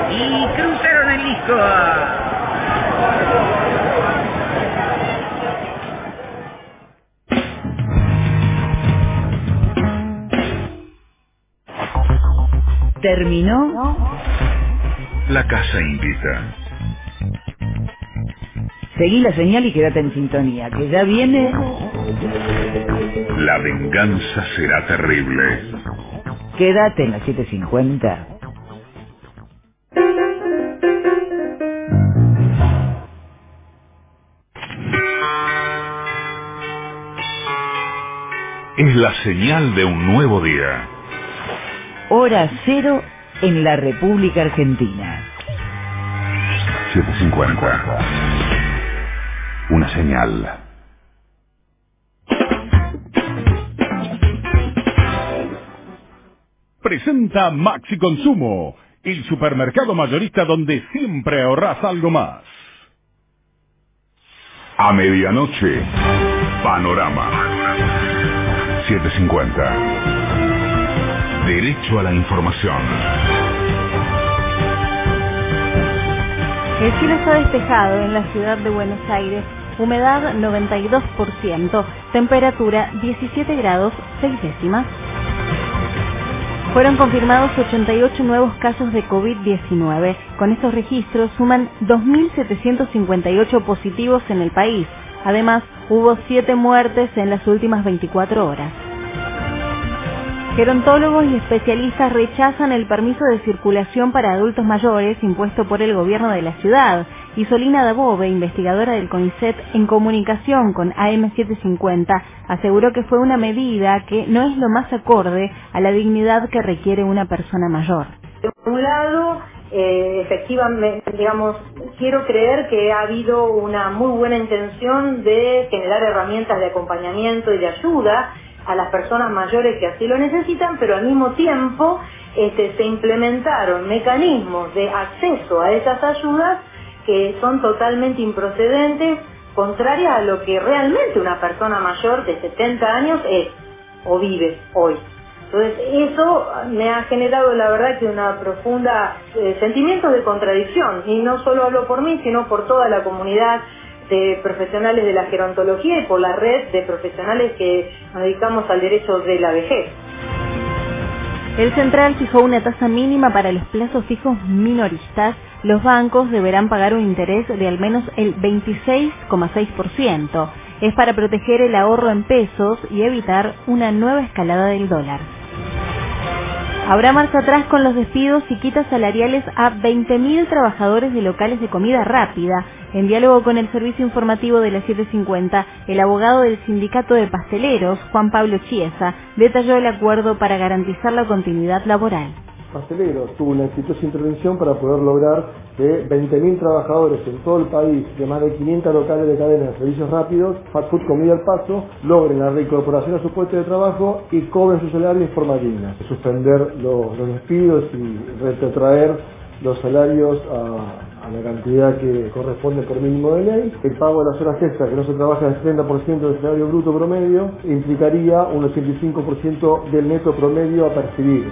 Y cruzaron el disco. Terminó. La casa invita. Seguí la señal y quédate en sintonía, que ya viene. La venganza será terrible. Quédate en la 750. Es la señal de un nuevo día. Hora cero en la República Argentina. 750. Una señal. Presenta Maxi Consumo, el supermercado mayorista donde siempre ahorras algo más. A medianoche, Panorama. 750. Derecho a la información. El cielo está despejado en la ciudad de Buenos Aires. Humedad 92%. Temperatura 17 grados 6 décimas. Fueron confirmados 88 nuevos casos de COVID-19. Con estos registros suman 2.758 positivos en el país. Además, hubo 7 muertes en las últimas 24 horas. Gerontólogos y especialistas rechazan el permiso de circulación para adultos mayores impuesto por el gobierno de la ciudad. Isolina Dabove, investigadora del CONICET, en comunicación con AM750, aseguró que fue una medida que no es lo más acorde a la dignidad que requiere una persona mayor. Por un lado, efectivamente, digamos, quiero creer que ha habido una muy buena intención de generar herramientas de acompañamiento y de ayuda a las personas mayores que así lo necesitan, pero al mismo tiempo se implementaron mecanismos de acceso a esas ayudas que son totalmente improcedentes, contrarias a lo que realmente una persona mayor de 70 años es o vive hoy. Entonces eso me ha generado la verdad que una profunda sentimiento de contradicción, y no solo hablo por mí, sino por toda la comunidad de profesionales de la gerontología y por la red de profesionales que nos dedicamos al derecho de la vejez. El Central fijó una tasa mínima para los plazos fijos minoristas. Los bancos deberán pagar un interés de al menos el 26,6%. Es para proteger el ahorro en pesos y evitar una nueva escalada del dólar. Habrá marcha atrás con los despidos y quitas salariales a 20.000 trabajadores de locales de comida rápida. En diálogo con el servicio informativo de la 750, el abogado del sindicato de pasteleros, Juan Pablo Chiesa, detalló el acuerdo para garantizar la continuidad laboral. Pasteleros tuvo una exitosa intervención para poder lograr que 20.000 trabajadores en todo el país, de más de 500 locales de cadena de servicios rápidos, fast food, comida al paso, logren la reincorporación a su puesto de trabajo y cobren sus salarios de forma digna. Suspender los despidos y retrotraer los salarios a la cantidad que corresponde por mínimo de ley. El pago de las horas extras, que no se trabaja el 70% del salario bruto promedio, implicaría un 85% del neto promedio a percibir.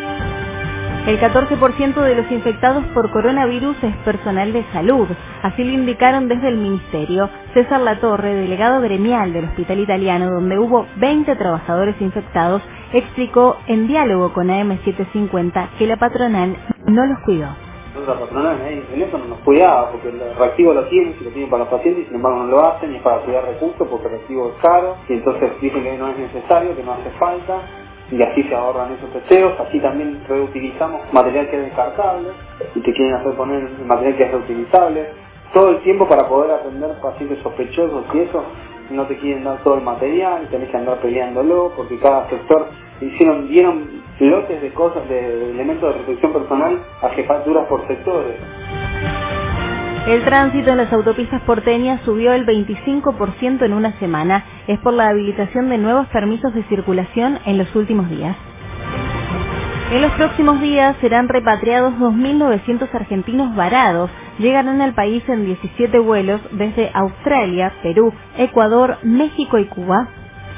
El 14% de los infectados por coronavirus es personal de salud, así lo indicaron desde el Ministerio. César Latorre, delegado gremial del Hospital Italiano, donde hubo 20 trabajadores infectados, explicó en diálogo con AM750 que la patronal no los cuidó. La patronal en eso no nos cuidaba, porque el reactivo lo tienen, si lo tienen para los pacientes, y sin embargo no lo hacen, y es para cuidar recursos, porque el reactivo es caro, y entonces dicen que no es necesario, que no hace falta, y así se ahorran esos testeos. Así también reutilizamos material que es descartable y te quieren hacer poner material que es reutilizable todo el tiempo para poder atender pacientes sospechosos, y eso no te quieren dar todo el material, tenés que andar peleándolo porque cada sector dieron lotes de cosas, de elementos de protección personal a jefaturas por sectores. El tránsito en las autopistas porteñas subió el 25% en una semana. Es por la habilitación de nuevos permisos de circulación en los últimos días. En los próximos días serán repatriados 2.900 argentinos varados. Llegarán al país en 17 vuelos desde Australia, Perú, Ecuador, México y Cuba.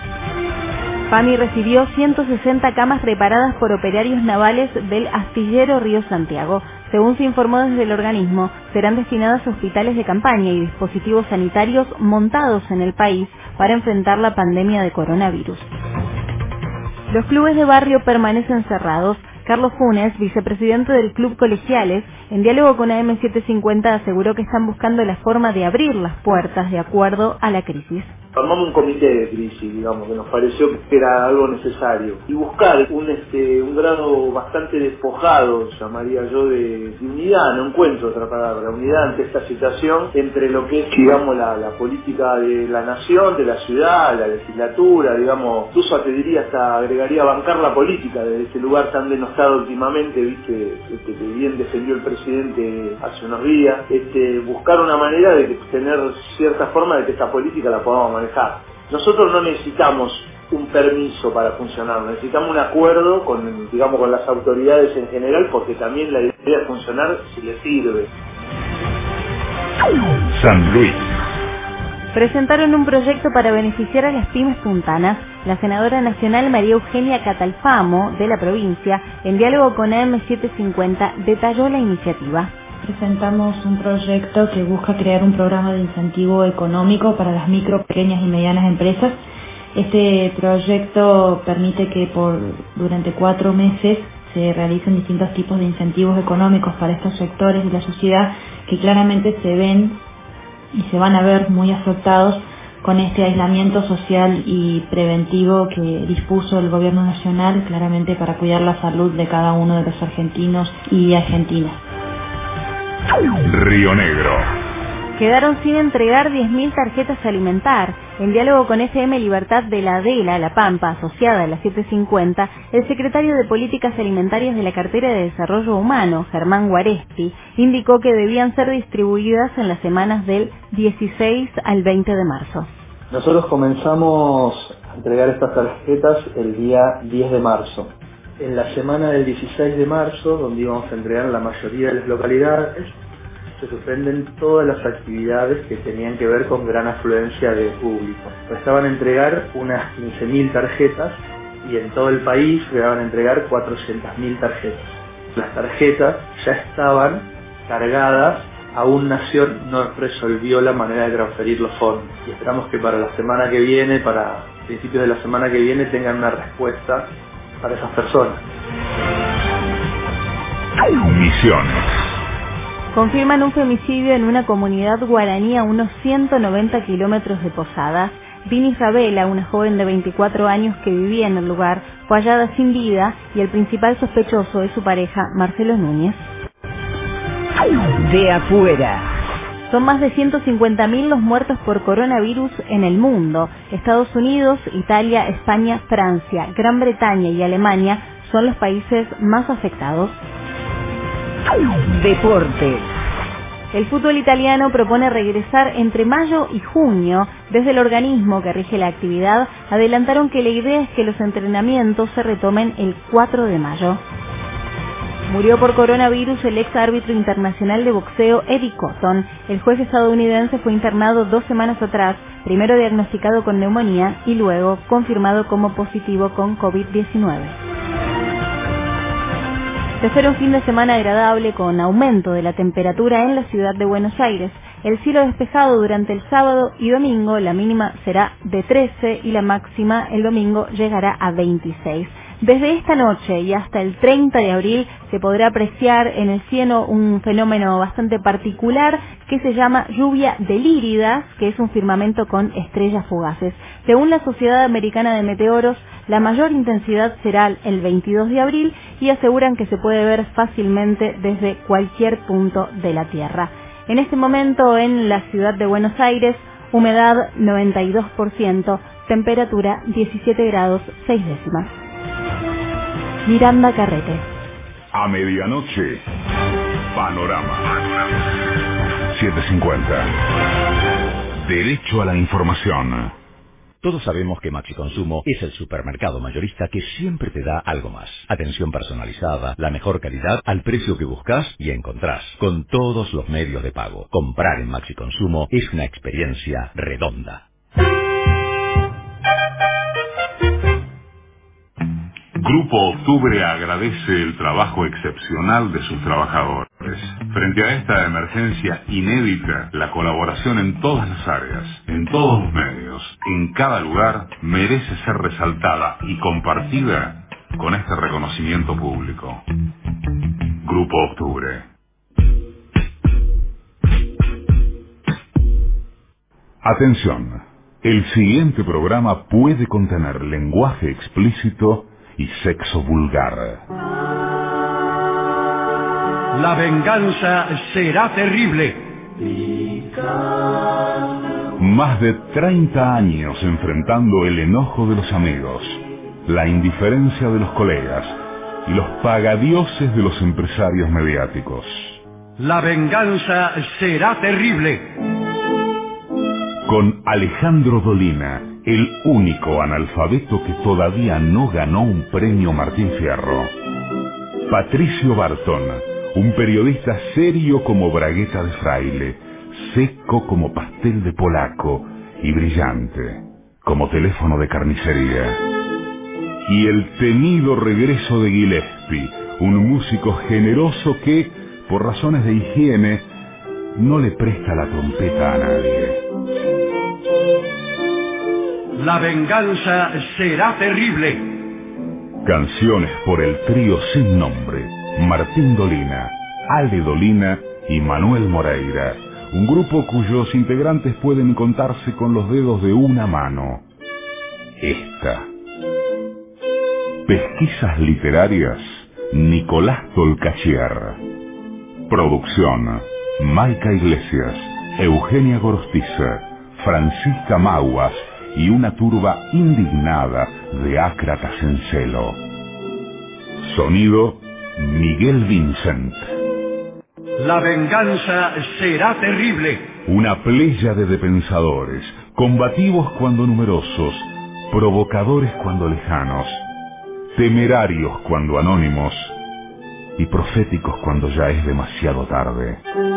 PAMI recibió 160 camas reparadas por operarios navales del astillero Río Santiago. Según se informó desde el organismo, serán destinadas a hospitales de campaña y dispositivos sanitarios montados en el país para enfrentar la pandemia de coronavirus. Los clubes de barrio permanecen cerrados. Carlos Funes, vicepresidente del Club Colegiales, en diálogo con AM750 aseguró que están buscando la forma de abrir las puertas de acuerdo a la crisis. Armamos un comité de crisis, digamos, que nos pareció que era algo necesario. Y buscar un grado bastante despojado, llamaría yo, de unidad, no encuentro otra palabra, unidad ante esta situación, entre lo que es, digamos, la política de la nación, de la ciudad, la legislatura, digamos, incluso te diría hasta agregaría bancar la política desde este lugar tan denostado últimamente, viste, que bien defendió el presidente hace unos días, buscar una manera de tener cierta forma de que esta política la podamos manejar. Nosotros no necesitamos un permiso para funcionar, necesitamos un acuerdo con las autoridades en general, porque también la idea de funcionar si le sirve. San Luis. Presentaron un proyecto para beneficiar a las pymes puntanas. La senadora nacional María Eugenia Catalfamo, de la provincia, en diálogo con AM750, detalló la iniciativa. Presentamos un proyecto que busca crear un programa de incentivo económico para las micro, pequeñas y medianas empresas. Este proyecto permite que durante 4 meses se realicen distintos tipos de incentivos económicos para estos sectores de la sociedad que claramente se ven y se van a ver muy afectados con este aislamiento social y preventivo que dispuso el gobierno nacional, claramente para cuidar la salud de cada uno de los argentinos y argentinas. Río Negro. Quedaron sin entregar 10.000 tarjetas Alimentar. En diálogo con FM Libertad de la Adela, La Pampa, asociada a la 750, el secretario de Políticas Alimentarias de la Cartera de Desarrollo Humano, Germán Guaresti, indicó que debían ser distribuidas en las semanas del 16 al 20 de marzo. Nosotros comenzamos a entregar estas tarjetas el día 10 de marzo. En la semana del 16 de marzo, donde íbamos a entregar en la mayoría de las localidades, se suspenden todas las actividades que tenían que ver con gran afluencia de público. Estaban a entregar unas 15.000 tarjetas y en todo el país se iban a entregar 400.000 tarjetas. Las tarjetas ya estaban cargadas, aún Nación no resolvió la manera de transferir los fondos. Y esperamos que para la semana que viene, para principios de la semana que viene, tengan una respuesta para esas personas. Misiones. Confirman un femicidio en una comunidad guaraní a unos 190 kilómetros de Posadas. Vini Isabela, una joven de 24 años que vivía en el lugar, fue hallada sin vida y el principal sospechoso es su pareja, Marcelo Núñez. De afuera. Son más de 150.000 los muertos por coronavirus en el mundo. Estados Unidos, Italia, España, Francia, Gran Bretaña y Alemania son los países más afectados. Deporte. El fútbol italiano propone regresar entre mayo y junio. Desde el organismo que rige la actividad, adelantaron que la idea es que los entrenamientos se retomen el 4 de mayo. Murió por coronavirus el ex árbitro internacional de boxeo Eddie Cotton. El juez estadounidense fue internado 2 semanas atrás, primero diagnosticado con neumonía y luego confirmado como positivo con COVID-19. Se espera un fin de semana agradable con aumento de la temperatura en la ciudad de Buenos Aires. El cielo despejado durante el sábado y domingo, la mínima será de 13 y la máxima el domingo llegará a 26. Desde esta noche y hasta el 30 de abril se podrá apreciar en el cielo un fenómeno bastante particular que se llama lluvia de líridas, que es un firmamento con estrellas fugaces. Según la Sociedad Americana de Meteoros, la mayor intensidad será el 22 de abril y aseguran que se puede ver fácilmente desde cualquier punto de la Tierra. En este momento en la ciudad de Buenos Aires, humedad 92%, temperatura 17 grados 6 décimas. Miranda Carrete. A medianoche, Panorama. 750. Derecho a la información. Todos sabemos que Maxi Consumo es el supermercado mayorista que siempre te da algo más. Atención personalizada, la mejor calidad al precio que buscas y encontrás, con todos los medios de pago. Comprar en Maxi Consumo es una experiencia redonda. Grupo Octubre agradece el trabajo excepcional de sus trabajadores. Frente a esta emergencia inédita, la colaboración en todas las áreas, en todos los medios, en cada lugar, merece ser resaltada y compartida con este reconocimiento público. Grupo Octubre. Atención, el siguiente programa puede contener lenguaje explícito y sexo vulgar. La venganza será terrible. Más de 30 años enfrentando el enojo de los amigos, la indiferencia de los colegas y los pagadioses de los empresarios mediáticos. La venganza será terrible. Con Alejandro Dolina, el único analfabeto que todavía no ganó un premio Martín Fierro. Patricio Barton, un periodista serio como bragueta de fraile, seco como pastel de polaco y brillante como teléfono de carnicería. Y el temido regreso de Gillespie, un músico generoso que, por razones de higiene, no le presta la trompeta a nadie. La venganza será terrible. Canciones por el trío sin nombre, Martín Dolina, Ale Dolina y Manuel Moreira, un grupo cuyos integrantes pueden contarse con los dedos de una mano. Esta. Pesquisas literarias, Nicolás Tolcachier. Producción, Maica Iglesias, Eugenia Gorostiza, Francisca Maguas y una turba indignada de ácratas en celo. Sonido, Miguel Vincent. La venganza será terrible. Una pléyade de pensadores, combativos cuando numerosos, provocadores cuando lejanos, temerarios cuando anónimos y proféticos cuando ya es demasiado tarde.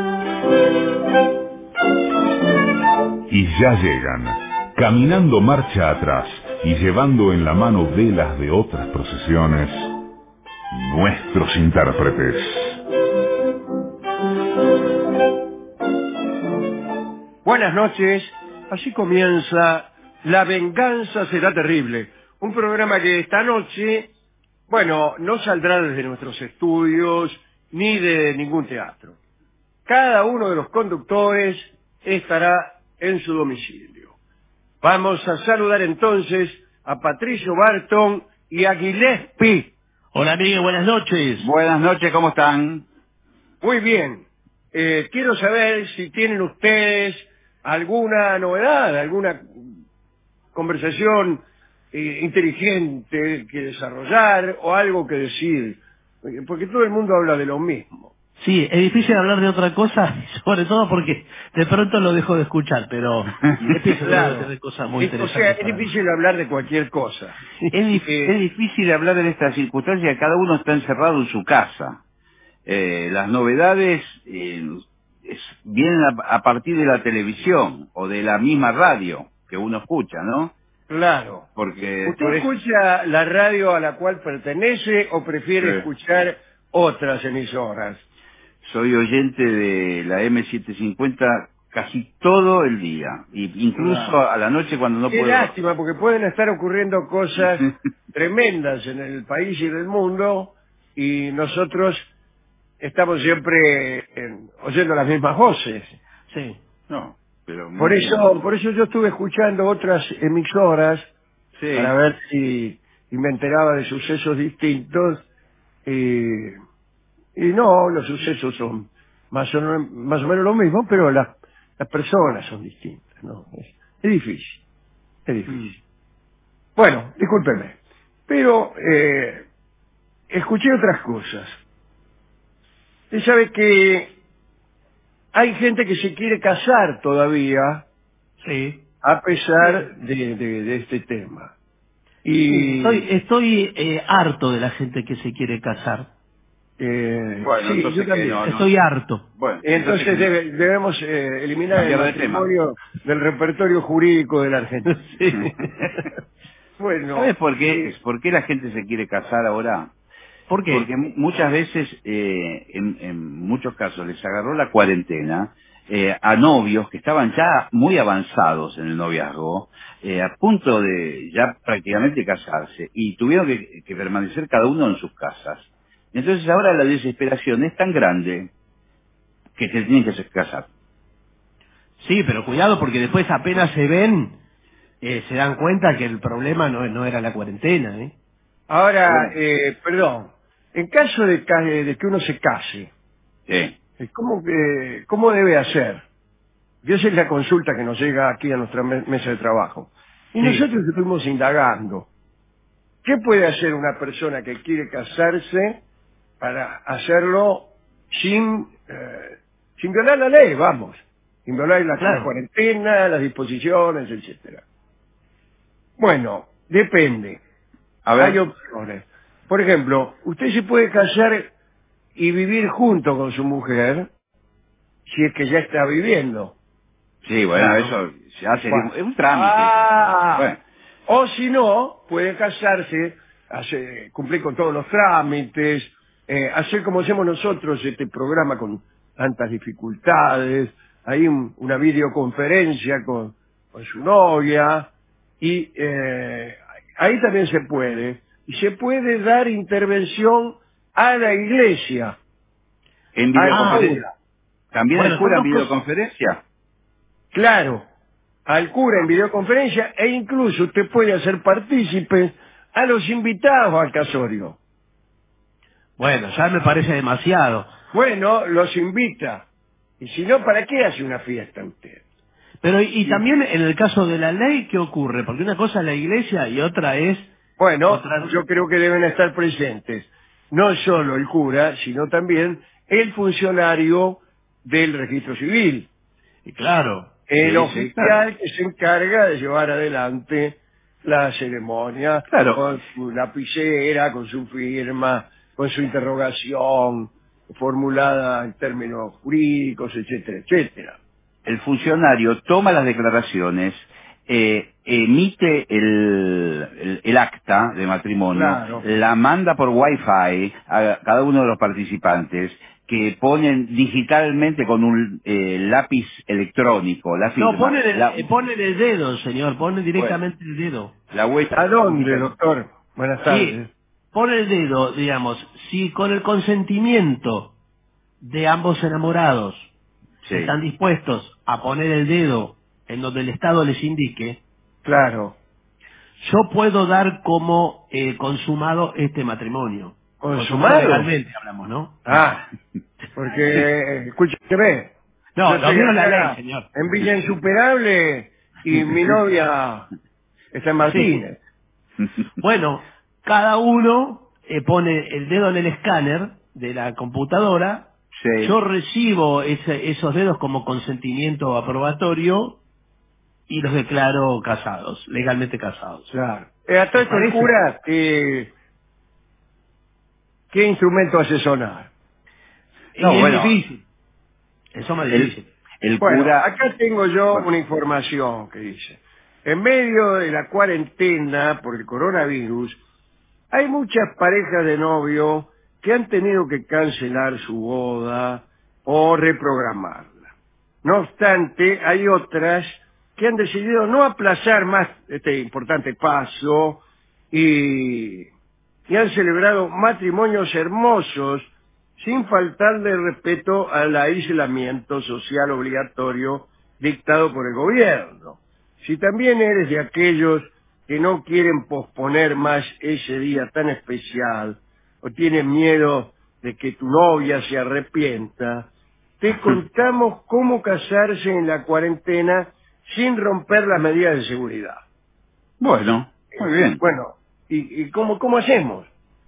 Y ya llegan, caminando marcha atrás y llevando en la mano velas de otras procesiones, nuestros intérpretes. Buenas noches, así comienza La venganza será terrible, un programa que esta noche, bueno, no saldrá desde nuestros estudios ni de ningún teatro. Cada uno de los conductores estará en su domicilio. Vamos a saludar entonces a Patricio Barton y a Gillespie. Hola, Miguel, buenas noches. Buenas noches, ¿cómo están? Muy bien. Quiero saber si tienen ustedes alguna novedad, alguna conversación inteligente que desarrollar o algo que decir, porque todo el mundo habla de lo mismo. Sí, es difícil hablar de otra cosa, sobre todo porque de pronto lo dejo de escuchar, pero es difícil hablar de cosas muy interesantes. O sea, es difícil hablar de cualquier cosa. Es difícil hablar de estas circunstancias, cada uno está encerrado en su casa. Las novedades vienen a partir de la televisión o de la misma radio que uno escucha, ¿no? Claro. Porque ¿Usted escucha la radio a la cual pertenece o prefiere escuchar otras emisoras? Soy oyente de la M750 casi todo el día, incluso a la noche cuando no puedo. Qué lástima, porque pueden estar ocurriendo cosas tremendas en el país y en el mundo, y nosotros estamos siempre oyendo las mismas voces. Sí. No, pero por eso yo estuve escuchando otras emisoras para ver si me enteraba de sucesos distintos, y no, los sucesos son más o menos lo mismo, pero las personas son distintas, ¿no? Es difícil, es difícil. Bueno, discúlpeme, pero escuché otras cosas. Usted sabe que hay gente que se quiere casar todavía, a pesar de este tema. Y estoy harto de la gente que se quiere casar. Bueno, sí, entonces yo también. Estoy harto. Bueno, entonces debemos eliminar el matrimonio del repertorio jurídico de la Argentina. Bueno. ¿Sabes por qué la gente se quiere casar ahora? ¿Por qué? Porque muchas veces, en muchos casos, les agarró la cuarentena a novios que estaban ya muy avanzados en el noviazgo, a punto de ya prácticamente casarse, y tuvieron que permanecer cada uno en sus casas. Entonces ahora la desesperación es tan grande que se tienen que casar. Sí, pero cuidado porque después apenas se ven, se dan cuenta que el problema no era la cuarentena, ¿eh? Ahora, perdón, en caso de que uno se case, Sí. ¿cómo debe hacer? Y esa es la consulta que nos llega aquí a nuestra mesa de trabajo. Y Sí. nosotros estuvimos indagando. ¿Qué puede hacer una persona que quiere casarse para hacerlo sin violar la ley, vamos? Sin violar la cuarentena, las disposiciones, etcétera. Bueno, depende. A ver. Hay opciones. Por ejemplo, usted se puede casar y vivir junto con su mujer si es que ya está viviendo. Sí, bueno, Claro. eso se hace, Bueno. es un trámite. Bueno. O si no, puede casarse, cumplir con todos los trámites, hacer como hacemos nosotros este programa con tantas dificultades, hay una videoconferencia con su novia, y ahí también se puede. Y se puede dar intervención a la iglesia. En videoconferencia. ¿También el cura en videoconferencia? Claro, al cura en videoconferencia, e incluso usted puede hacer partícipes a los invitados al casorio. Bueno, ya me parece demasiado. Bueno, los invita. Y si no, ¿para qué hace una fiesta usted? Pero y también en el caso de la ley, ¿qué ocurre? Porque una cosa es la iglesia y otra es... Bueno, yo creo que deben estar presentes no solo el cura, sino también el funcionario del registro civil. Y claro. El oficial que se encarga de llevar adelante la ceremonia, con su lapicera, con su firma, con su interrogación formulada en términos jurídicos, etcétera, etcétera. El funcionario toma las declaraciones, emite el acta de matrimonio, la manda por Wi-Fi a cada uno de los participantes, que ponen digitalmente con un lápiz electrónico la firma. No, ponen el dedo, señor, ponen directamente el dedo. La huella. ¿A dónde, doctor? Buenas tardes. Sí, pone el dedo, digamos, si con el consentimiento de ambos enamorados están dispuestos a poner el dedo en donde el Estado les indique, claro, yo puedo dar como consumado este matrimonio. ¿Consumado? Legalmente hablamos, ¿no? Ah, porque, escúcheme. No, lo vieron la acá ley, señor. En Villa Insuperable y mi novia está en Martínez. Bueno, cada uno pone el dedo en el escáner de la computadora. Sí. Yo recibo esos dedos como consentimiento aprobatorio y los declaro casados, legalmente casados. Claro. A todo esto, el cura, ¿qué instrumento hace sonar? No, es difícil. Eso me difícil. El bueno, cura... acá tengo yo una información que dice: en medio de la cuarentena por el coronavirus, hay muchas parejas de novio que han tenido que cancelar su boda o reprogramarla. No obstante, hay otras que han decidido no aplazar más este importante paso y han celebrado matrimonios hermosos sin faltarle respeto al aislamiento social obligatorio dictado por el gobierno. Si también eres de aquellos que no quieren posponer más ese día tan especial, o tienes miedo de que tu novia se arrepienta, te contamos cómo casarse en la cuarentena sin romper las medidas de seguridad. Bueno, muy bien. Bueno, ¿y cómo hacemos?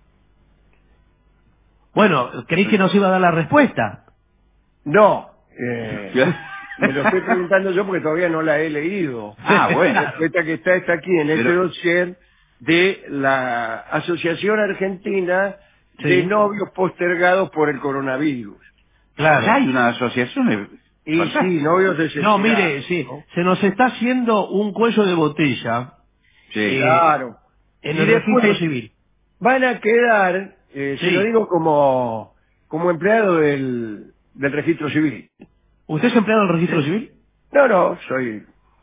Bueno, ¿creéis que nos iba a dar la respuesta? No, me lo estoy preguntando yo porque todavía no la he leído. Ah, bueno. La respuesta que está aquí en este dossier de la Asociación Argentina de Novios Postergados por el Coronavirus. Claro. Hay una asociación. Y sí, novios desesperados. No, mire, sí, se nos está haciendo un cuello de botella Sí. Claro. En Y el después registro civil. van a quedar, se Sí. lo digo como empleado del registro civil. ¿Usted es empleado del registro civil? No, soy...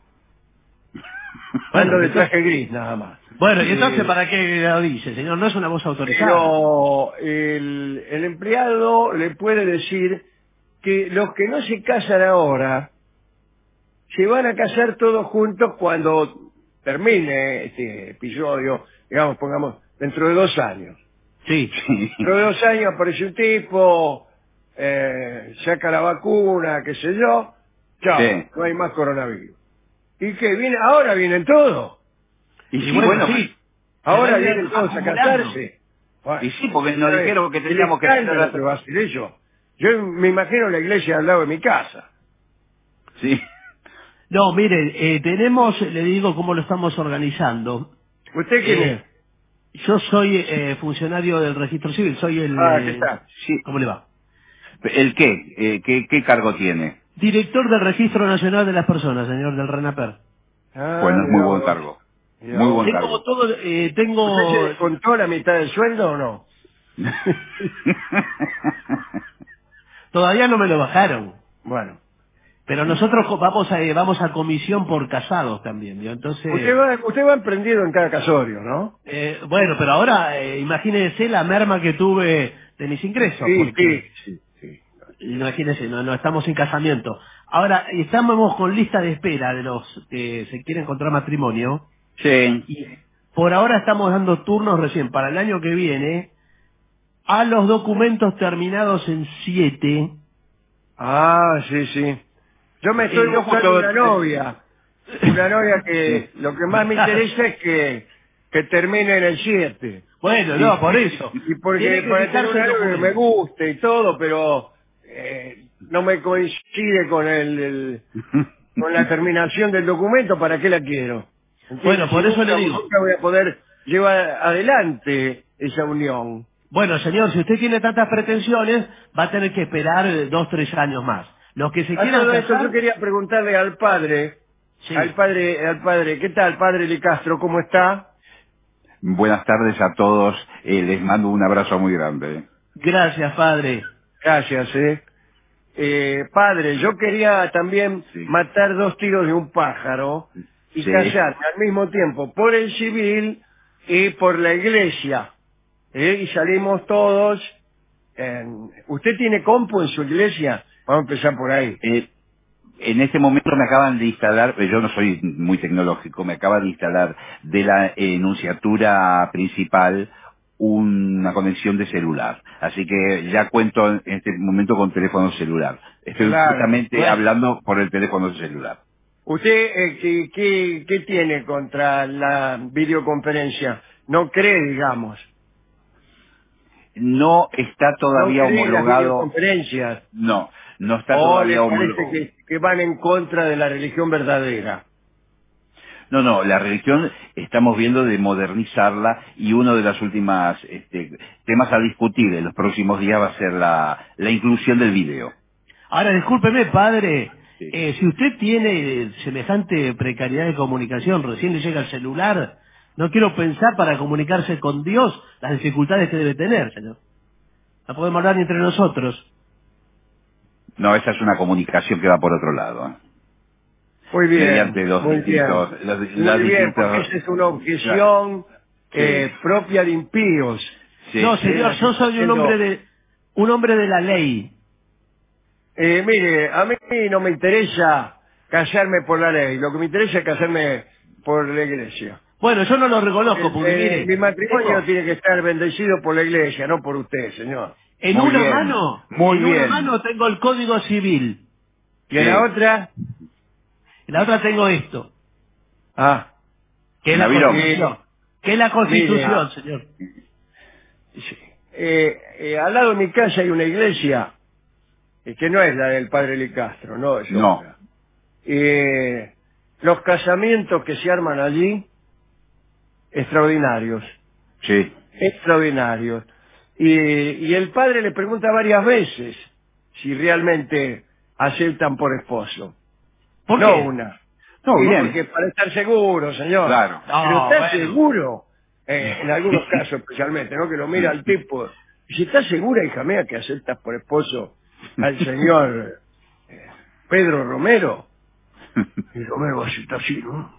Bueno, ando de entonces- traje gris nada más. Bueno, ¿y entonces para qué lo dice, señor? No es una voz autorizada. Pero el empleado le puede decir que los que no se casan ahora se van a casar todos juntos cuando termine este episodio, digamos, pongamos, dentro de 2 años. Sí. Dentro de 2 años aparece un tipo, saca la vacuna, qué sé yo, chao, Sí. no hay más coronavirus. ¿Y qué? Ahora vienen todos. Y sí, bueno, bueno, sí. Ahora Se va a ir vienen todos a acumulando. casarse. Bueno, y sí, porque nos ¿sabes? dijeron que El teníamos que escándalo esperar. que va a hacer eso. Yo me imagino la iglesia al lado de mi casa. Sí. No, mire, tenemos, le digo cómo lo estamos organizando. ¿Usted quién es? Yo soy funcionario del registro civil, soy el... ¿Qué tal? Sí. ¿Cómo le va? ¿El qué? ¿Qué cargo tiene? Director del Registro Nacional de las Personas, señor del RENAPER. Bueno, es muy mira buen vos. cargo. Mira Muy vos. buen Tengo cargo. todo, tengo... ¿Usted se descontó la mitad del sueldo o no? Todavía no me lo bajaron. Bueno. Pero nosotros vamos a comisión por casados también, ¿vio? Entonces... Usted va emprendido en cada casorio, ¿no? bueno, pero ahora imagínese la merma que tuve de mis ingresos, porque sí. imagínese, no estamos en casamiento. Ahora, estamos con lista de espera de los que se quieren encontrar matrimonio. Sí. Y por ahora estamos dando turnos recién para el año que viene a los documentos terminados en 7. Sí. Yo me estoy Yo buscando justo- una novia. Una novia que lo que más me interesa es que termine en el 7. Bueno, no, por eso. Y porque Tiene que para tener fijarse una el novia que me documento. guste y todo, pero no me coincide con con la terminación del documento, ¿para qué la quiero? ¿Entiende? Bueno, por Si eso le nunca- digo. Nunca voy a poder llevar adelante esa unión. Bueno, señor, si usted tiene tantas pretensiones, va a tener que esperar 2, 3 años más. Los que se A quieran todo esto casar... yo quería preguntarle al padre, Sí. al padre, ¿qué tal, padre Licastro? ¿Cómo está? Buenas tardes a todos. Les mando un abrazo muy grande. Gracias, padre. Gracias, padre, yo quería también Sí. matar 2 tiros de un pájaro y Sí. casarme al mismo tiempo por el civil y por la iglesia. Y salimos todos. ¿Usted tiene compu en su iglesia? Vamos a empezar por ahí. En este momento me acaban de instalar, yo no soy muy tecnológico, me acaba de instalar de la enunciatura principal una conexión de celular. Así que ya cuento en este momento con teléfono celular. Estoy Claro. justamente Bueno. hablando por el teléfono celular. ¿Usted qué tiene contra la videoconferencia? ¿No cree, digamos? No está todavía ¿No cree en las homologado. videoconferencias? No está ¿O le todavía parece homologado. que van en contra de la religión verdadera? No, la religión estamos viendo de modernizarla y uno de los últimos temas a discutir en los próximos días va a ser la inclusión del video. Ahora, discúlpeme, padre. Sí. Si usted tiene semejante precariedad de comunicación, recién le llega el celular, no quiero pensar para comunicarse con Dios las dificultades que debe tener, señor. No podemos hablar ni entre nosotros. No, esa es una comunicación que va por otro lado. Muy bien, Mediante los muy distintos... bien. los- Muy las bien, distintas- porque esa es una objeción Sí. propia de impíos. Sí. No, señor, yo soy un hombre de la ley. Mire, a mí no me interesa casarme por la ley, lo que me interesa es casarme por la iglesia. Bueno, yo no lo reconozco porque, mire, Mi matrimonio tengo tiene que estar bendecido por la iglesia, no por usted, señor. en Muy una bien, mano, muy en una bien. mano tengo el Código Civil, ¿Y en la otra? en la otra tengo esto, que es la Navirón. Constitución. Que es la Constitución, Mire, señor. Al lado de mi casa hay una iglesia que no es la del padre Licastro, no es No. otra. Los casamientos que se arman allí, extraordinarios, Sí. extraordinarios. Y el padre le pregunta varias veces si realmente aceptan por esposo. ¿Por No qué? una. No, Sí, bien. porque para estar seguro, señor. Claro. Pero está seguro, en algunos casos especialmente, ¿no? Que lo mira al tipo. Y si está segura, hija mía, que aceptas por esposo al señor Pedro Romero. Y Romero va a estar así, ¿no?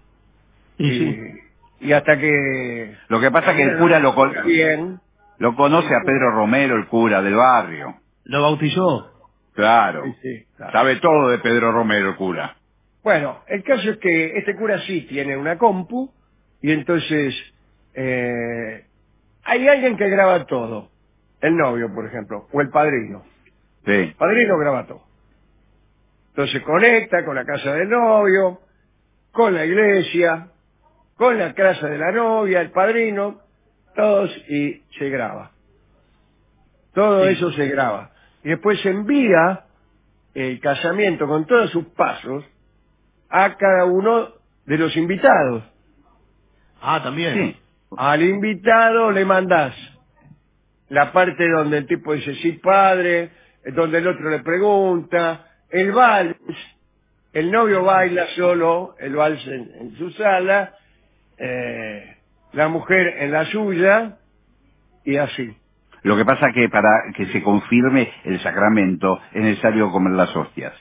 Y hasta que... Lo que pasa es que el cura bien. lo conoce a Pedro Romero, el cura del barrio. Lo bautizó. Claro. Sí, claro. Sabe todo de Pedro Romero, el cura. Bueno, el caso es que este cura sí tiene una compu y entonces hay alguien que graba todo. El novio, por ejemplo, o el padrino. Sí. El padrino graba todo. Entonces conecta con la casa del novio, con la iglesia, con la casa de la novia, el padrino, todos, y se graba. Todo eso se graba. Y después se envía el casamiento con todos sus pasos a cada uno de los invitados. Ah, también. Sí. Al invitado le mandás la parte donde el tipo dice sí padre, donde el otro le pregunta, el vals, el novio baila solo, el vals en su sala, la mujer en la suya, y así. Lo que pasa es que para que se confirme el sacramento es necesario comer las hostias.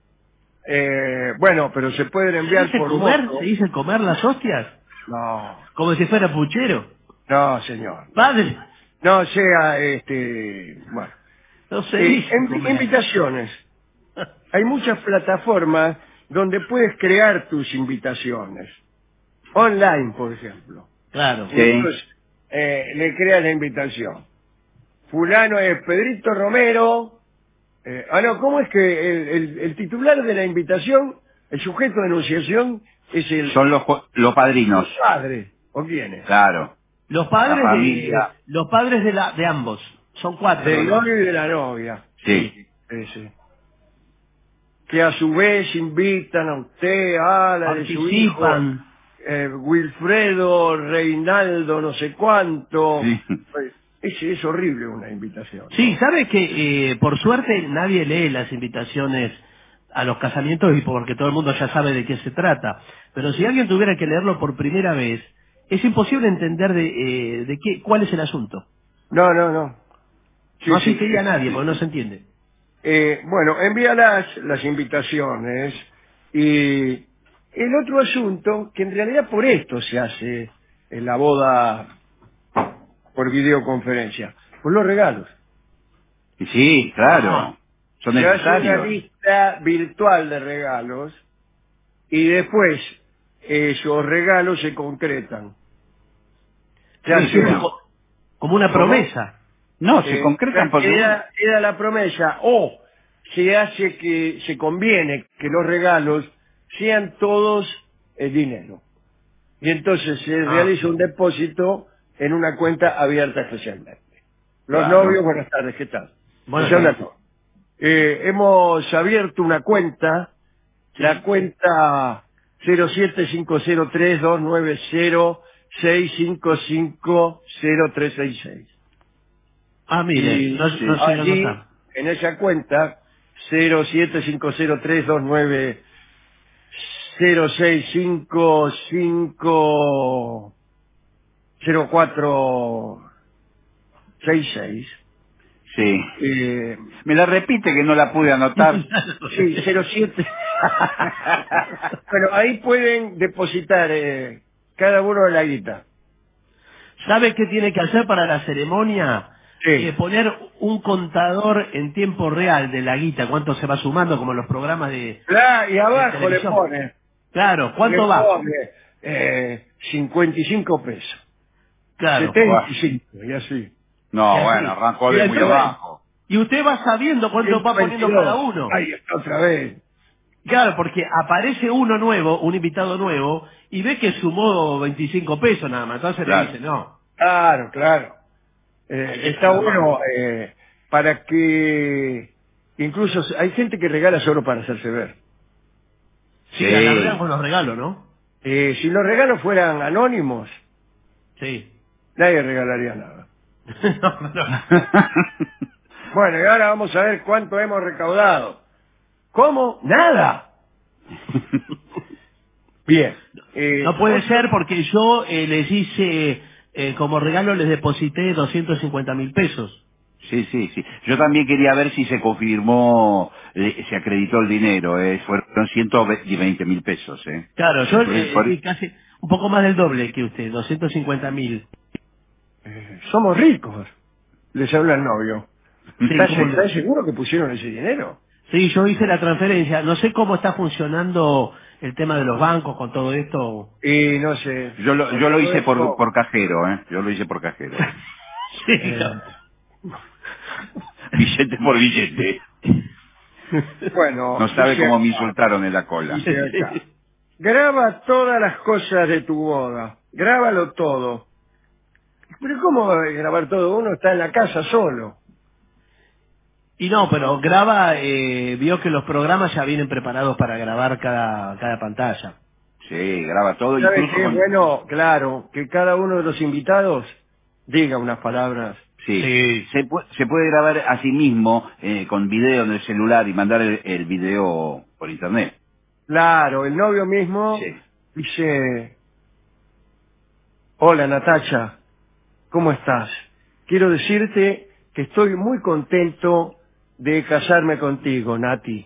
Bueno, pero se pueden enviar por moto. ¿Se dice comer las hostias? No, Como si fuera puchero. no, señor. Padre. No sea, bueno. No se dice comer. Invitaciones. Hay muchas plataformas donde puedes crear tus invitaciones. Online, por ejemplo. Claro. Sí. Entonces, le creas la invitación. Fulano es Pedrito Romero. No, ¿cómo es que el titular de la invitación, el sujeto de enunciación, es el... Son los padrinos. ¿El padre? ¿O quién es? Claro. Los padres La familia. los padres de ambos. Son 4. Del ¿no? novio y de la novia. Sí. Ese. Que a su vez invitan a usted, a la de su hijo, Participan. Wilfredo, Reinaldo, no sé cuánto. Sí. Es horrible una invitación. Sí, ¿sabe que por suerte nadie lee las invitaciones a los casamientos y porque todo el mundo ya sabe de qué se trata? Pero si alguien tuviera que leerlo por primera vez, es imposible entender de qué, cuál es el asunto. No. Sí, No sí. asistiría a nadie, porque no se entiende. Bueno, envía las invitaciones y el otro asunto, que en realidad por esto se hace en la boda por videoconferencia, por los regalos. Y sí, claro. Son Se hace una necesarios. lista virtual de regalos y después esos regalos se concretan. Ya Sí, sea, como una promesa. No, se concretan porque... queda la promesa o se hace que se conviene que los regalos sean todos dinero. Y entonces se realiza un depósito en una cuenta abierta especialmente. Los Claro. novios, buenas tardes, ¿qué tal? Buenas Pues, tardes. hemos abierto una cuenta, la cuenta 075032906550366. Ah, mire, Y no sé allí, anotar. en esa cuenta, 07506550466. Sí. Me la repite que no la pude anotar. Sí, 07. Bueno, ahí pueden depositar cada uno de la guita. ¿Sabe qué tiene que hacer para la ceremonia? Sí. Poner un contador en tiempo real de la guita, cuánto se va sumando, como en los programas de... Claro, y abajo le televisión. pone. Claro, ¿cuánto le va? pone, 55 pesos. Claro. 75, y así. No, Y así. bueno, arrancó Y de así muy va. abajo. Y usted va sabiendo cuánto va poniendo 122. cada uno. Ahí está otra vez. Claro, porque aparece uno nuevo, un invitado nuevo, y ve que sumó 25 pesos nada más. Entonces Claro. le dice, no. Claro. Está bueno para que... Incluso hay gente que regala solo para hacerse ver. Sí, alardean con los regalos, ¿no? Si los regalos fueran anónimos, Sí. nadie regalaría nada. No. Bueno, y ahora vamos a ver cuánto hemos recaudado. ¿Cómo? ¡Nada! Bien. No puede ser porque yo les hice, como regalo les deposité 250.000 pesos. Sí, sí, sí. Yo también quería ver si se confirmó, se acreditó el dinero. Fueron 120.000 pesos. Claro, yo Por- di casi un poco más del doble que usted, 250.000. Somos ricos, les habla el novio. Sí, ¿cómo no? ¿Estás seguro que pusieron ese dinero? Sí, yo hice la transferencia. No sé cómo está funcionando el tema de los bancos con todo esto. Y no sé. Yo lo hice Todo por cajero, ¿eh? Yo lo hice por cajero. Sí, esto, Billete por billete. bueno, No sabe dice cómo me acá, insultaron en la cola. dice acá. Graba todas las cosas de tu boda. Grábalo todo. Pero ¿cómo va a grabar todo? Uno está en la casa solo. Y no, pero graba, vio que los programas ya vienen preparados para grabar cada pantalla. Sí, graba todo, ¿Sabes incluso qué? con... Bueno, claro, que cada uno de los invitados diga unas palabras. Sí, se puede grabar a sí mismo con video en el celular y mandar el video por internet. Claro, el novio mismo Sí. dice, hola Natacha, ¿cómo estás? Quiero decirte que estoy muy contento de casarme contigo, Nati,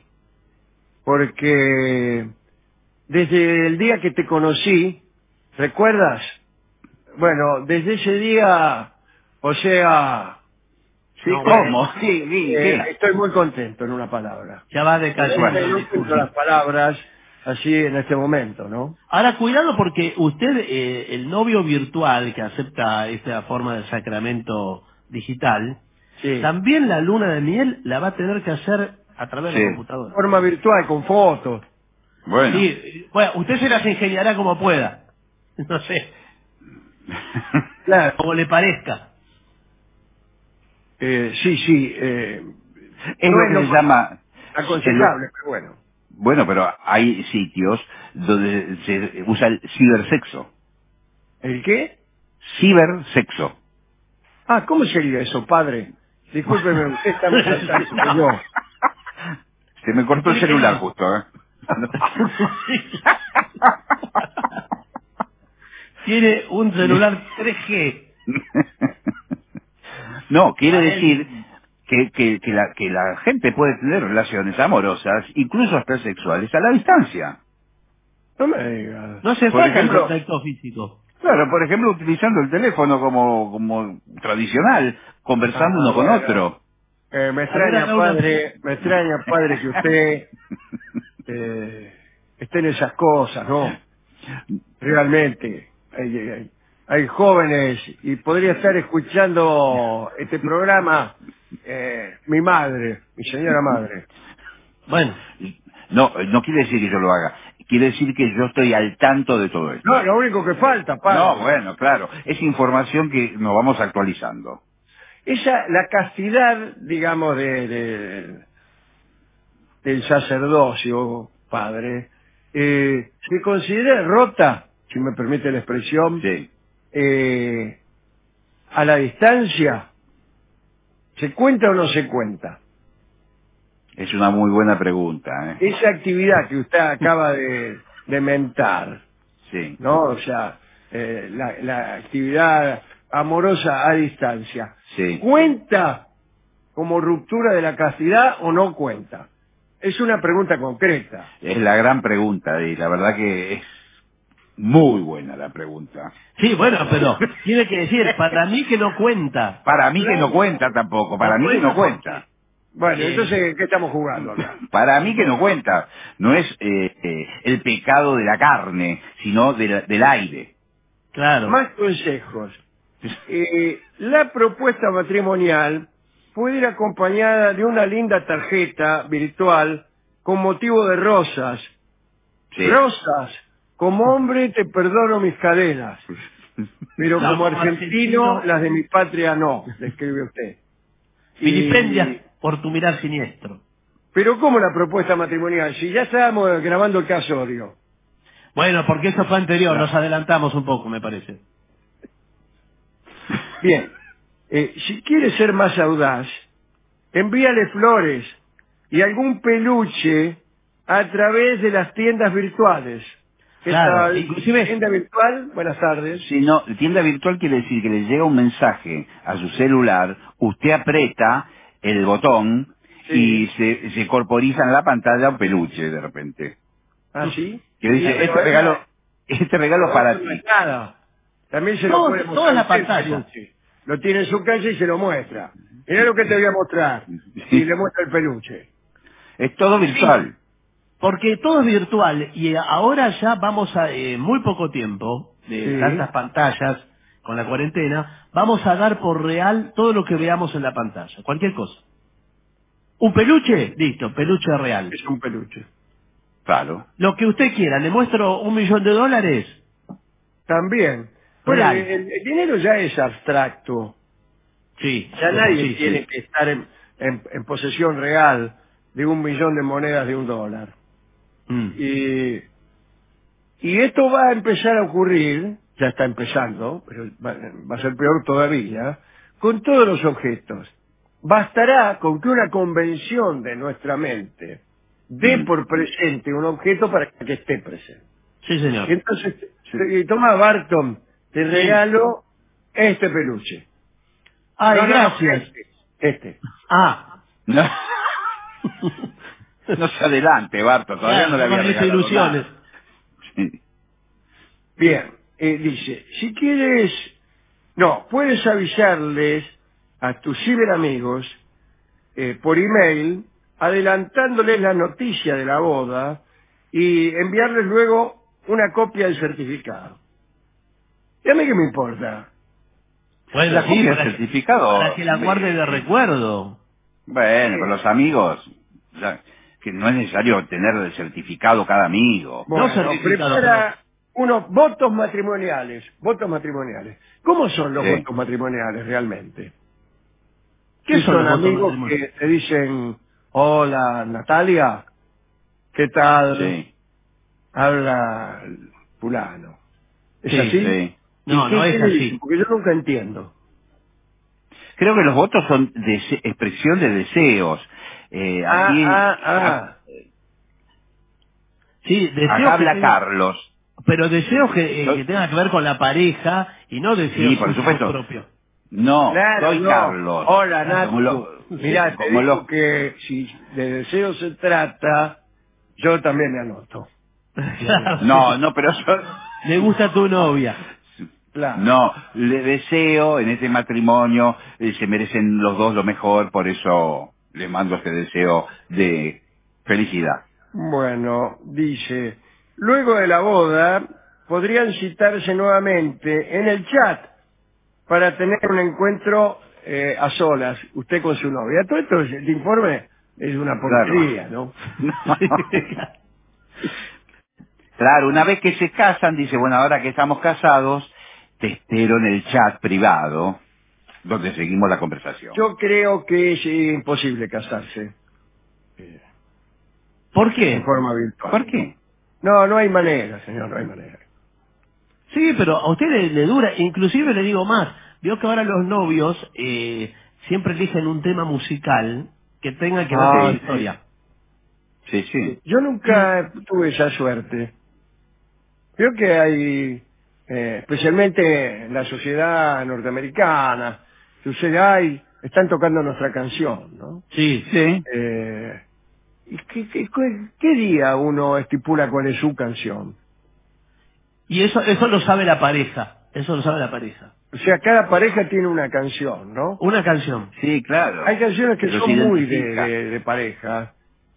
porque desde el día que te conocí, ¿recuerdas? Bueno, desde ese día, o sea, Sí, No, ¿cómo? bueno, ¿Qué? estoy muy contento en una palabra. ya va No decayendo el encuentro discurso. las palabras así en este momento, ¿no? Ahora, cuidado porque usted, el novio virtual que acepta esta forma de sacramento digital, Sí. también la luna de miel la va a tener que hacer a través de Sí. la computadora. Forma virtual, con fotos. Bueno. Sí, bueno, usted se las ingeniará como pueda. No sé, Claro. como le parezca. Sí, sí. Es No lo es que lo se más llama... aconsejable, pero bueno. Bueno, pero hay sitios donde se usa el cibersexo. ¿El qué? Cibersexo. Ah, ¿cómo sería eso, padre? Discúlpeme, usted está más al tanto que yo. Se me cortó el celular Explíqueme. justo, ¿eh? Tiene un celular 3G. No, quiere A decir él. que la gente puede tener relaciones amorosas, incluso hasta sexuales, a la distancia. No me digas. No hace Por falta el ejemplo, contacto físico. claro, por ejemplo, utilizando el teléfono como tradicional, conversando Ah, uno con bueno. otro. Me A ver, haga una... extraña, padre, que usted esté en esas cosas, ¿no? Realmente. Hay jóvenes y podría estar escuchando este programa mi madre, mi señora madre. Bueno, No, no quiere decir que yo lo haga. Quiere decir que yo estoy al tanto de todo esto. No, lo único que falta, No, padre. bueno, claro. Es información que nos vamos actualizando. La castidad, digamos, del sacerdocio, padre, se considera rota, si me permite la expresión, Sí. a la distancia. ¿Se cuenta o no se cuenta? Es una muy buena pregunta, ¿eh? Esa actividad que usted acaba de mentar, Sí. ¿no? O sea, la actividad amorosa a distancia, Sí. ¿cuenta como ruptura de la castidad o no cuenta? Es una pregunta concreta. Es la gran pregunta y la verdad que es muy buena la pregunta. sí, bueno, pero tiene que decir, para mí que no cuenta. Para mí que no Claro. cuenta tampoco, para No mí que no cuenta porque... cuenta. Bueno, entonces, ¿qué estamos jugando acá? Para mí que no cuenta. No es el pecado de la carne, sino del aire. Claro. Más consejos. La propuesta matrimonial puede ir acompañada de una linda tarjeta virtual con motivo de rosas. Sí. Rosas. Como hombre te perdono mis cadenas, pero No, como como argentino argentino, las de mi patria no, le escribe usted. vilipendias por tu mirar siniestro. Pero ¿cómo la propuesta matrimonial? Si ya estábamos grabando el casorio. Bueno, porque eso fue anterior, nos adelantamos un poco, me parece. Bien, si quiere ser más audaz, envíale flores y algún peluche a través de las tiendas virtuales. Claro, Esta inclusive... tienda virtual, buenas tardes. Si no, tienda virtual quiere decir que le llega un mensaje a su celular, usted aprieta el botón y se corporiza en la pantalla un peluche de repente. ¿Ah, sí? Que dice, Sí, pero este regalo es para no ti. es nada. También se lo puede mostrar. Toda la usted el pantalla. peluche. Lo tiene en su casa y se lo muestra. Mirá lo que te voy a mostrar. Y le muestra el peluche. Es todo virtual. Porque todo es virtual y ahora ya vamos a, muy poco tiempo, de tantas pantallas con la cuarentena, vamos a dar por real todo lo que veamos en la pantalla, cualquier cosa. ¿Un peluche? Listo, peluche real. Es un peluche. Claro. Lo que usted quiera, ¿le muestro $1.000.000? También. Bueno, Real. el dinero ya es abstracto. Sí. Ya nadie sí, tiene sí. que estar en posesión real de 1.000.000 de monedas de $1. Y esto va a empezar a ocurrir, ya está empezando, pero va a ser peor todavía, con todos los objetos. Bastará con que una convención de nuestra mente dé por presente un objeto para que esté presente. Sí, señor. Y entonces, toma Barton, te regalo este peluche. Ay, No, gracias. Este. Ah. No, no se adelante, Barto, todavía no le había regalado ilusiones. nada. Sí. Bien, dice, si quieres, no, puedes avisarles a tus ciberamigos por email, adelantándoles la noticia de la boda y enviarles luego una copia del certificado. ¿Y a mí qué me importa? Bueno, La sí, copia del para certificado. para que la guarde de recuerdo. Bueno, con los amigos, que no es necesario tener el certificado cada amigo. Bueno, No certificado, prepara unos votos matrimoniales. Votos matrimoniales. ¿Cómo son los Sí. votos matrimoniales realmente? ¿Qué ¿Qué son son los votos amigos matrimoniales? que te dicen, hola Natalia, ¿qué tal? Sí. Habla fulano. ¿Es Sí, así? Sí. No, ¿Y no qué es le así. dicen? Porque yo nunca entiendo. Creo que los votos son expresión de deseos. Sí, deseos Acá que habla tengan, Carlos. pero deseos que tengan que ver con la pareja y no deseos Sí, por suyos supuesto. propios. No, Claro, soy no. Carlos. Hola, Como Nacho. Mirá, te como digo que si de deseo se trata, yo también me anoto. Claro, No, sí. no, pero yo... Le gusta tu novia. Claro. No, le deseo en este matrimonio, se merecen los dos lo mejor, por eso le mando este deseo de felicidad. Bueno, dice, luego de la boda, podrían citarse nuevamente en el chat para tener un encuentro a solas, usted con su novia. Todo esto, el informe es una porquería, ¿no? Claro, una vez que se casan, dice, bueno, ahora que estamos casados, te espero en el chat privado, donde seguimos la conversación. Yo creo que es imposible casarse ¿Por en qué? forma virtual. ¿Por qué? No, no hay manera, señor, no hay manera. Sí, pero a usted le dura, inclusive le digo más, vio que ahora los novios siempre eligen un tema musical que tenga que ver con su historia. Sí, sí. Yo nunca tuve esa suerte. Creo que hay, especialmente en la sociedad norteamericana, sucede, están tocando nuestra canción, ¿no? Sí. Sí. ¿Y qué día uno estipula cuál es su canción? Y eso lo sabe la pareja, eso lo sabe la pareja. O sea, cada pareja tiene una canción, ¿no? Una canción. Sí, claro. Hay canciones que Pero son se muy identifica. de pareja.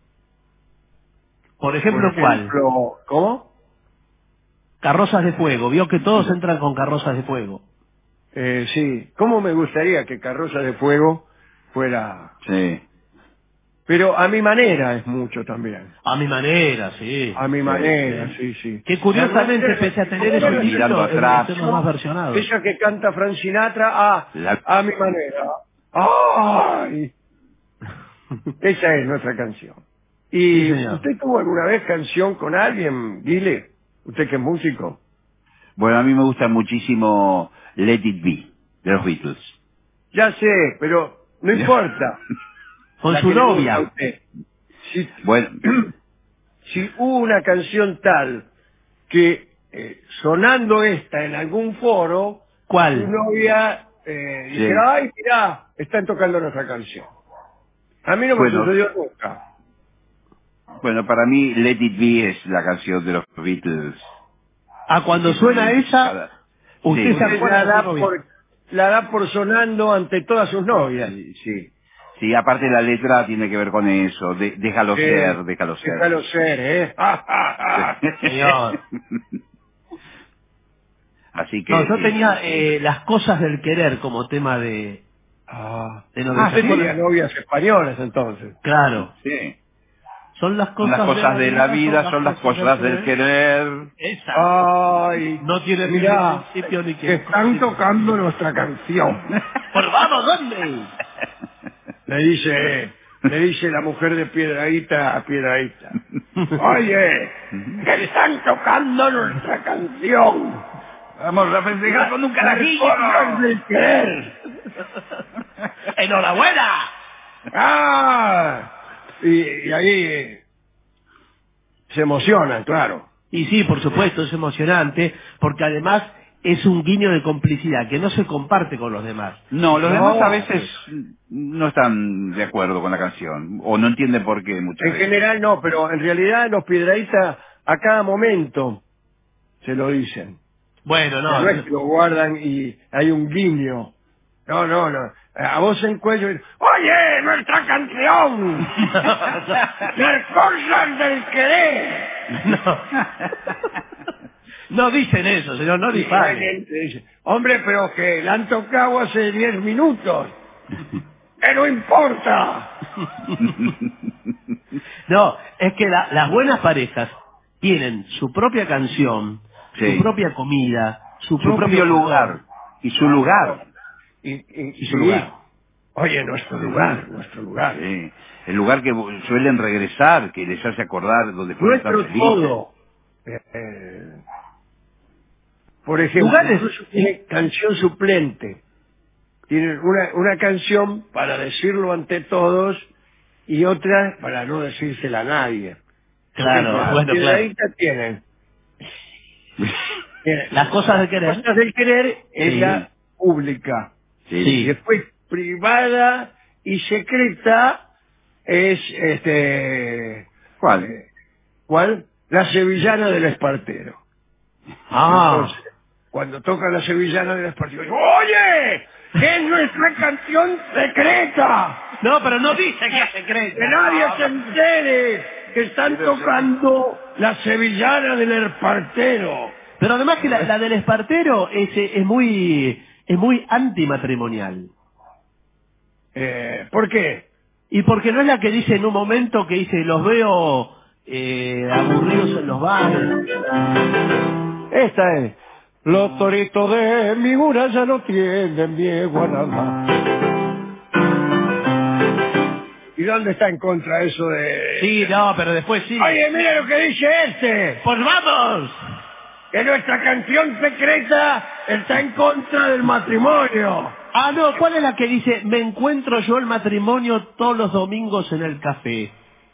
Por ejemplo, ¿cuál? ¿Cómo? Carrozas de fuego, vio que todos entran con carrozas de fuego. Sí. ¿Cómo me gustaría que Carroza de Fuego fuera... Sí. Pero a mi manera es mucho también. A mi manera, sí. A mi manera, sí. Que curiosamente, pese a tener esos Mirando títulos, atrás. es los más versionados. Ella que canta Frank Sinatra, a mi manera. ¡Ay! Esa es nuestra canción. ¿Y Sí, señor. usted tuvo alguna vez canción con alguien, Guile? ¿Usted que es músico? Bueno, a mí me gusta muchísimo Let It Be, de los Beatles. Ya sé, pero no importa. Con La su que le gusta a novia. usted. Si, Bueno, si hubo una canción tal que sonando esta en algún foro, ¿Cuál? su novia dijera, ay, mirá, están tocando nuestra canción. A mí no me sucedió nunca. Bueno, para mí Let It Be es la canción de los Beatles. Cuando suena esa, usted se acuerda de su novia. La da por sonando ante todas sus novias. Sí. Sí, aparte la letra tiene que ver con eso. Déjalo ser, déjalo ser. Déjalo ser, Señor. Así que... No, yo tenía Las cosas del querer como tema de novela. Usted tenía novias españolas entonces. Claro. Sí. Son las cosas de la vida, son las cosas del querer. Esa. Ay, no tiene mira, principio ni que están tocando nuestra canción. Pues vamos, ¿dónde? Le dice la mujer de Piedradita a Piedradita. Oye, que están tocando nuestra canción. Vamos a festejar con un carajillo. Cosas del querer. ¡Enhorabuena! Y ahí se emocionan, claro. Y sí, por supuesto, es emocionante, porque además es un guiño de complicidad que no se comparte con los demás. No, los demás a veces no están de acuerdo con la canción, o no entienden por qué muchas veces. En general no, pero en realidad los Piedrahítas a cada momento se lo dicen. Bueno, no. No es que lo guardan y hay un guiño. No. A voz en cuello. ¡Oye, nuestra canción! ¡Las cosas del querer! No dicen eso, señor, no difamen. Hombre, pero que la han tocado hace 10 minutos. ¡Que no importa! No, es que las buenas parejas tienen su propia canción, su propia comida, su propio lugar. Y su lugar. Y su lugar. Oye, nuestro lugar. Sí. El lugar que suelen regresar, que les hace acordar donde fueron tan felices. Todo. Por ejemplo, tiene canción suplente. Tienen una canción para decirlo ante todos y otra para no decírsela a nadie. Claro, bueno, claro. Tienen las cosas del querer. Las cosas del querer es la pública. Sí. Y después privada y secreta es ¿Cuál? La sevillana del espartero. Entonces, cuando toca la sevillana del espartero, digo, ¡oye! ¡Que es nuestra canción secreta! No, pero no dice que es secreta. Que nadie se entere que están tocando la sevillana del espartero. Pero además que la del espartero es muy antimatrimonial. ¿Por qué? Y porque no es la que dice en un momento que dice, los veo aburridos en los bares. Esta es. Los toritos de mi muralla no tienen miedo a nada. ¿Y dónde está en contra eso de...? Sí, no, pero después sí. Oye, mira lo que dice este. ¡Pues vamos! Que nuestra canción secreta está en contra del matrimonio. No, ¿cuál es la que dice, me encuentro yo el matrimonio todos los domingos en el café?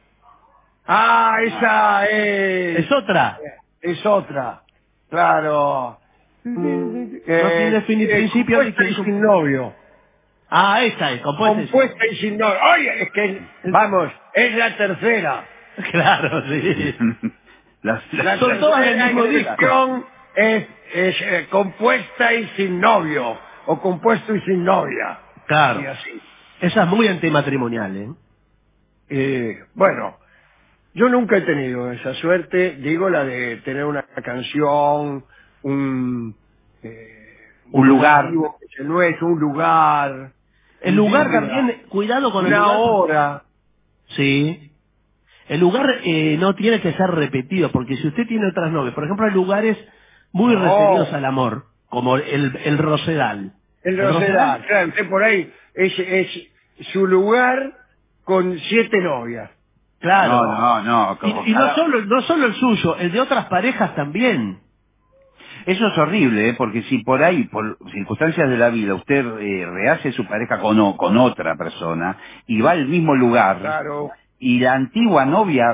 Esa es... ¿Es otra? Es otra, claro. No tiene fin ni principio ni que sin novio. Esa es, compuesta y sin novio. Oye, es que, vamos, es la tercera. Claro, sí. Son todas el mismo disco. Es compuesta y sin novio, o compuesto y sin novia. Claro. Y así. Esa es muy antimatrimonial, bueno, yo nunca he tenido esa suerte, digo la de tener una canción, un lugar. Que no es un lugar. El lugar también, cuidado con el lugar. Una hora. Sí. El lugar no tiene que ser repetido, porque si usted tiene otras novias, por ejemplo, hay lugares muy referidos al amor, como el Rosedal. El Rosedal, claro, usted por ahí es su lugar con 7 novias. Claro. No. Y no solo el suyo, el de otras parejas también. Eso es horrible, porque si por ahí, por circunstancias de la vida, usted rehace su pareja con otra persona y va al mismo lugar, claro. Y la antigua novia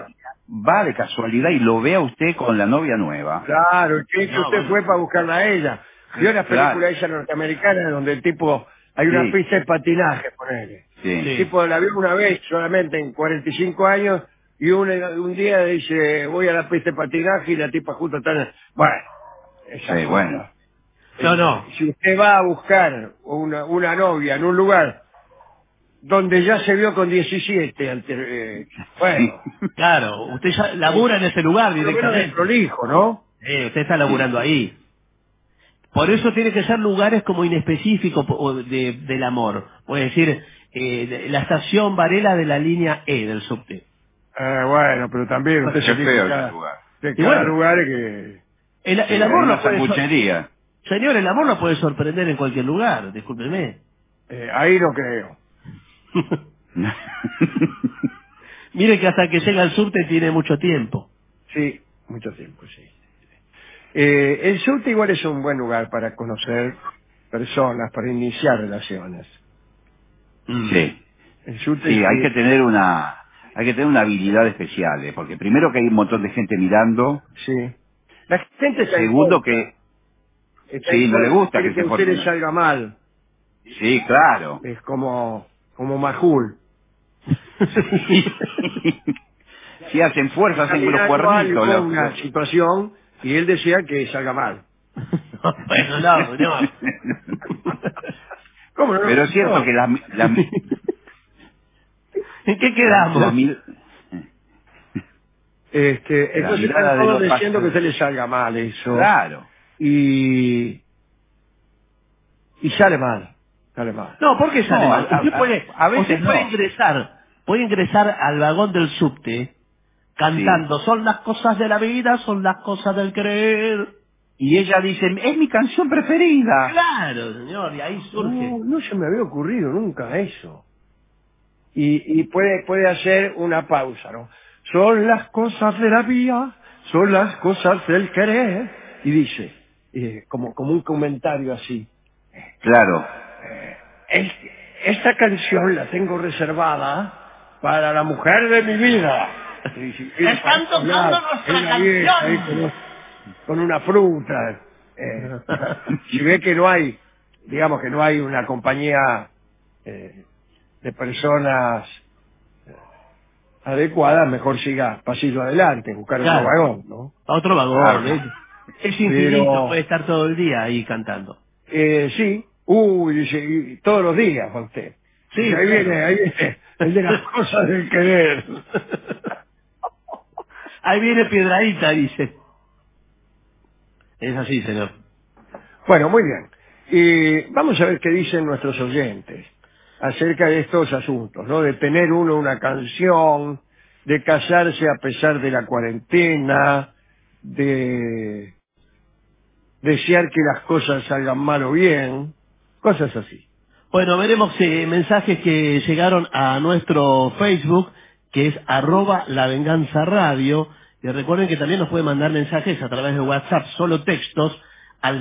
va de casualidad y lo ve a usted con la novia nueva. Claro, que No, usted bueno. fue para buscarla a ella. Vio las Claro. películas esas norteamericanas donde el tipo, hay una Sí. pista de patinaje, ponele. Sí. El tipo la vio una vez solamente en 45 años y un día dice, voy a la pista de patinaje y la tipa justo está en... Bueno, esa Sí, cosa. bueno. No. Si usted va a buscar una novia en un lugar donde ya se vio con 17, bueno, Claro, usted ya labura en ese lugar por lo menos es directamente. prolijo, ¿no? Usted está laburando ahí. Por eso tiene que ser lugares como inespecíficos del amor. Puede decir, la estación Varela de la línea E del subte. Bueno, pero también usted Qué se fija feo en ese cada, lugar. de Y cada bueno. lugar que... El Sí, amor hay no una puede... sanguchería. Señor, el amor no puede sorprender en cualquier lugar, discúlpeme. ahí no creo. Mire que hasta que llega al subte tiene mucho tiempo. Sí, mucho tiempo, sí. El subte igual es un buen lugar para conocer personas, para iniciar relaciones. Sí. El subte Sí, hay sí, que tener una habilidad especial, porque primero que hay un montón de gente mirando, sí. La gente está en segundo contra. que Está en sí, no le contra, gusta quiere que que se a usted le formen. salga mal. Sí, claro. Es como Majul. Si hacen fuerza, Está hacen los mirando cuernitos. algo, una situación, y él desea que salga mal. Bueno, no, señor. ¿Cómo no? Pero es cierto No. que ¿En qué la quedamos? Entonces están mirada de todos los diciendo que pasos. se le salga mal eso. Claro. Y sale mal. Sale mal. No, ¿por qué sale No, mal? a veces Usted puede no. ingresar al vagón del subte Sí. cantando, son las cosas de la vida, son las cosas del querer. Y ella dice, es mi canción preferida. Claro, señor, y ahí surge. No se me había ocurrido nunca eso. Y puede hacer una pausa, ¿no? Son las cosas de la vida, son las cosas del querer. Y dice, como un comentario así. Claro. Esta canción la tengo reservada para la mujer de mi vida. Están tocando nuestra canción. Con una fruta. Si ve que no hay, digamos que no hay una compañía de personas adecuadas, mejor siga pasillo adelante, buscar otro Claro, vagón, ¿no? a otro vagón. Es infinito, Pero, puede estar todo el día ahí cantando. sí, dice, y todos los días para usted. Sí, Dice, claro. ahí viene, el de las cosas del querer. Ahí viene Piedradita, dice. Es así, señor. Bueno, muy bien. Y vamos a ver qué dicen nuestros oyentes acerca de estos asuntos, ¿no? De tener uno una canción, de casarse a pesar de la cuarentena, de desear que las cosas salgan mal o bien, cosas así. Bueno, veremos mensajes que llegaron a nuestro Facebook, que es @lavenganzaradio. Y recuerden que también nos pueden mandar mensajes a través de WhatsApp, solo textos, al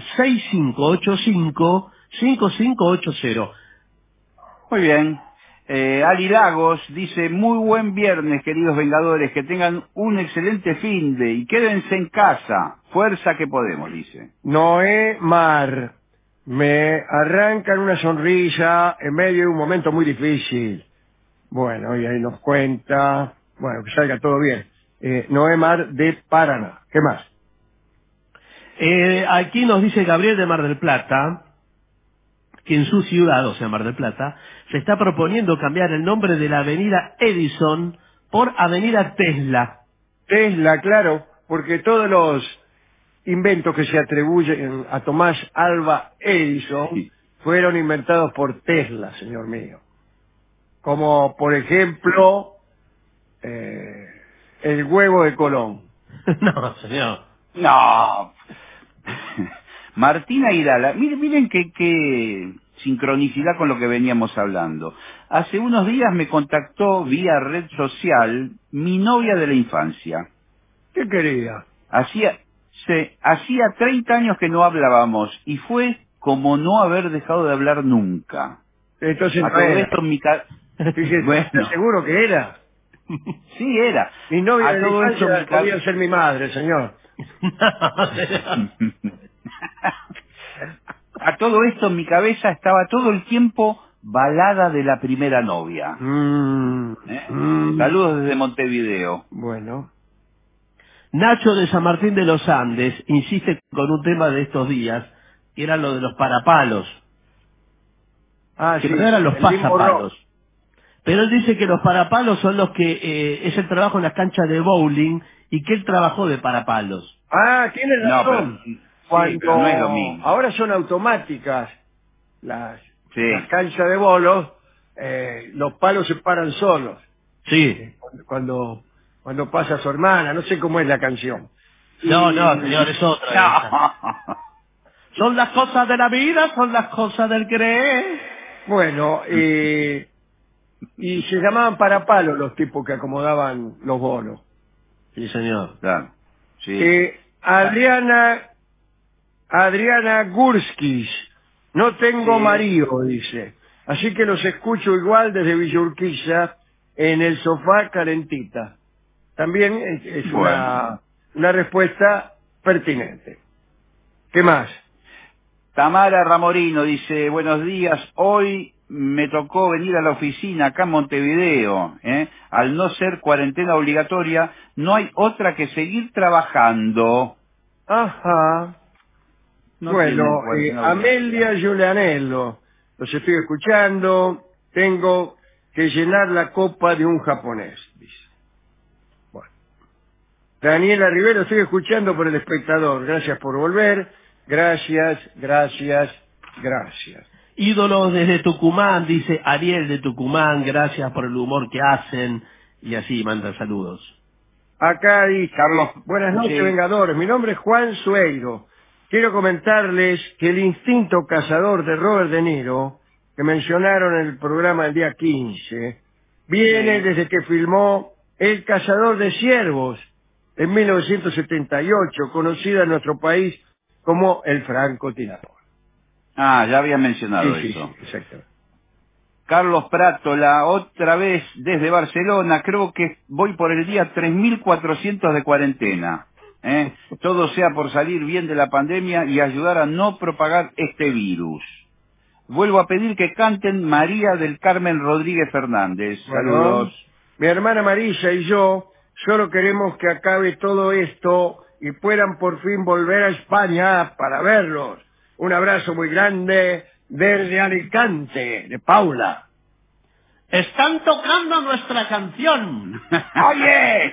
6585-5580. Muy bien. Ali Lagos dice, muy buen viernes, queridos Vengadores, que tengan un excelente finde y quédense en casa. Fuerza que podemos, dice. Noé Mar, me arrancan una sonrisa en medio de un momento muy difícil. Bueno, y ahí nos cuenta, bueno, que salga todo bien. Noé Mar de Paraná. ¿Qué más? Aquí nos dice Gabriel de Mar del Plata, que en su ciudad, o sea, Mar del Plata, se está proponiendo cambiar el nombre de la avenida Edison por avenida Tesla. Tesla, claro, porque todos los inventos que se atribuyen a Tomás Alva Edison fueron inventados por Tesla, señor mío. Como, por ejemplo, el huevo de Colón. No, señor. No. Martina Irala, miren qué sincronicidad con lo que veníamos hablando. Hace unos días me contactó vía red social mi novia de la infancia. ¿Qué quería? Hacía 30 años que no hablábamos y fue como no haber dejado de hablar nunca. Entonces A no todo era. esto Fíjese, bueno, ¿estás seguro que era? Sí, era. Mi novia A de todo esto infancia mi cab- podía ser mi madre, señor. A todo esto en mi cabeza estaba todo el tiempo Balada de la primera novia. Saludos desde Montevideo. Bueno. Nacho de San Martín de los Andes insiste con un tema de estos días, que era lo de los parapalos. Ah, Que sí, no eran los el limbo rock. pasapalos. Pero él dice que los parapalos son los que es el trabajo en las canchas de bowling y que él trabajó de parapalos. Ah, tiene No, pero, razón. sí, Cuando pero no es lo mismo. ahora son automáticas las Sí. canchas de bolos, los palos se paran solos. Sí. Cuando pasa su hermana, no sé cómo es la canción. No, señor, es otra. esa. Son las cosas de la vida, son las cosas del querer. Bueno, y se llamaban parapalos los tipos que acomodaban los bolos. Sí, señor. Claro. Sí. Adriana Gurskis, no tengo Sí. marido, dice. Así que los escucho igual desde Villa Urquiza, en el sofá calentita. También es Bueno. una respuesta pertinente. ¿Qué más? Tamara Ramorino dice, buenos días, hoy me tocó venir a la oficina acá en Montevideo. Al no ser cuarentena obligatoria, no hay otra que seguir trabajando. Ajá. No Bueno, tienen cuarentena Amelia Giulianello, los estoy escuchando, tengo que llenar la copa de un japonés, dice. Bueno. Daniela Rivero, estoy escuchando por el espectador, gracias por volver, gracias. Ídolos desde Tucumán, dice Ariel de Tucumán, gracias por el humor que hacen. Y así manda saludos. Acá dice, Carlos, buenas noches, sí. Vengadores, mi nombre es Juan Sueiro. Quiero comentarles que el instinto cazador de Robert De Niro, que mencionaron en el programa del día 15, viene desde que filmó El cazador de ciervos en 1978, conocida en nuestro país como El francotirador. Ah, ya había mencionado Sí, eso. exacto. Carlos Prátola, otra vez desde Barcelona, creo que voy por el día 3400 de cuarentena. Todo sea por salir bien de la pandemia y ayudar a no propagar este virus. Vuelvo a pedir que canten María del Carmen Rodríguez Fernández. Bueno, Saludos. mi hermana Marisa y yo solo queremos que acabe todo esto y puedan por fin volver a España para verlos. Un abrazo muy grande desde Alicante, de Paula. ¡Están tocando nuestra canción! ¡Oye!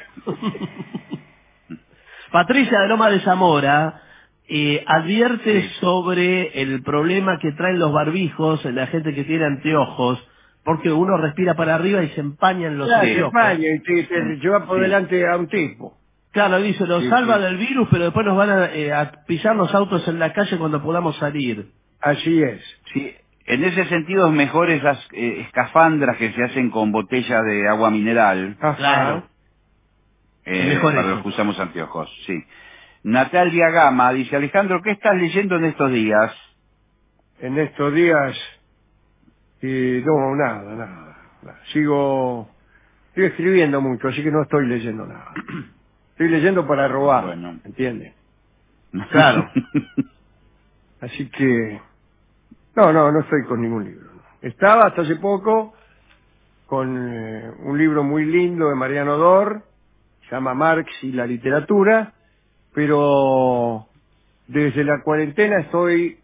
Patricia de Loma de Zamora advierte sobre el problema que traen los barbijos en la gente que tiene anteojos, porque uno respira para arriba y se empañan los Claro, se anteojos. empaña y te lleva por delante a un tipo. Claro, dice, nos salva del virus, pero después nos van a pisar los autos en la calle cuando podamos salir. Así es. Sí, en ese sentido es mejor esas escafandras que se hacen con botella de agua mineral. Ajá. Claro. Mejor para eso. los que usamos anteojos, sí. Natalia Gama dice, Alejandro, ¿qué estás leyendo en estos días? En estos días, no, nada. Estoy escribiendo mucho, así que no estoy leyendo nada. Estoy leyendo para robar, Bueno. ¿entiendes? Claro. Así que, no estoy con ningún libro. Estaba hasta hace poco con un libro muy lindo de Mariano Dor, se llama Marx y la literatura, pero desde la cuarentena estoy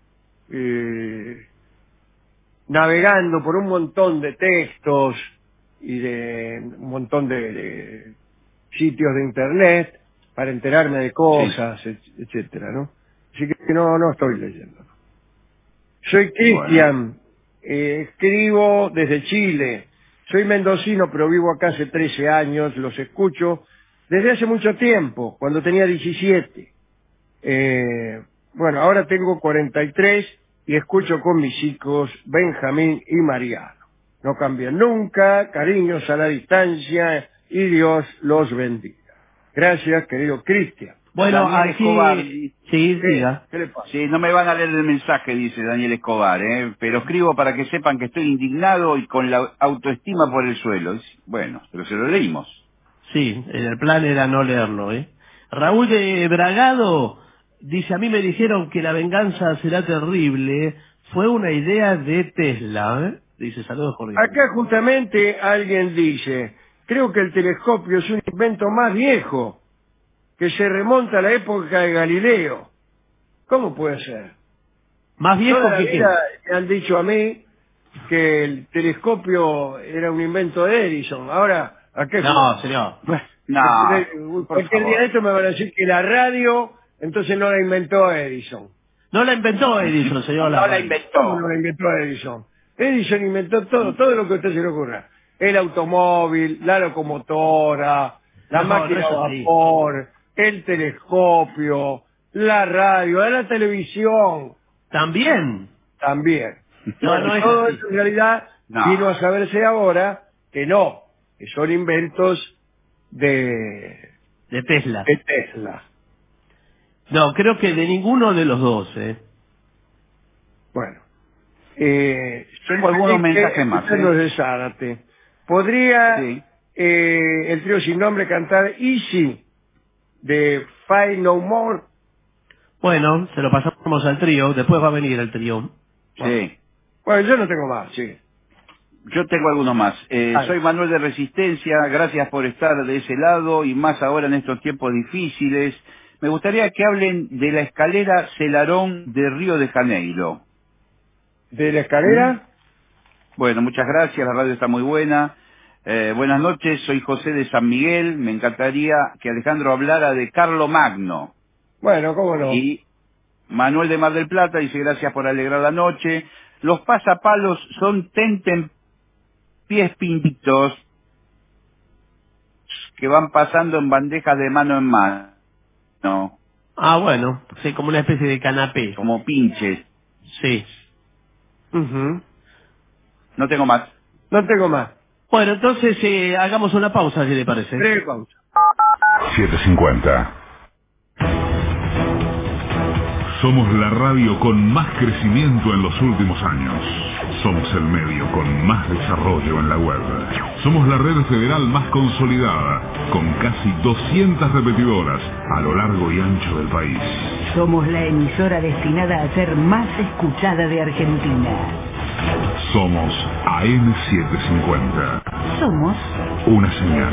navegando por un montón de textos y de un montón de sitios de internet para enterarme de cosas, etcétera, ¿no? Así que no estoy leyendo. Soy Cristian, escribo desde Chile. Soy mendocino, pero vivo acá hace 13 años, los escucho desde hace mucho tiempo, cuando tenía 17. Bueno, ahora tengo 43 y escucho con mis hijos Benjamín y Mariano. No cambian nunca, cariños a la distancia y Dios los bendiga. Gracias, querido Cristian. Bueno, Daniel aquí... Escobar. Sí, diga. ¿Qué le pasa? Sí, no me van a leer el mensaje, dice Daniel Escobar, pero escribo para que sepan que estoy indignado y con la autoestima por el suelo. Bueno, pero se lo leímos. Sí, el plan era no leerlo, ¿eh? Raúl de Bragado dice, a mí me dijeron que la venganza será terrible. Fue una idea de Tesla, ¿eh? Dice, saludos cordiales. Acá justamente alguien dice, creo que el telescopio es un invento más viejo, que se remonta a la época de Galileo. ¿Cómo puede ser? ¿Más viejo Toda la que qué? vida me han dicho a mí que el telescopio era un invento de Edison. Ahora, ¿a qué No, fue? señor. No, Cualquier día de esto me van a decir que la radio, entonces no la inventó Edison. No la inventó Edison, señor. No la inventó. ¿Cómo no la inventó Edison? Edison inventó todo lo que a usted se le ocurra. El automóvil, la locomotora, la No, máquina no es a así. vapor, el telescopio, la radio, la televisión, ¿También? también. No, Bueno, no es todo así. eso en realidad No. vino a saberse ahora que no, que son inventos de Tesla. Tesla. No, creo que de ninguno de los dos, ¿eh? Bueno. Tengo algunos mensajes más. Los de Zárate. ¿Podría Sí. el trío sin nombre cantar Easy de Fight No More? Bueno, se lo pasamos al trío, después va a venir el trío. Sí. Bueno, yo no tengo más, sí. Yo tengo algunos más. Dale. Soy Manuel de Resistencia, gracias por estar de ese lado y más ahora en estos tiempos difíciles. Me gustaría que hablen de la escalera Celarón de Río de Janeiro. ¿De la escalera? Bueno, muchas gracias, la radio está muy buena. Buenas noches, soy José de San Miguel. Me encantaría que Alejandro hablara de Carlo Magno. Bueno, cómo no. Y Manuel de Mar del Plata dice gracias por alegrar la noche. Los pasapalos son pies pintitos que van pasando en bandejas de mano en mano. No, Ah, bueno, sí, como una especie de canapé. como pinches. Sí. Ujú. No tengo más. No tengo más. Bueno, entonces hagamos una pausa, si le parece. Breve pausa. 750. Somos la radio con más crecimiento en los últimos años. Somos el medio con más desarrollo en la web. Somos la red federal más consolidada, con casi 200 repetidoras a lo largo y ancho del país. Somos la emisora destinada a ser más escuchada de Argentina. Somos AM750. Somos Una señal.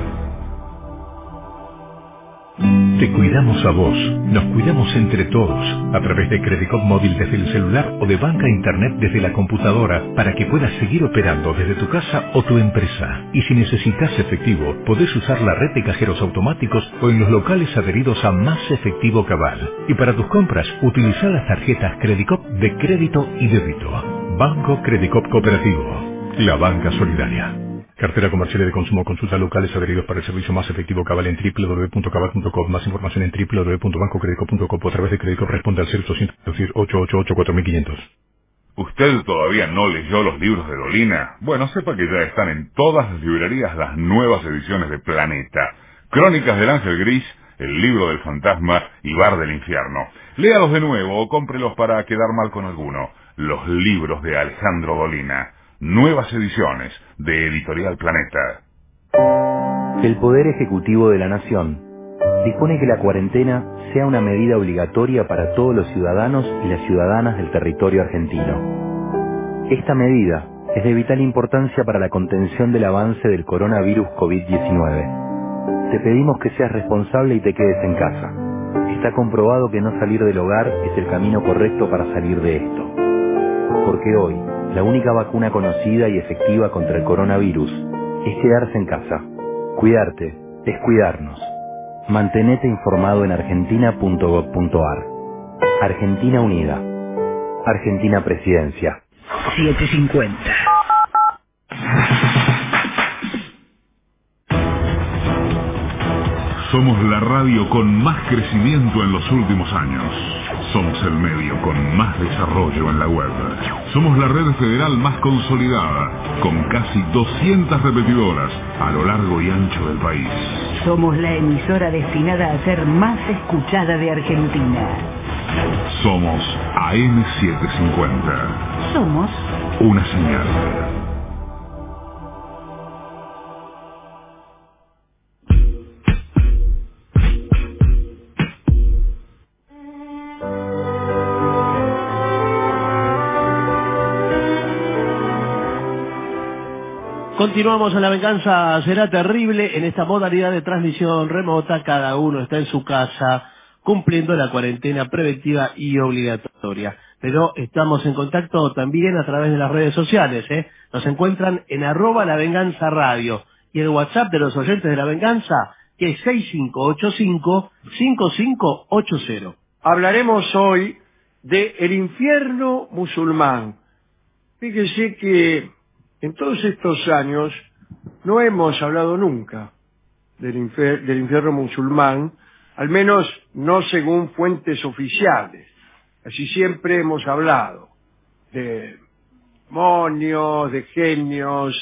Te cuidamos a vos, nos cuidamos entre todos, a través de Credicop Móvil desde el celular o de banca internet desde la computadora, para que puedas seguir operando desde tu casa o tu empresa. Y si necesitas efectivo, podés usar la red de cajeros automáticos o en los locales adheridos a Más Efectivo Cabal. Y para tus compras, utiliza las tarjetas Credicop de crédito y débito. Banco Credicop Cooperativo, la banca solidaria. Cartera comercial de consumo, consulta locales adheridos para el servicio Más Efectivo Cabal en www.cabal.com. Más información en www.bancocredico.com o a través de Credicop. Responde al 0800 888 4500. ¿Usted todavía no leyó los libros de Dolina? Bueno, sepa que ya están en todas las librerías las nuevas ediciones de Planeta. Crónicas del Ángel Gris, El Libro del Fantasma y Bar del Infierno. Léalos de nuevo o cómprelos para quedar mal con alguno. Los libros de Alejandro Dolina. Nuevas ediciones de Editorial Planeta. El Poder Ejecutivo de la Nación dispone que la cuarentena sea una medida obligatoria para todos los ciudadanos y las ciudadanas del territorio argentino. Esta medida es de vital importancia para la contención del avance del coronavirus COVID-19. Te pedimos que seas responsable y te quedes en casa. Está comprobado que no salir del hogar es el camino correcto para salir de esto. Porque hoy, la única vacuna conocida y efectiva contra el coronavirus es quedarse en casa. Cuidarte es cuidarnos. Mantenete informado en argentina.gov.ar. Argentina Unida. Argentina Presidencia. 750. Somos la radio con más crecimiento en los últimos años. Somos el medio con más desarrollo en la web. Somos la red federal más consolidada, con casi 200 repetidoras a lo largo y ancho del país. Somos la emisora destinada a ser más escuchada de Argentina. Somos AM750. Somos una señal. Continuamos en La Venganza Será Terrible. En esta modalidad de transmisión remota, cada uno está en su casa cumpliendo la cuarentena preventiva y obligatoria. Pero estamos en contacto también a través de las redes sociales, ¿eh? Nos encuentran en @lavenganzaradio y el WhatsApp de los oyentes de La Venganza, que es 6585-5580. Hablaremos hoy de el infierno musulmán. Fíjese que en todos estos años no hemos hablado nunca del infierno musulmán, al menos no según fuentes oficiales. Así siempre hemos hablado de demonios, de genios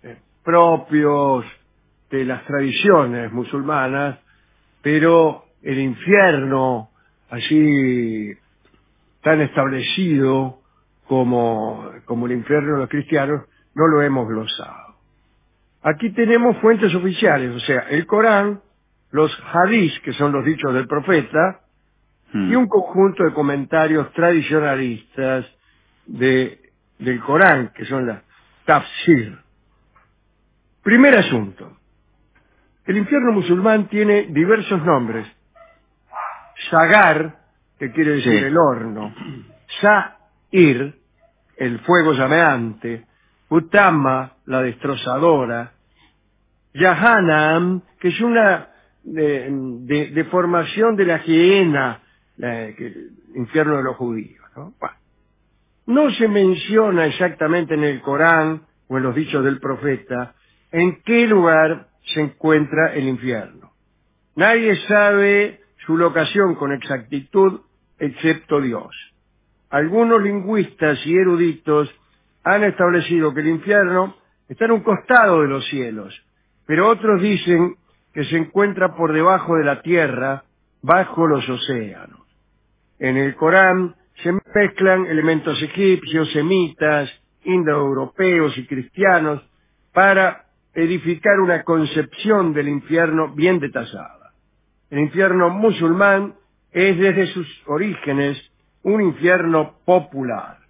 propios de las tradiciones musulmanas, pero el infierno así tan establecido como el infierno de los cristianos no lo hemos glosado. Aquí tenemos fuentes oficiales, o sea, el Corán, los hadís, que son los dichos del profeta, y un conjunto de comentarios tradicionalistas del Corán, que son las tafsir. Primer asunto. El infierno musulmán tiene diversos nombres. Sagar, que quiere decir el horno. Sa'ir, el fuego llameante. Utama, la destrozadora. Jahannam, que es una deformación de la Gehenna, el infierno de los judíos, ¿no? Bueno, no se menciona exactamente en el Corán o en los dichos del profeta en qué lugar se encuentra el infierno. Nadie sabe su locación con exactitud excepto Dios. Algunos lingüistas y eruditos han establecido que el infierno está en un costado de los cielos, pero otros dicen que se encuentra por debajo de la tierra, bajo los océanos. En el Corán se mezclan elementos egipcios, semitas, indoeuropeos y cristianos para edificar una concepción del infierno bien detallada. El infierno musulmán es desde sus orígenes un infierno popular.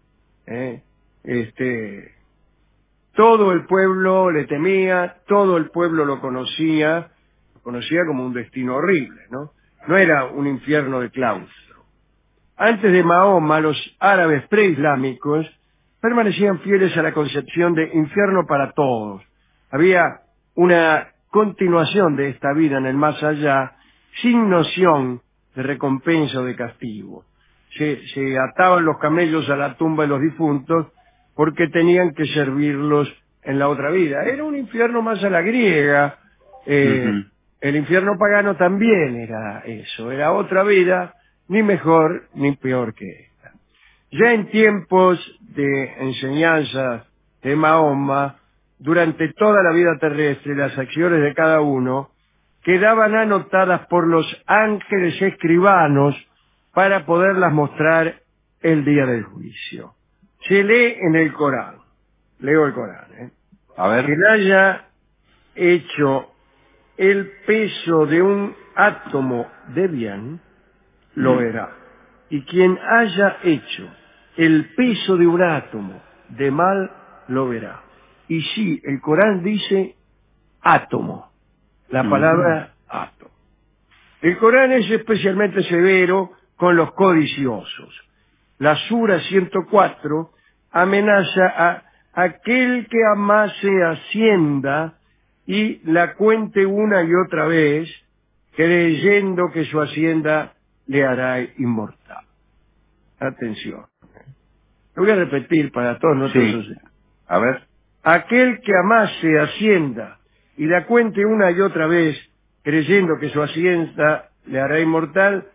Todo el pueblo le temía, todo el pueblo lo conocía como un destino horrible, ¿no? No era un infierno de claustro. Antes de Mahoma, los árabes preislámicos permanecían fieles a la concepción de infierno para todos. Había una continuación de esta vida en el más allá, sin noción de recompensa o de castigo. Se ataban los camellos a la tumba de los difuntos porque tenían que servirlos en la otra vida. Era un infierno más a la griega. El infierno pagano también era eso, era otra vida, ni mejor ni peor que esta. Ya en tiempos de enseñanza de Mahoma, durante toda la vida terrestre, las acciones de cada uno quedaban anotadas por los ángeles escribanos para poderlas mostrar el día del juicio. Se lee en el Corán, leo el Corán, A ver. Quien haya hecho el peso de un átomo de bien, lo verá. Y quien haya hecho el peso de un átomo de mal, lo verá. Y sí, el Corán dice átomo, la palabra átomo. El Corán es especialmente severo con los codiciosos. La Sura 104 amenaza a aquel que amase Hacienda y la cuente una y otra vez, creyendo que su hacienda le hará inmortal. Atención. Lo voy a repetir para todos nosotros. A ver. Aquel que amase Hacienda y la cuente una y otra vez, creyendo que su hacienda le hará inmortal,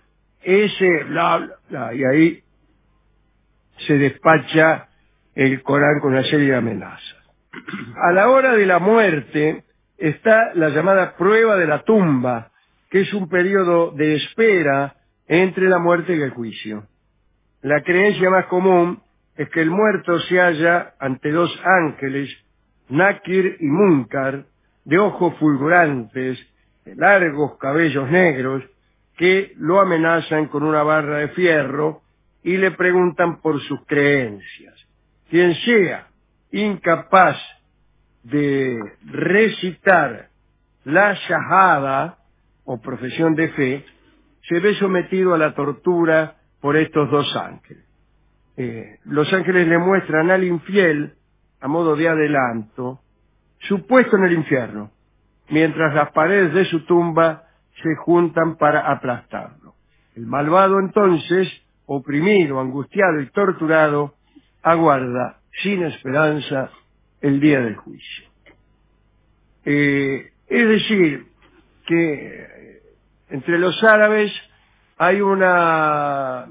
ese bla, bla, bla, y ahí se despacha el Corán con una serie de amenazas. A la hora de la muerte está la llamada prueba de la tumba, que es un periodo de espera entre la muerte y el juicio. La creencia más común es que el muerto se halla ante dos ángeles, Nakir y Munkar, de ojos fulgurantes, de largos cabellos negros, que lo amenazan con una barra de fierro y le preguntan por sus creencias. Quien sea incapaz de recitar la shahada o profesión de fe, se ve sometido a la tortura por estos dos ángeles. Los ángeles le muestran al infiel, a modo de adelanto, su puesto en el infierno, mientras las paredes de su tumba se juntan para aplastarlo. El malvado entonces, oprimido, angustiado y torturado, aguarda sin esperanza el día del juicio. Es decir, que entre los árabes hay una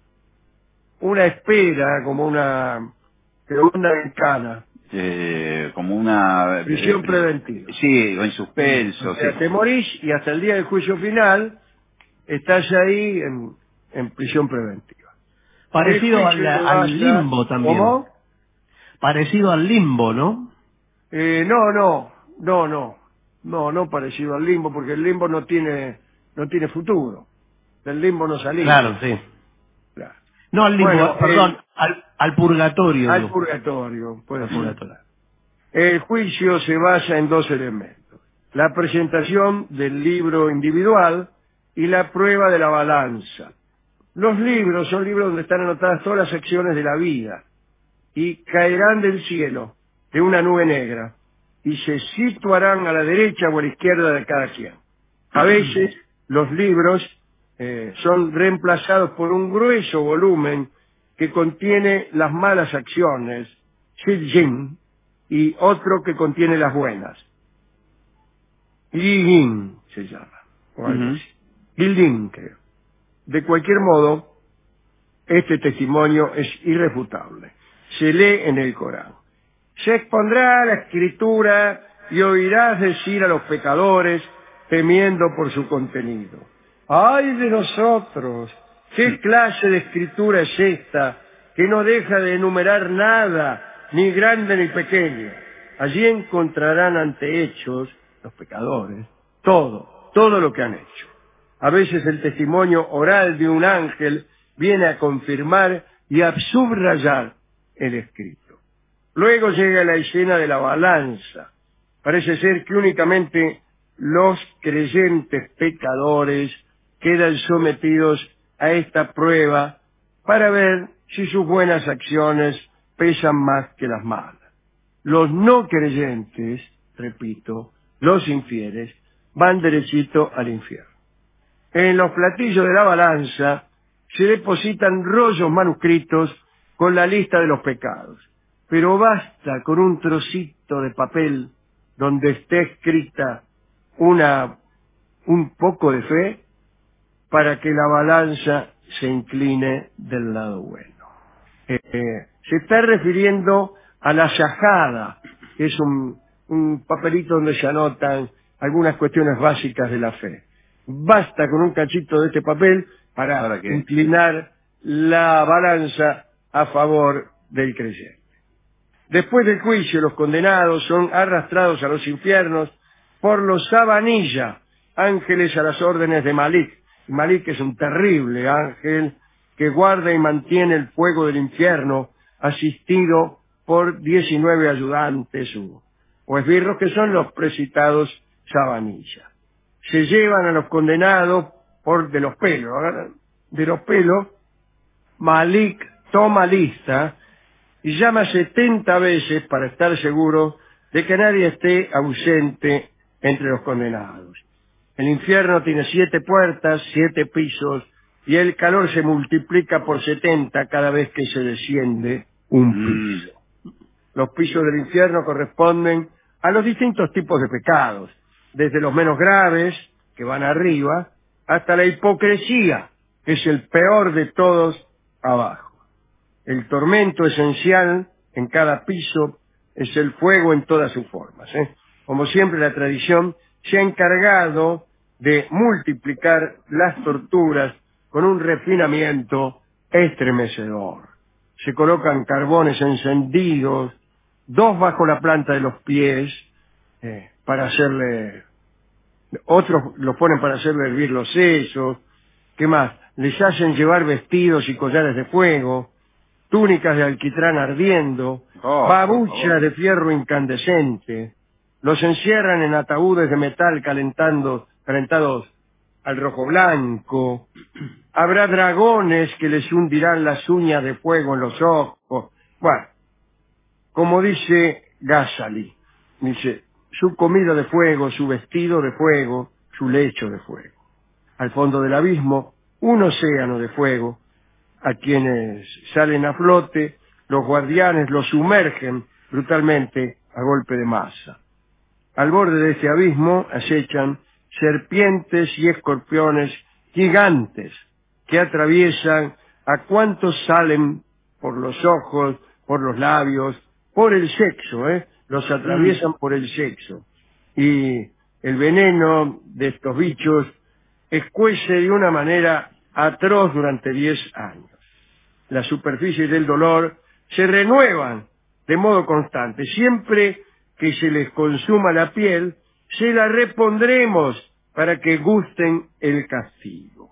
espera, como una ventana. Como una... Prisión preventiva. Sí, o en suspenso. O sea, sí. te morís y hasta el día del juicio final estás ahí en prisión preventiva. Parecido al limbo también. ¿Cómo? Parecido al limbo, ¿no? No parecido al limbo, porque el limbo no tiene futuro. Del limbo no salimos. Claro, sí. Claro. No al limbo, Bueno, perdón, al purgatorio. Al digo. purgatorio, puede ser. Purgatorio. El juicio se basa en dos elementos: la presentación del libro individual y la prueba de la balanza. Los libros son libros donde están anotadas todas las acciones de la vida y caerán del cielo de una nube negra y se situarán a la derecha o a la izquierda de cada quien. A veces los libros son reemplazados por un grueso volumen que contiene las malas acciones, Sijin, y otro que contiene las buenas. Ligin se llama, o algo así. Gildin, creo. De cualquier modo, este testimonio es irrefutable. Se lee en el Corán. Se expondrá la escritura y oirás decir a los pecadores, temiendo por su contenido: ¡ay de nosotros! ¿Qué clase de escritura es esta que no deja de enumerar nada, ni grande ni pequeño? Allí encontrarán ante hechos, los pecadores, todo lo que han hecho. A veces el testimonio oral de un ángel viene a confirmar y a subrayar el escrito. Luego llega la escena de la balanza. Parece ser que únicamente los creyentes pecadores quedan sometidos a esta prueba para ver si sus buenas acciones pesan más que las malas. Los no creyentes, repito, los infieles, van derechito al infierno. En los platillos de la balanza se depositan rollos manuscritos con la lista de los pecados, pero basta con un trocito de papel donde esté escrita un poco de fe para que la balanza se incline del lado bueno. Se está refiriendo a la shahada, que es un papelito donde se anotan algunas cuestiones básicas de la fe. Basta con un cachito de este papel para inclinar la balanza a favor del creyente. Después del juicio, los condenados son arrastrados a los infiernos por los Sabanilla, ángeles a las órdenes de Malik. Malik es un terrible ángel que guarda y mantiene el fuego del infierno, asistido por 19 ayudantes o esbirros, que son los precitados Sabanilla. Se llevan a los condenados de los pelos. Malik toma lista y llama 70 veces para estar seguro de que nadie esté ausente entre los condenados. El infierno tiene 7 puertas, 7 pisos, y el calor se multiplica por 70 cada vez que se desciende un piso. Los pisos del infierno corresponden a los distintos tipos de pecados, desde los menos graves, que van arriba, hasta la hipocresía, que es el peor de todos, abajo. El tormento esencial en cada piso es el fuego en todas sus formas. Como siempre, la tradición se ha encargado de multiplicar las torturas con un refinamiento estremecedor. Se colocan carbones encendidos, 2 bajo la planta de los pies, para hacerle... Otros los ponen para hacerle hervir los sesos. ¿Qué más? Les hacen llevar vestidos y collares de fuego, túnicas de alquitrán ardiendo, babuchas de fierro incandescente. Los encierran en ataúdes de metal calentados al rojo blanco. Habrá dragones que les hundirán las uñas de fuego en los ojos. Bueno, como dice Ghazali, dice, su comida de fuego, su vestido de fuego, su lecho de fuego. Al fondo del abismo, un océano de fuego. A quienes salen a flote, los guardianes los sumergen brutalmente a golpe de masa. Al borde de ese abismo acechan serpientes y escorpiones gigantes que atraviesan a cuantos salen por los ojos, por los labios, por el sexo, los atraviesan por el sexo. Y el veneno de estos bichos escuece de una manera atroz durante 10 años. Las superficies del dolor se renuevan de modo constante. Siempre que se les consuma la piel, se la repondremos para que gusten el castigo.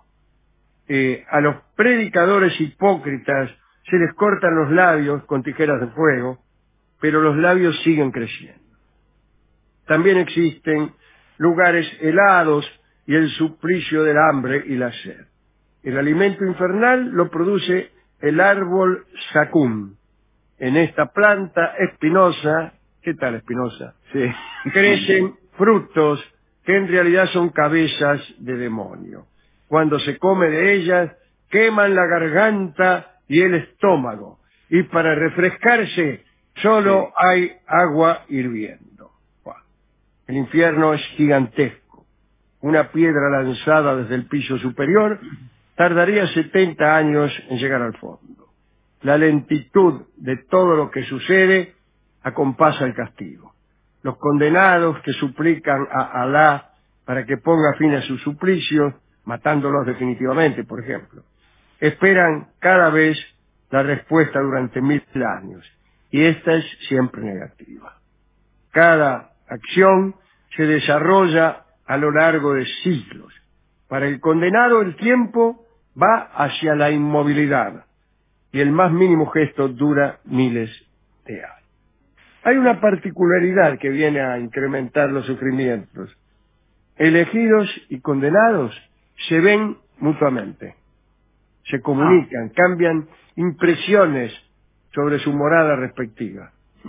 A los predicadores hipócritas se les cortan los labios con tijeras de fuego, pero los labios siguen creciendo. También existen lugares helados y el suplicio del hambre y la sed. El alimento infernal lo produce el árbol sacum. En esta planta espinosa, ¿qué tal espinosa? Sí. Crecen frutos que en realidad son cabezas de demonio. Cuando se come de ellas, queman la garganta y el estómago. Y para refrescarse, solo hay agua hirviendo. El infierno es gigantesco. Una piedra lanzada desde el piso superior tardaría 70 años en llegar al fondo. La lentitud de todo lo que sucede acompasa el castigo. Los condenados que suplican a Alá para que ponga fin a sus suplicios, matándolos definitivamente, por ejemplo, esperan cada vez la respuesta durante 1000 años, y esta es siempre negativa. Cada acción se desarrolla a lo largo de siglos. Para el condenado el tiempo va hacia la inmovilidad y el más mínimo gesto dura miles de años. Hay una particularidad que viene a incrementar los sufrimientos. Elegidos y condenados se ven mutuamente, se comunican, cambian impresiones sobre su morada respectiva.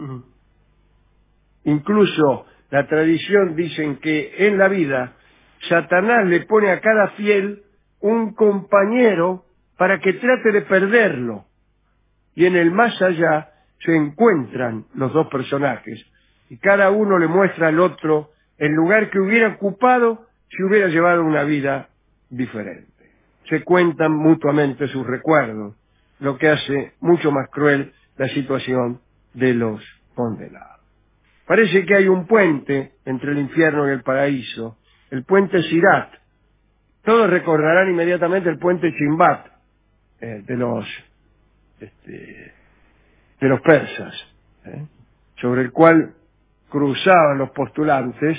Incluso la tradición dicen que en la vida Satanás le pone a cada fiel un compañero para que trate de perderlo. Y en el más allá se encuentran los dos personajes y cada uno le muestra al otro el lugar que hubiera ocupado si hubiera llevado una vida diferente. Se cuentan mutuamente sus recuerdos, lo que hace mucho más cruel la situación de los condenados. Parece que hay un puente entre el infierno y el paraíso, el puente Sirat. Todos recordarán inmediatamente el puente Chimbat de los persas, sobre el cual cruzaban los postulantes.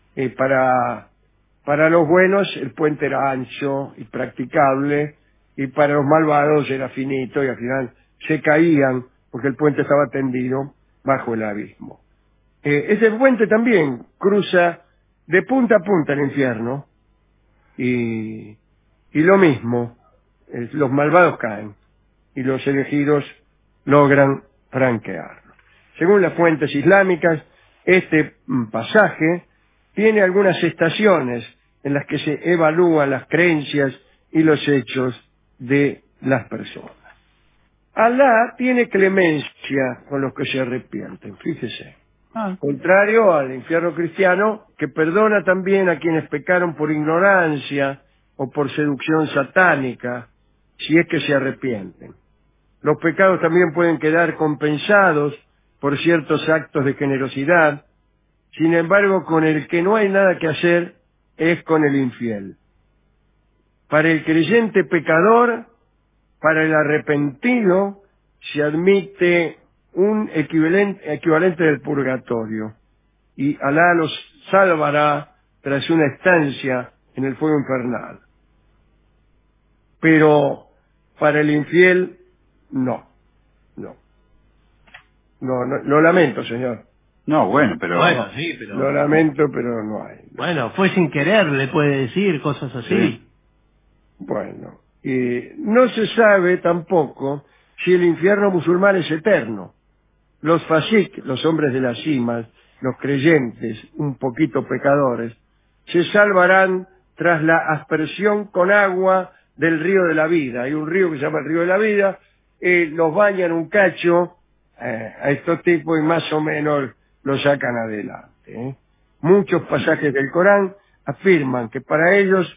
Para los buenos el puente era ancho y practicable, y para los malvados era finito, y al final se caían porque el puente estaba tendido bajo el abismo. Ese puente también cruza de punta a punta el infierno, y lo mismo, los malvados caen y los elegidos logran franquearlo. Según las fuentes islámicas, este pasaje tiene algunas estaciones en las que se evalúan las creencias y los hechos de las personas. Alá tiene clemencia con los que se arrepienten, fíjese. Contrario al infierno cristiano, que perdona también a quienes pecaron por ignorancia o por seducción satánica, si es que se arrepienten. Los pecados también pueden quedar compensados por ciertos actos de generosidad. Sin embargo, con el que no hay nada que hacer es con el infiel. Para el creyente pecador, para el arrepentido, se admite un equivalente del purgatorio, y Alá los salvará tras una estancia en el fuego infernal. Pero para el infiel, no. Lo lamento, señor. No, bueno, pero... Bueno, sí, pero... Lo lamento, pero no hay. Bueno, fue sin querer, le puede decir, cosas así. Sí. Bueno, no se sabe tampoco si el infierno musulmán es eterno. Los fasik, los hombres de las cimas, los creyentes, un poquito pecadores, se salvarán tras la aspersión con agua del río de la vida. Hay un río que se llama el río de la vida, los bañan un cacho a estos tipos y más o menos los sacan adelante. Muchos pasajes del Corán afirman que para ellos,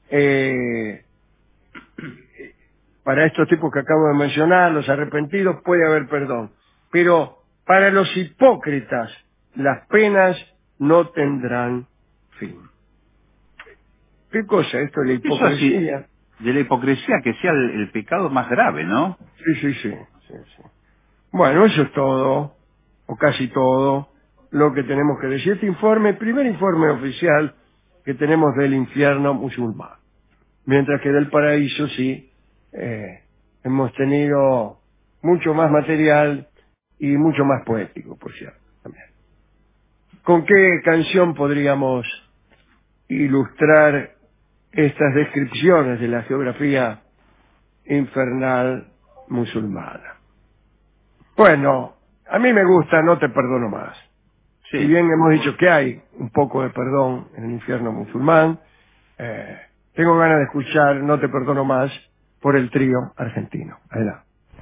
para estos tipos que acabo de mencionar, los arrepentidos, puede haber perdón. Pero para los hipócritas, las penas no tendrán fin. ¿Qué cosa esto de la hipocresía? Eso sí, de la hipocresía, que sea el pecado más grave, ¿no? Sí. Bueno, eso es todo, o casi todo, lo que tenemos que decir. Este informe, el primer informe oficial que tenemos del infierno musulmán. Mientras que del paraíso sí, hemos tenido mucho más material y mucho más poético, por cierto, también. ¿Con qué canción podríamos ilustrar estas descripciones de la geografía infernal musulmana? Bueno, a mí me gusta No te perdono más. Sí. Si bien hemos dicho que hay un poco de perdón en el infierno musulmán, tengo ganas de escuchar No te perdono más por el trío argentino. Adelante.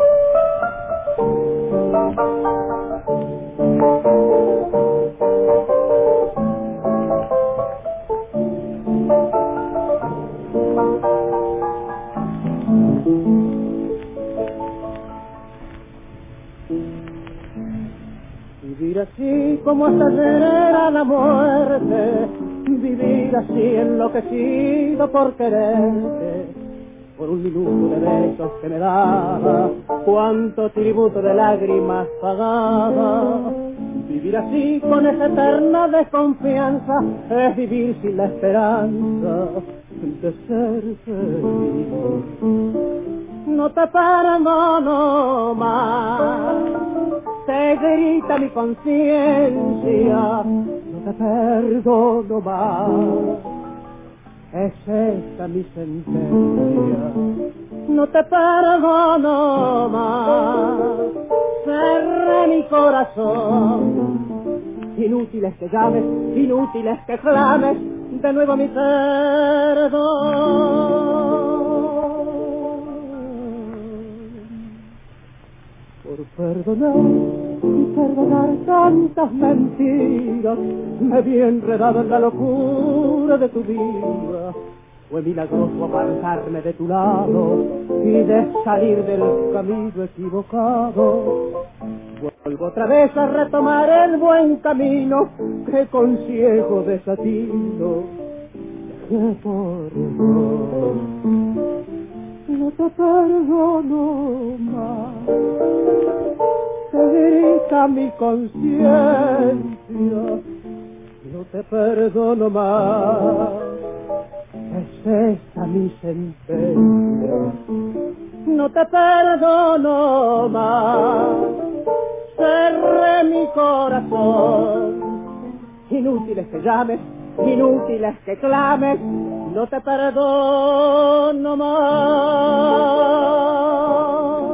Vivir así como hasta llegar a la muerte, vivir así enloquecido por quererte, por un minuto de besos que me daba, cuánto tributo de lágrimas pagaba. Vivir así con esa eterna desconfianza es vivir sin la esperanza de ser feliz. No te perdono más, te grita mi conciencia, no te perdono más, es esta mi sentencia. No te perdono más, cerré mi corazón, inútiles que llames, inútiles que clames, de nuevo mi perdón. Por perdonar y perdonar tantas mentiras, me vi enredado en la locura de tu vida. Fue milagroso apartarme de tu lado y de salir del camino equivocado. Vuelvo otra vez a retomar el buen camino que con ciego desatino dejé por error. No te perdono más, te grita mi conciencia, no te perdono más, es esta mi sentencia. No te perdono más, cerré mi corazón, inútiles que llames, inútiles que clames, no te perdono más.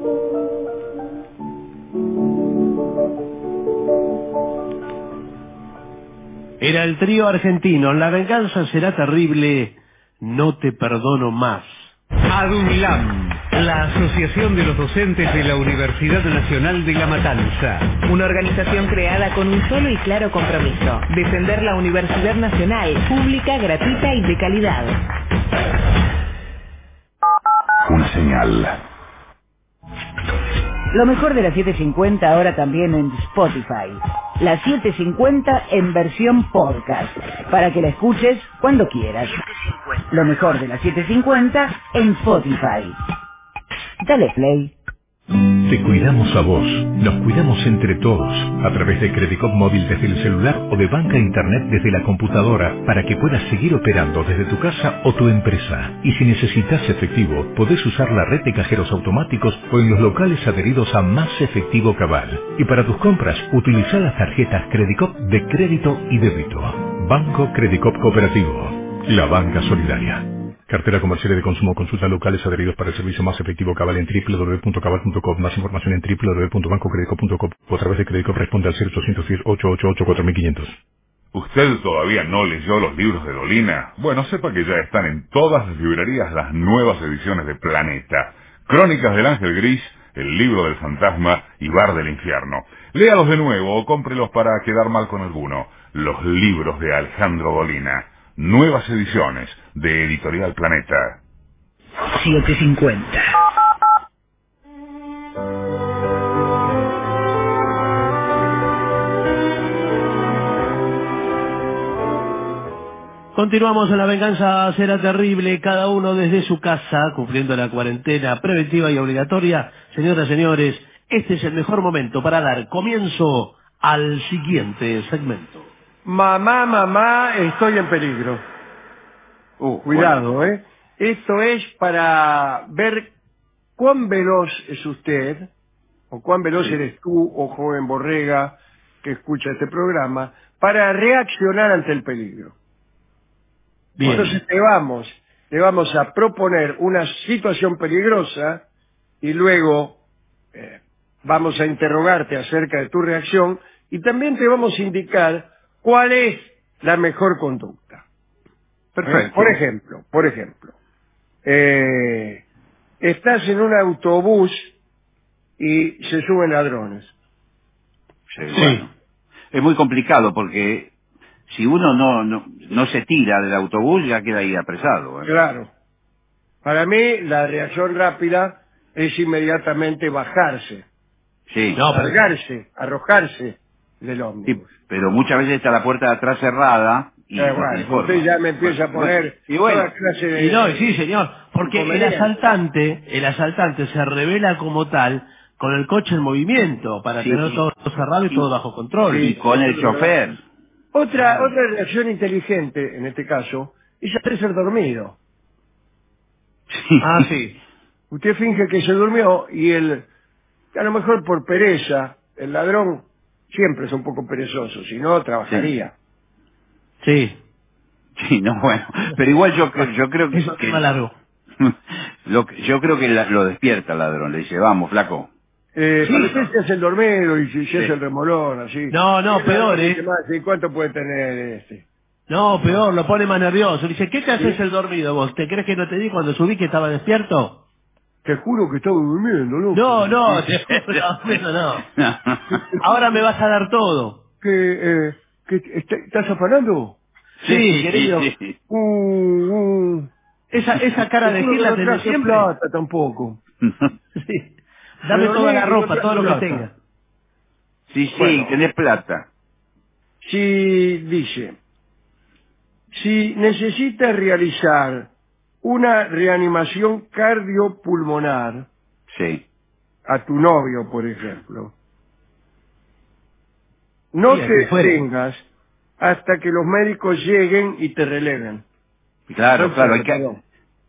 Era el trío argentino, La venganza será terrible, no te perdono más. ADUNLAM, la Asociación de los Docentes de la Universidad Nacional de La Matanza. Una organización creada con un solo y claro compromiso: defender la Universidad Nacional, pública, gratuita y de calidad. una señal. Lo mejor de la 750 ahora también en Spotify. La 750 en versión podcast, para que la escuches cuando quieras. Lo mejor de la 750 en Spotify. Dale play. Te cuidamos a vos, nos cuidamos entre todos, a través de Credicop Móvil desde el celular o de banca internet desde la computadora, para que puedas seguir operando desde tu casa o tu empresa. Y si necesitas efectivo, podés usar la red de cajeros automáticos o en los locales adheridos a Más Efectivo Cabal. Y para tus compras, utiliza las tarjetas Credicop de crédito y débito. Banco Credicop Cooperativo, la banca solidaria. Cartera comercial y de consumo. Consulta locales adheridos para el servicio Más Efectivo Cabal en www.cabal.com. Más información en www.bancocredicop.com o a través de Credicop. Responde al 0810-888-4500. ¿Usted todavía no leyó los libros de Dolina? Bueno, sepa que ya están en todas las librerías las nuevas ediciones de Planeta. Crónicas del Ángel Gris, El Libro del Fantasma y Bar del Infierno. Léalos de nuevo o cómprelos para quedar mal con alguno. Los libros de Alejandro Dolina. Nuevas ediciones de Editorial Planeta. 750. Continuamos en La Venganza Será Terrible, cada uno desde su casa, cumpliendo la cuarentena preventiva y obligatoria. Señoras y señores, este es el mejor momento para dar comienzo al siguiente segmento. Mamá, estoy en peligro. Cuidado, bueno. Esto es para ver cuán veloz es usted, o cuán veloz eres tú, o joven borrega que escucha este programa, para reaccionar ante el peligro. Bien. Entonces te vamos a proponer una situación peligrosa y luego vamos a interrogarte acerca de tu reacción y también te vamos a indicar cuál es la mejor conducta. Perfecto. Por ejemplo, estás en un autobús y se suben ladrones. Sí. Bueno, es muy complicado porque si uno no se tira del autobús ya queda ahí apresado. Claro. Para mí la reacción rápida es inmediatamente bajarse. Sí. Arrojarse del ómnibus. Sí, pero muchas veces está la puerta de atrás cerrada y bueno, usted ya me empieza a poner toda clase de... sí, señor, porque el asaltante se revela como tal con el coche en movimiento para tener todo cerrado y todo bajo control. Y con el chofer. Otra reacción inteligente, en este caso, es hacerse dormido. Sí. Usted finge que se durmió y a lo mejor por pereza, el ladrón siempre es un poco perezoso, si no trabajaría. Sí. Sí, no, bueno, pero igual yo creo que... Eso es más largo. Yo creo que lo despierta el ladrón, le dice, vamos, flaco. Parece que se hace el dormido y se hace el remolón, así. No, peor, ¿Y cuánto puede tener este? No, peor, lo pone más nervioso. Le dice, ¿qué te haces el dormido vos? ¿Te crees que no te di cuando subí que estaba despierto? Te juro que estaba durmiendo, loco. No, te juro, no. Ahora me vas a dar todo. ¿Estás afanando? Sí, querido. Sí. Esa cara de Gil la tenés siempre. Plata tampoco. Sí. Dame toda la ropa, todo lo que tenga. Sí, Bueno. tenés plata. Dice, si necesitas realizar una reanimación cardiopulmonar a tu novio, por ejemplo, no te detengas hasta que los médicos lleguen y te releven. Claro, hay que...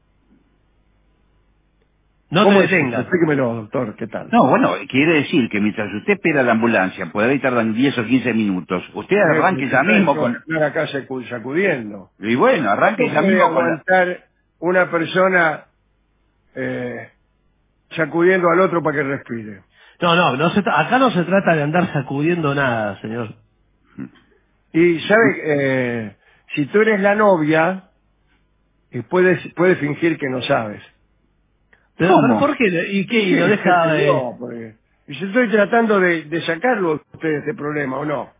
No te detengas. Explíquemelo, doctor, ¿qué tal? No, bueno, quiere decir que mientras usted espera la ambulancia, por ahí tardan 10 o 15 minutos, usted arranque ya mismo con... Estar acá sacudiendo. Y bueno, arranque ya mismo con... aguantar una persona sacudiendo al otro para que respire. Acá no se trata de andar sacudiendo nada, señor. Y, ¿sabe? Si tú eres la novia, puedes fingir que no sabes. Pero, ¿por qué? ¿Y qué? ¿Y lo deja de...? No, porque... Y si estoy tratando de sacarlo a usted de este problema, ¿o no?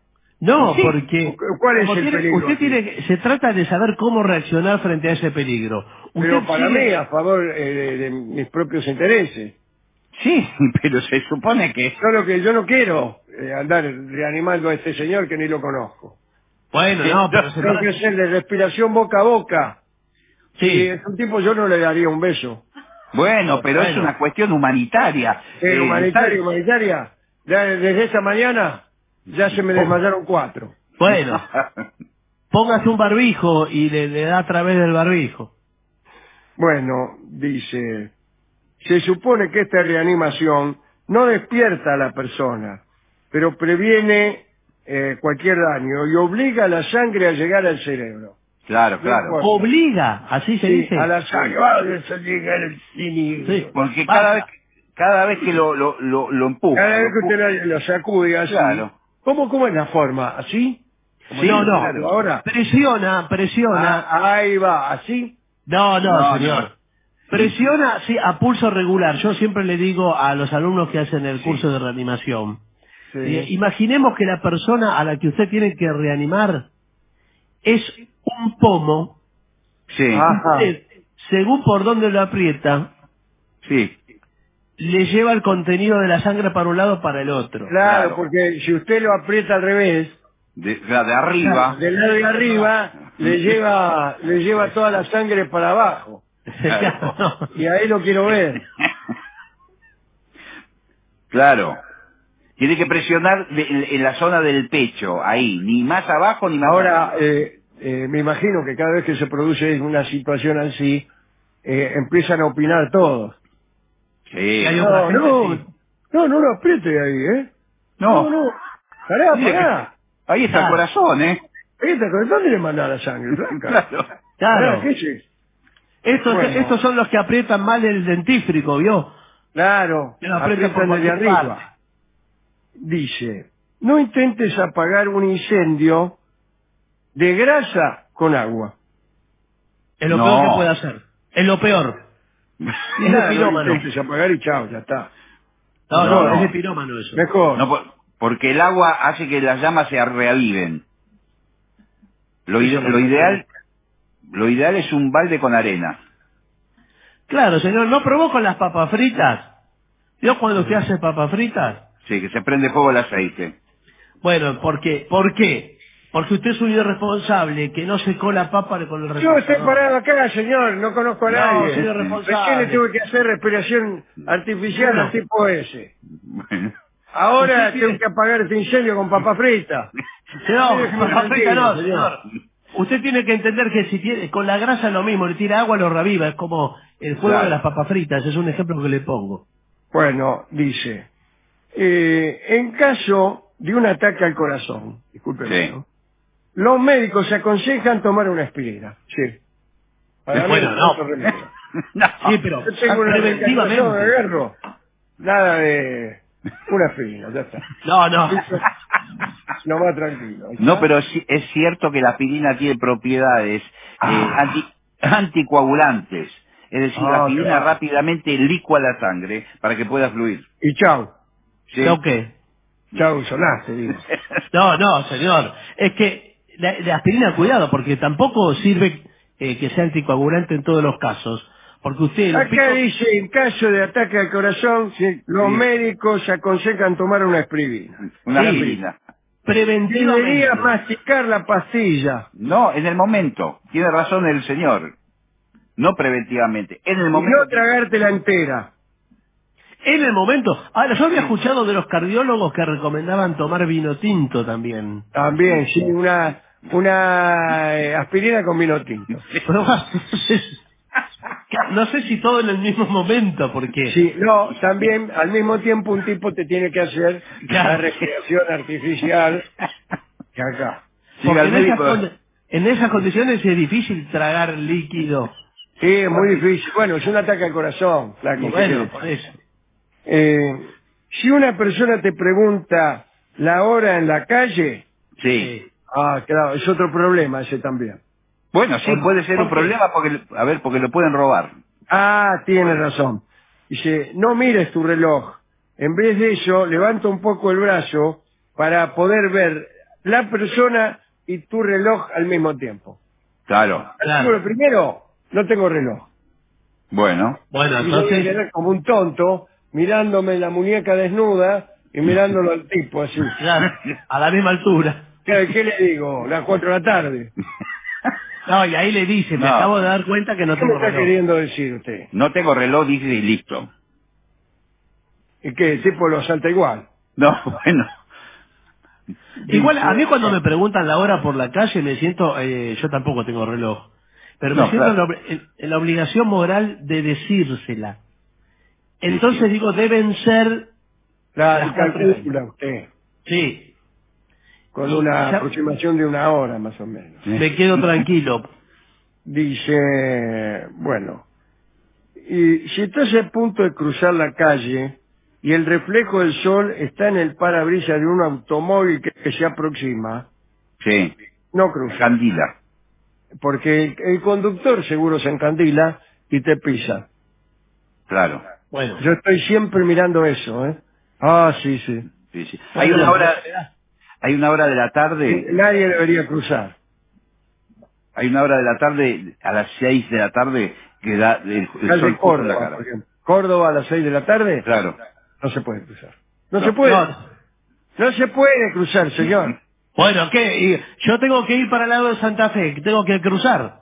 No, Sí. porque ¿Cuál es como el peligro usted aquí? se trata de saber cómo reaccionar frente a ese peligro. Pero Usted para sigue- mí, a favor de mis propios intereses. Sí, pero se supone que... Solo que yo no quiero andar reanimando a este señor que ni lo conozco. Bueno, no, pero se Tengo que trata... hacerle respiración boca a boca. Sí. Si es un tipo, yo no le daría un beso. Bueno, pero es una cuestión humanitaria. Humanitaria, ¿sabe? humanitaria. Ya desde esta mañana ya se me desmayaron 4. Bueno, póngase un barbijo y le da a través del barbijo. Bueno, dice, se supone que esta reanimación no despierta a la persona, pero previene cualquier daño y obliga a la sangre a llegar al cerebro. Claro, claro. Obliga, así se Sí, dice. a la sangre va a llegar el cerebro. Sí. Porque Basta. cada vez que lo empuja. Cada vez lo que usted lo sacude así. Claro. ¿Cómo es la forma? ¿Así? Como Sí, yo no, estoy claro. ahora. Presiona. Ahí va, ¿así? No, No, señor. no. Presiona, sí, a pulso regular. Yo siempre le digo a los alumnos que hacen el curso de reanimación. Sí. Imaginemos que la persona a la que usted tiene que reanimar es un pomo. Sí, Ajá. Usted, según por dónde lo aprieta, sí. le lleva el contenido de la sangre para un lado para el otro. Claro, porque si usted lo aprieta al revés, De arriba. del lado de arriba le lleva toda la sangre para abajo. Claro. Y ahí lo quiero ver. Claro. Tiene que presionar en la zona del pecho, ahí, ni más abajo ni más Ahora, arriba. me imagino que cada vez que se produce una situación así, empiezan a opinar todos. Sí. hay otra gente, sí. No lo apriete ahí, ¿eh? No. Pará. Ahí está el corazón, ¿eh? Ahí está, ¿dónde le manda la sangre, flaca? Claro. Claro. ¿Qué es eso? Estos son los que aprietan mal el dentífrico, ¿vio? Claro, Que lo aprietan por aprietan desde cualquier arriba. parte. Dice, no intentes apagar un incendio de grasa con agua. Es lo No. peor que puede hacer. Es lo peor. Y Es de nada, no pirómano. intentes apagar y chao, ya está. No, No. es de pirómano eso. Mejor. No, porque el agua hace que las llamas se reaviven. Lo ideal es un balde con arena. Claro, señor, ¿no probó con las papas fritas? ¿Vio cuando usted hace papas fritas? Sí, que se prende fuego el aceite. Bueno, ¿por qué? Porque usted es un irresponsable que no secó la papa con el Yo reposador. estoy parado acá, señor, no conozco a No, nadie. soy Recién irresponsable. le tuve que hacer respiración artificial Bueno. al tipo ese. Bueno. Ahora Usted tengo tiene- que apagar este incendio con papa frita. No, Déjeme papa frita no, tranquilo, señor. Usted tiene que entender que si tiene, con la grasa es lo mismo, le tira agua, lo reviva, es como el fuego Claro. de las papas fritas, es un ejemplo que le pongo. Bueno, dice, en caso de un ataque al corazón, discúlpeme, Sí. ¿no? Los médicos aconsejan tomar una aspirina. Sí. Para mí Bueno, es no. otro remedio. No. Sí, pero Yo tengo una preventivamente. recalcitración de agarro. Nada de una aspirina, ya está. No, no. No va tranquilo. ¿está? No, pero sí, es cierto que la aspirina tiene propiedades anticoagulantes. Es decir, la aspirina claro. rápidamente licua la sangre para que pueda fluir. Y chao. ¿Sí? ¿No qué? Chao, sonaste, digo. No, señor. Es que la aspirina, cuidado, porque tampoco sirve que sea anticoagulante en todos los casos. Porque usted... los Acá picos- dice, en caso de ataque al corazón, los médicos aconsejan tomar una aspirina. Una Sí. aspirina. preventivamente. Debería masticar la pastilla. No, en el momento. Tiene razón el señor. No preventivamente. En el Y momento. no tragártela entera. En el momento. Ahora, yo había escuchado de los cardiólogos que recomendaban tomar vino tinto también. También, sí, una aspirina con vino tinto. Pero, no sé si todo en el mismo momento, porque... Sí, no, también al mismo tiempo un tipo te tiene que hacer la respiración artificial que acá. Porque en esas condiciones es difícil tragar líquido. Sí, es muy difícil. Bueno, es un ataque al corazón, flaco. Y bueno, por eso. Si una persona te pregunta la hora en la calle, Sí. claro, es otro problema ese también. Bueno, sí, puede ser un problema porque lo pueden robar. Tienes razón. Dice, no mires tu reloj. En vez de eso, levanta un poco el brazo para poder ver la persona y tu reloj al mismo tiempo. Claro. Lo primero, no tengo reloj. Bueno. Bueno, Y yo voy a quedar como un tonto, mirándome la muñeca desnuda y mirándolo al tipo así. Claro, a la misma altura. ¿Qué le digo? Las 4 de la tarde. No, y ahí le dice, me No. acabo de dar cuenta que no ¿Qué me tengo está reloj. queriendo decir usted? No tengo reloj, dice y listo. ¿Y qué? ¿El tipo lo salta igual? No, bueno. Igual, a mí cuando me preguntan la hora por la calle me siento, yo tampoco tengo reloj, pero me No, siento claro. en la obligación moral de decírsela. Entonces digo, deben ser las 4:20. Calcula usted. Sí. Con Y una ya- aproximación de 1 hora más o menos. Me quedo tranquilo. Dice, bueno, y si estás a punto de cruzar la calle y el reflejo del sol está en el parabrisas de un automóvil que se aproxima, Sí. no cruza. Candila. Porque el conductor seguro se encandila y te pisa. Claro. Bueno. Yo estoy siempre mirando eso, ¿eh? Ah, sí, sí. Sí, sí. Hay una hora de la tarde. Nadie debería cruzar. Hay una hora de la tarde, a las 6 de la tarde, que da el Calle sol justo en la Córdoba, cara. por ejemplo. Córdoba a las 6 de la tarde, Claro. no se puede cruzar. No No. se puede. No. No se puede cruzar, señor. Bueno, ¿qué? Yo tengo que ir para el lado de Santa Fe, tengo que cruzar.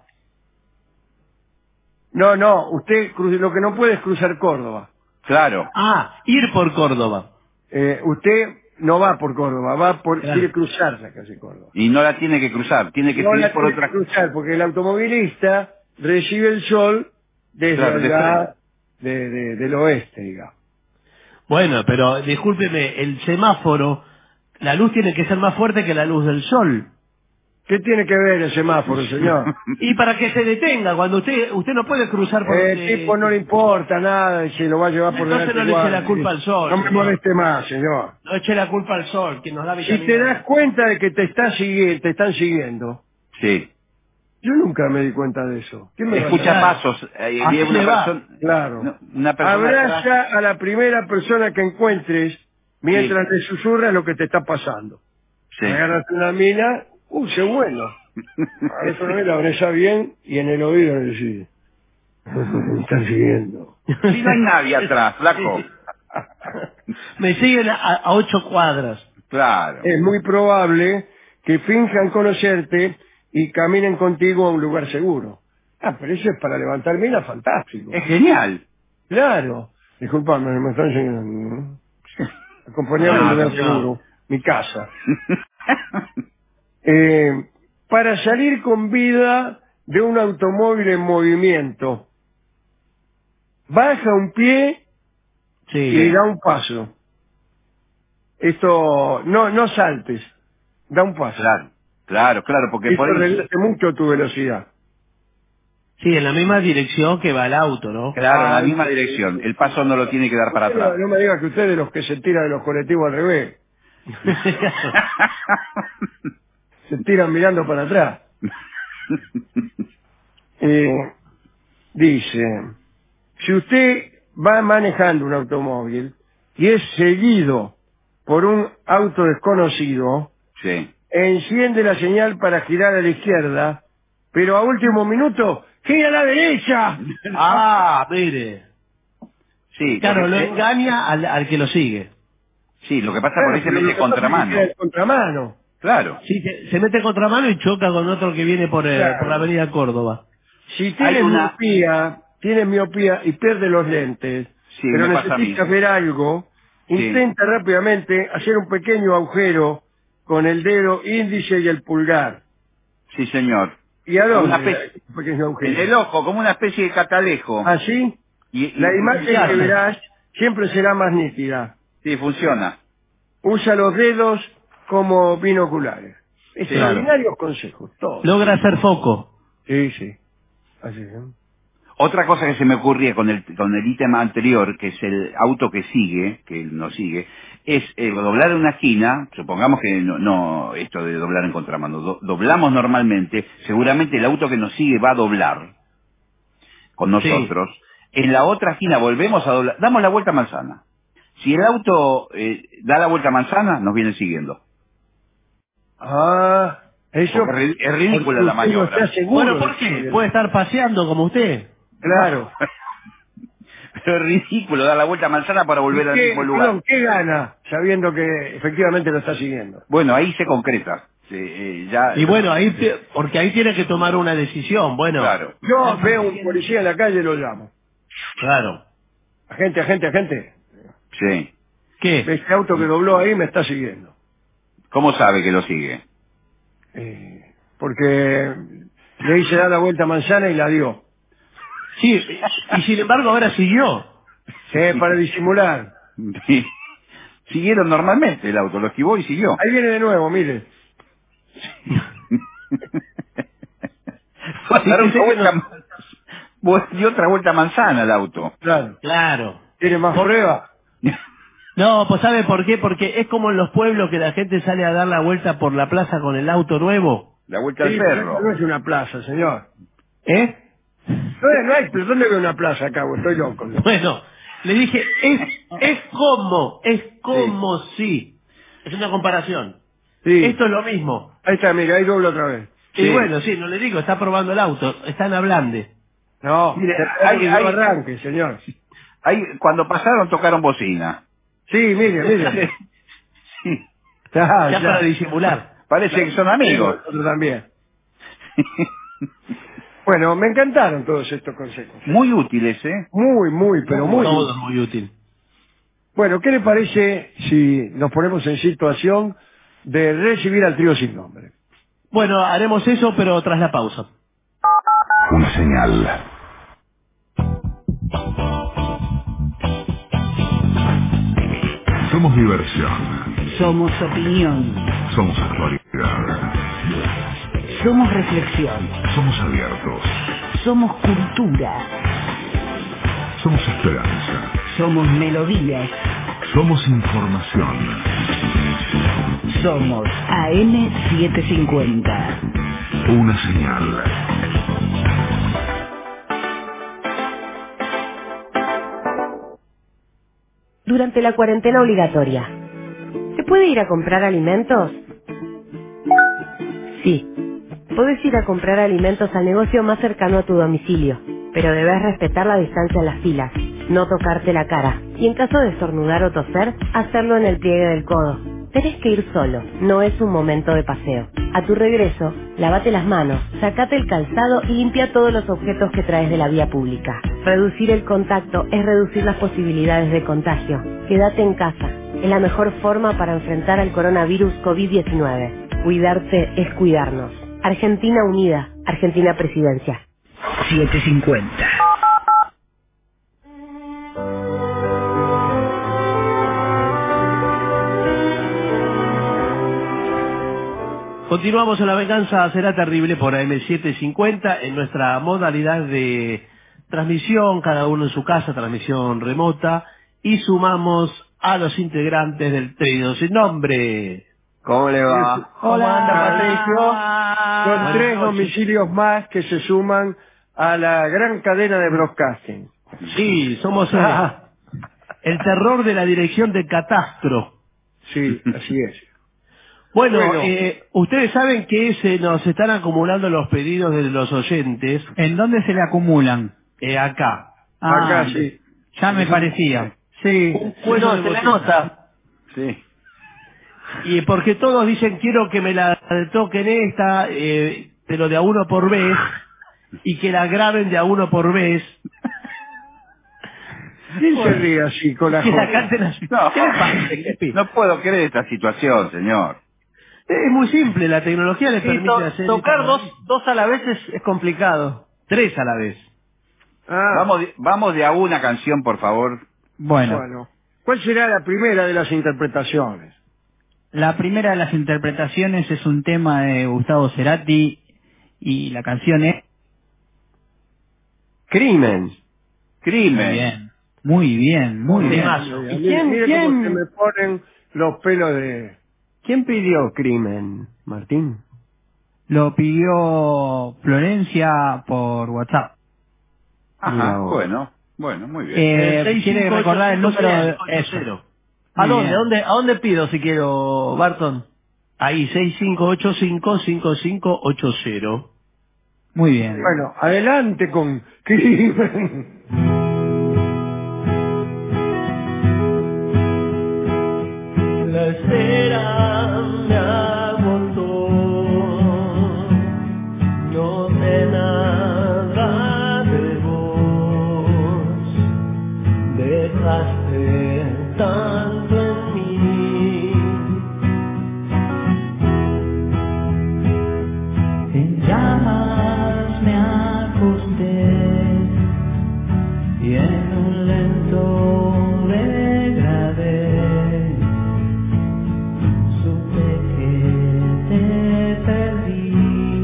No, no, usted lo que no puede es cruzar Córdoba. Claro. Ah, ir por Córdoba. Usted no va por Córdoba, Claro. quiere cruzar la calle Córdoba. Y no la tiene que cruzar, tiene que No seguir la por tiene otra. que cruzar porque el automovilista recibe el sol desde Claro, de allá del oeste, digamos. Bueno, pero discúlpeme, el semáforo, la luz tiene que ser más fuerte que la luz del sol. ¿Qué tiene que ver el semáforo, señor? Y para que se detenga, cuando usted no puede cruzar por... El tipo no le importa nada y se lo va a llevar por Entonces delante no le eche igual. la culpa al sol, No me señor. moleste más, señor. No eche la culpa al sol, que nos da Si vitamina te D. das cuenta de que te están siguiendo, Sí. yo nunca me di cuenta de eso. ¿Quién me va a Escucha hacer? pasos. Así Viene una le va. persona. Claro. No, una persona atrás. Abraza a la primera persona que encuentres mientras te susurra lo que te está pasando. Sí. Agarras una mina, se bueno. Agarras una mina, abraza bien y en el oído le decís, me están siguiendo. Si no hay nadie atrás, flaco. Me siguen a 8 cuadras. Claro. Es muy probable que finjan conocerte y caminen contigo a un lugar seguro. Ah, pero eso es para levantar mina, fantástico. Es genial. Claro. Disculpame, me están enseñando. Acompañame a un lugar señor. seguro. Mi casa. Para salir con vida de un automóvil en movimiento, baja un pie Sí. y da un paso. Esto, no saltes, da un paso. Claro, porque Esto por ahí... reduce mucho tu velocidad. Sí, en la misma dirección que va el auto, ¿no? Claro, en la Ay, misma dirección. El paso no lo tiene que dar para Usted atrás. no me diga que usted es de los que se tira de los colectivos al revés. Se tiran mirando para atrás. Dice, si usted va manejando un automóvil y es seguido por un auto desconocido, Sí. enciende la señal para girar a la izquierda, pero a último minuto, ¡gira a la derecha! Ah, mire. Sí, Claro, lo lo que- engaña al que lo sigue. Sí, lo que pasa por ahí se Pero lo mete que pasa es que contramano. gira de contramano. Claro. Sí, se mete contramano y choca con otro que viene por la avenida Córdoba. Si tiene miopía y pierde los lentes, Sí, pero me pasa a mí. necesita ver algo, Sí. intenta rápidamente hacer un pequeño agujero con el dedo índice y el pulgar. Sí, señor. ¿Y a Una dónde? especie- Un pequeño agujero. En el ojo, como una especie de catalejo. ¿Así? La imagen que verás siempre será más nítida. Sí, funciona. Usa los dedos como binoculares. Extraordinarios consejos, todos. Logra hacer foco. Sí, sí. Así es. Otra cosa que se me ocurría con el ítem anterior, que es el auto que sigue, que nos sigue, es doblar una esquina, supongamos que no esto de doblar en contramano, doblamos normalmente, seguramente el auto que nos sigue va a doblar con nosotros, en la otra esquina volvemos a doblar, damos la vuelta a manzana. Si el auto da la vuelta a manzana, nos viene siguiendo. Eso Porque es ridícula la maniobra. No está seguro. Bueno, ¿por qué? Puede estar paseando como usted. Claro. Pero es ridículo dar la vuelta a manzana para volver al mismo lugar. Perdón, ¿qué gana sabiendo que efectivamente lo está siguiendo? Bueno, ahí se concreta. Ya, Y bueno, porque ahí tiene que tomar una decisión. Bueno, claro. Yo veo un policía en la calle y lo llamo. Claro. Agente. Sí. ¿Qué? Este auto que dobló ahí me está siguiendo. ¿Cómo sabe que lo sigue? Porque le hice dar la vuelta a manzana y la dio. Sí, y sin embargo ahora siguió. Sí, para disimular. Sí. Siguieron normalmente el auto, lo esquivó y siguió. Ahí viene de nuevo, mire. Fue a dar una vuelta, dio otra vuelta a manzana el auto. Claro. ¿Tiene más prueba? No, pues ¿sabe por qué? Porque es como en los pueblos que la gente sale a dar la vuelta por la plaza con el auto nuevo. La vuelta Sí, al pero cerro. esto no es una plaza, señor. ¿Eh? No hay, pero ¿dónde veo una plaza acá? Estoy loco. Bueno, le dije, es como sí. Es una comparación. Sí. Esto es lo mismo. Ahí está, mira, ahí dobla otra vez. Y bueno, sí, no le digo, está probando el auto, está en Ablande. No, mire, hay arranque, señor. Ahí, cuando pasaron tocaron bocina. Sí, mire. Sí. Ya para disimular. Parece que son amigos. Nosotros también. Bueno, me encantaron todos estos consejos. Muy útiles, ¿eh? Muy, pero muy Todo útiles. muy útil. Bueno, ¿qué le parece si nos ponemos en situación de recibir al trío sin nombre? Bueno, haremos eso, pero tras la pausa. Una señal. Somos diversión. Somos opinión. Somos actualidad. Somos reflexión. Somos abiertos. Somos cultura. Somos esperanza. Somos melodías. Somos información. Somos AM750. Una señal. Durante la cuarentena obligatoria, ¿se puede ir a comprar alimentos? Sí. Podés ir a comprar alimentos al negocio más cercano a tu domicilio, pero debes respetar la distancia en las filas, no tocarte la cara, y en caso de estornudar o toser, hacerlo en el pliegue del codo. Tenés que ir solo, no es un momento de paseo. A tu regreso, lavate las manos, sacate el calzado y limpia todos los objetos que traes de la vía pública. Reducir el contacto es reducir las posibilidades de contagio. Quédate en casa, es la mejor forma para enfrentar al coronavirus COVID-19. Cuidarte es cuidarnos. Argentina Unida, Argentina Presidencia. 750. Continuamos en La Venganza Será Terrible por AM750 en nuestra modalidad de transmisión, cada uno en su casa, transmisión remota, y sumamos a los integrantes del trío sin nombre. ¿Cómo le va? ¿Cómo anda, Patricio? Son Buenas 3 noches. domicilios más que se suman a la gran cadena de broadcasting. Sí, somos el terror de la dirección de Catastro. Sí, así es. Bueno, Bueno. ustedes saben que se nos están acumulando los pedidos de los oyentes. ¿En dónde se le acumulan? Acá. Acá sí. Ya me parecía. Sí. No, se le nota. Sí. Y porque todos dicen, quiero que me la toquen esta, pero de a uno por vez, y que la graben de a uno por vez. ¿Quién se ríe así con la Que la joda? canten así. No, ¿Qué le pasa, Kepi? no puedo creer esta situación, señor. Es muy simple, la tecnología les permite hacer... Tocar esta- dos a la vez es complicado. 3 a la vez. Ah, Vamos de a una canción, por favor. bueno. ¿Cuál será la primera de las interpretaciones? La primera de las interpretaciones es un tema de Gustavo Cerati y la canción es Crimen. Crimen. Muy bien. Temazo. ¿Y quién- mire quién- cómo se me ponen los pelos de... ¿Quién pidió Crimen, Martín? Lo pidió Florencia por WhatsApp. Ajá, Mira vos. bueno, muy bien. ¿Quiere recordar el número? Eso. ¿A Muy dónde? bien. ¿A dónde pido si quiero, Barton? Ahí, 6585-5580. Muy bien. Bueno, adelante con Crimen. La espera me agotó, no sé nada de vos, dejaste tanto en mí. En llamas me acosté y en un lento degradé supe que te perdí.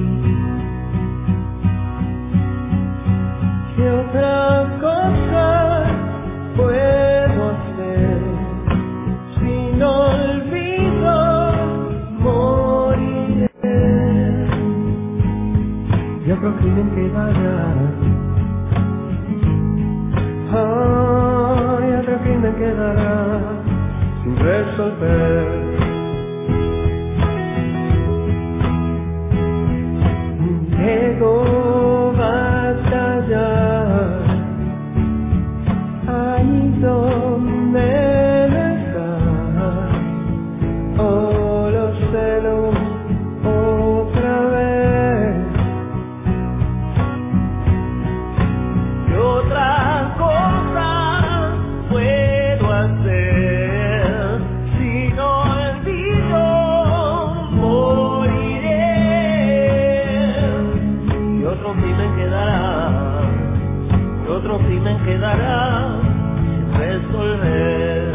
¿Qué otra cosa puedo hacer si no olvido moriré? Y otro crimen quedará. Ay, otro crimen quedará sin resolver. Debo batallar ahí donde dejar. Oh, los celos otra vez. ¿Qué otra cosa puedo hacer si no olvido moriré? Y otro crimen quedará, y otro crimen quedará sin resolver.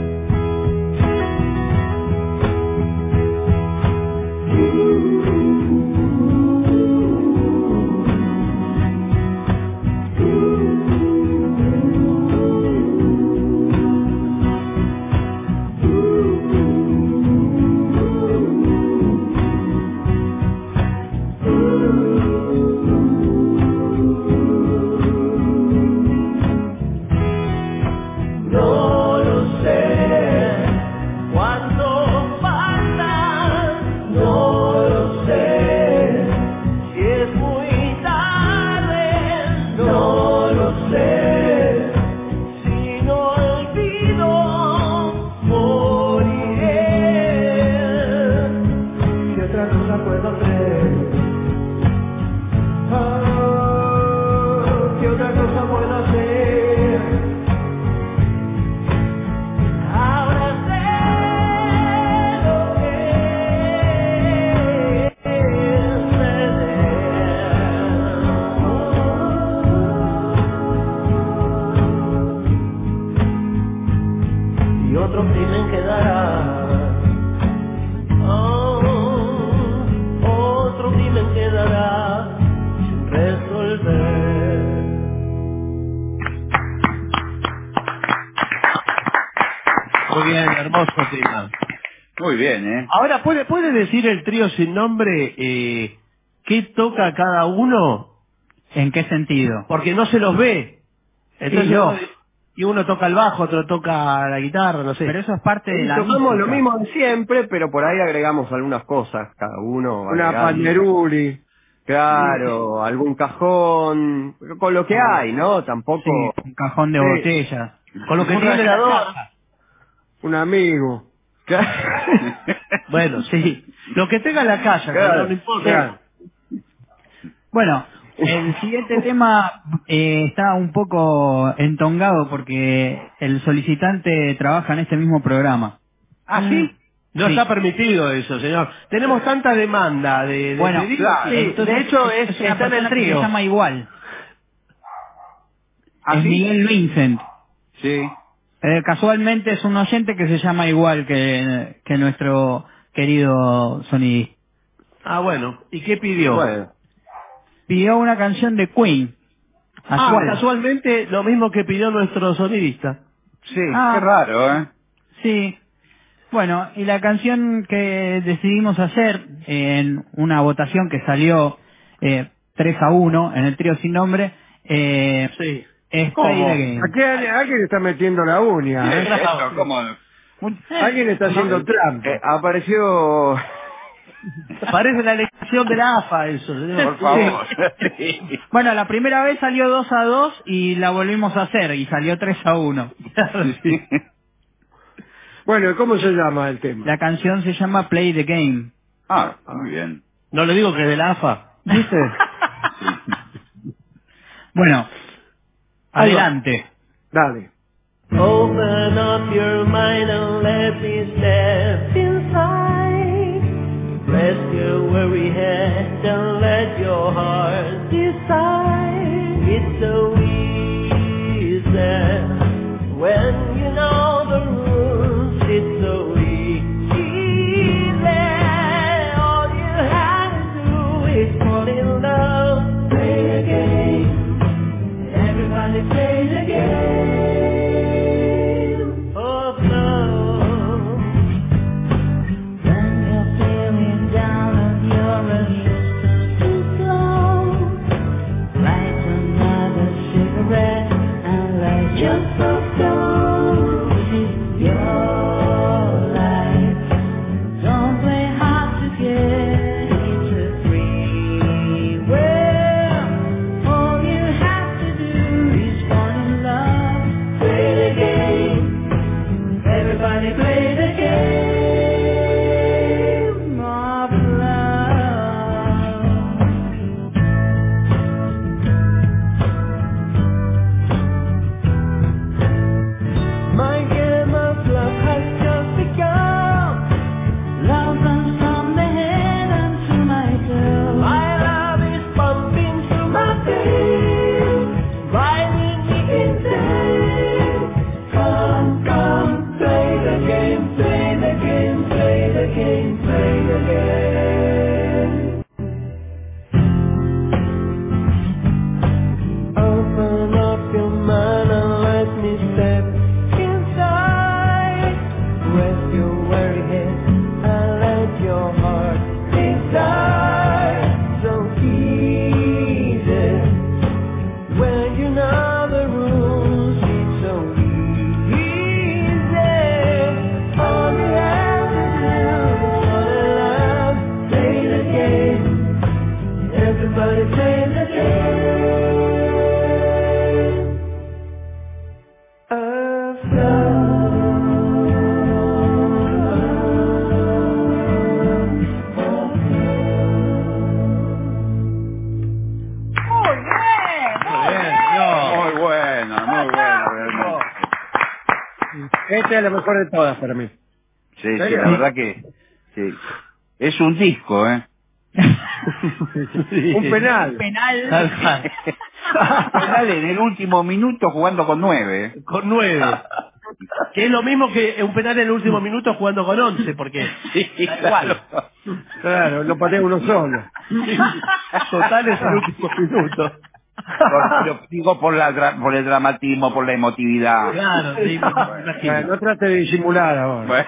No lo sé cuánto falta, no lo sé si es muy tarde, no lo sé si no olvido moriré. ¿Qué otra cosa puedo hacer? ¿Qué otra cosa puedo hacer? Ahora sé lo que es perder. Y otro crimen quedará. Otro crimen quedará sin resolver. Muy bien, hermoso tema. Muy bien, ¿eh? Ahora, ¿puede decir el trío sin nombre qué toca cada uno? ¿En qué sentido? Porque no se los ve. Entonces, Sí, yo. y uno toca el bajo, otro toca la guitarra, no sé. Pero eso es parte de la Tocamos música. lo mismo de siempre, pero por ahí agregamos algunas cosas, cada uno. Una agregamos. panderuli. Claro, algún cajón, con lo que hay, ¿no? Tampoco... Sí, un cajón de Sí. botella. Con lo que Un tiene la rastrador. casa. Un amigo. Bueno, sí. Lo que tenga la casa, Claro, no importa. claro. Bueno, el siguiente tema está un poco entongado porque el solicitante trabaja en este mismo programa. ¿Ah, sí? No Sí. está permitido eso, señor. Tenemos tanta demanda de Bueno, pedidos. sí, Entonces, de hecho es está una en el persona que trío. se llama igual. ¿Ah, Es sí? Miguel Vincent. Sí. Casualmente es un oyente que se llama igual que nuestro querido sonidista. Ah, bueno. ¿Y qué pidió? Bueno, Pidió una canción de Queen. Casualmente lo mismo que pidió nuestro sonidista. Sí, Ah. qué raro, ¿eh? Sí. Bueno, y la canción que decidimos hacer en una votación que salió 3-1 en el trío sin nombre, Sí. es ¿Cómo? Play the Game. Aquí alguien está metiendo la uña, ¿eh? Eso, ¿cómo? Alguien está haciendo trampa. apareció Parece la elección de la AFA eso, señor. Por favor. Bueno, la primera vez salió 2-2 y la volvimos a hacer y salió 3-1. Bueno, ¿cómo se llama el tema? La canción se llama Play the Game. Ah, muy bien. No le digo que es de la AFA. ¿Viste? Bueno, adelante. Dale. Open up your mind and let me step inside. Rest your weary head and let your heart decide. It's so easy when you know the rules. It's so easy. All you have to do is fall in love. Play the game. Everybody play the game. Esta es la mejor de todas para mí. Sí, sí, la verdad que sí. Es un disco, ¿eh? Un penal. Penal. Penal en el último minuto jugando con 9. ¿Eh? Con 9. Que es lo mismo que un penal en el último minuto jugando con 11, porque sí, da igual. Claro, lo patea uno solo. Total es el último minuto. Pero digo por el dramatismo, por la emotividad. Claro, sí, no trate de disimular ahora.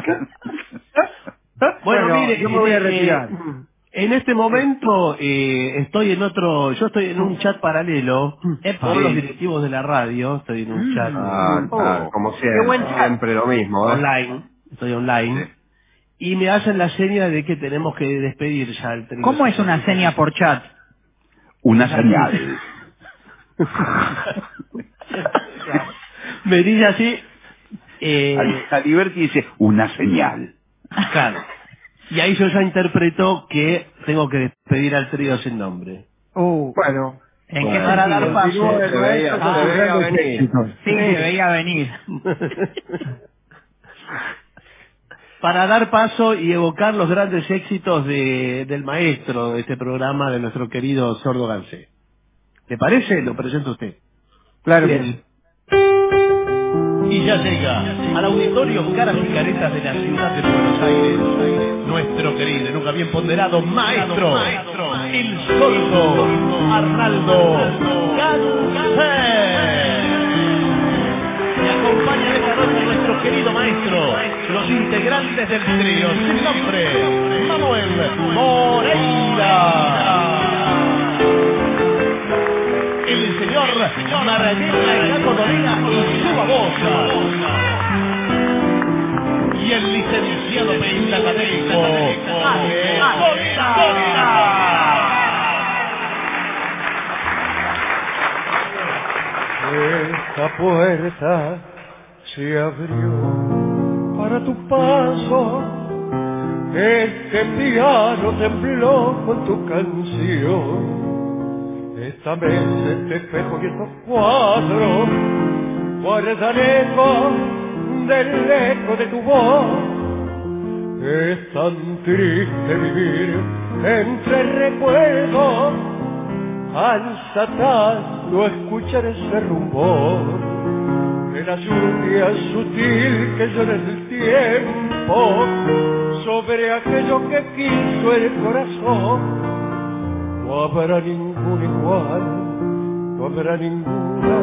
Bueno, mire, yo me voy a retirar. En este momento estoy en un chat paralelo con los directivos de la radio, estoy en un chat claro, como siempre, qué buen chat. Siempre lo mismo, ¿eh? Online, estoy online. Sí. Y me hacen la seña de que tenemos que despedir ya el trío. ¿Cómo es una seña por chat? Una señal. Me dice así. Aliberti dice una señal. Claro. Y ahí yo ya interpreto que tengo que despedir al trío sin nombre. Bueno. ¿En qué para dar paso? Se veía venir. Sí, se veía venir. Para dar paso y evocar los grandes éxitos del maestro de este programa, de nuestro querido Sordo Gansé. ¿Le parece? Lo presento a usted. Claro. Bien. Y ya llega al auditorio Caras y Caretas de la ciudad de Buenos Aires, nuestro querido y nunca bien ponderado maestro, el Sordo Arnaldo Gansé. Me acompaña esta noche nuestro querido maestro, los integrantes del trío sin nombre, Manuel Moreira, el señor Maranela Gato Dolina y su babosa, y el licenciado periodista académico Esta puerta se abrió para tu paso. Este piano tembló con tu canción. Esta mesa, este espejo y estos cuadros guardan eco del eco de tu voz. Es tan triste vivir entre recuerdos. Alza no escuchar ese rumor de la lluvia sutil que llora en el tiempo sobre aquello que quiso el corazón. No habrá ningún igual, no habrá ninguna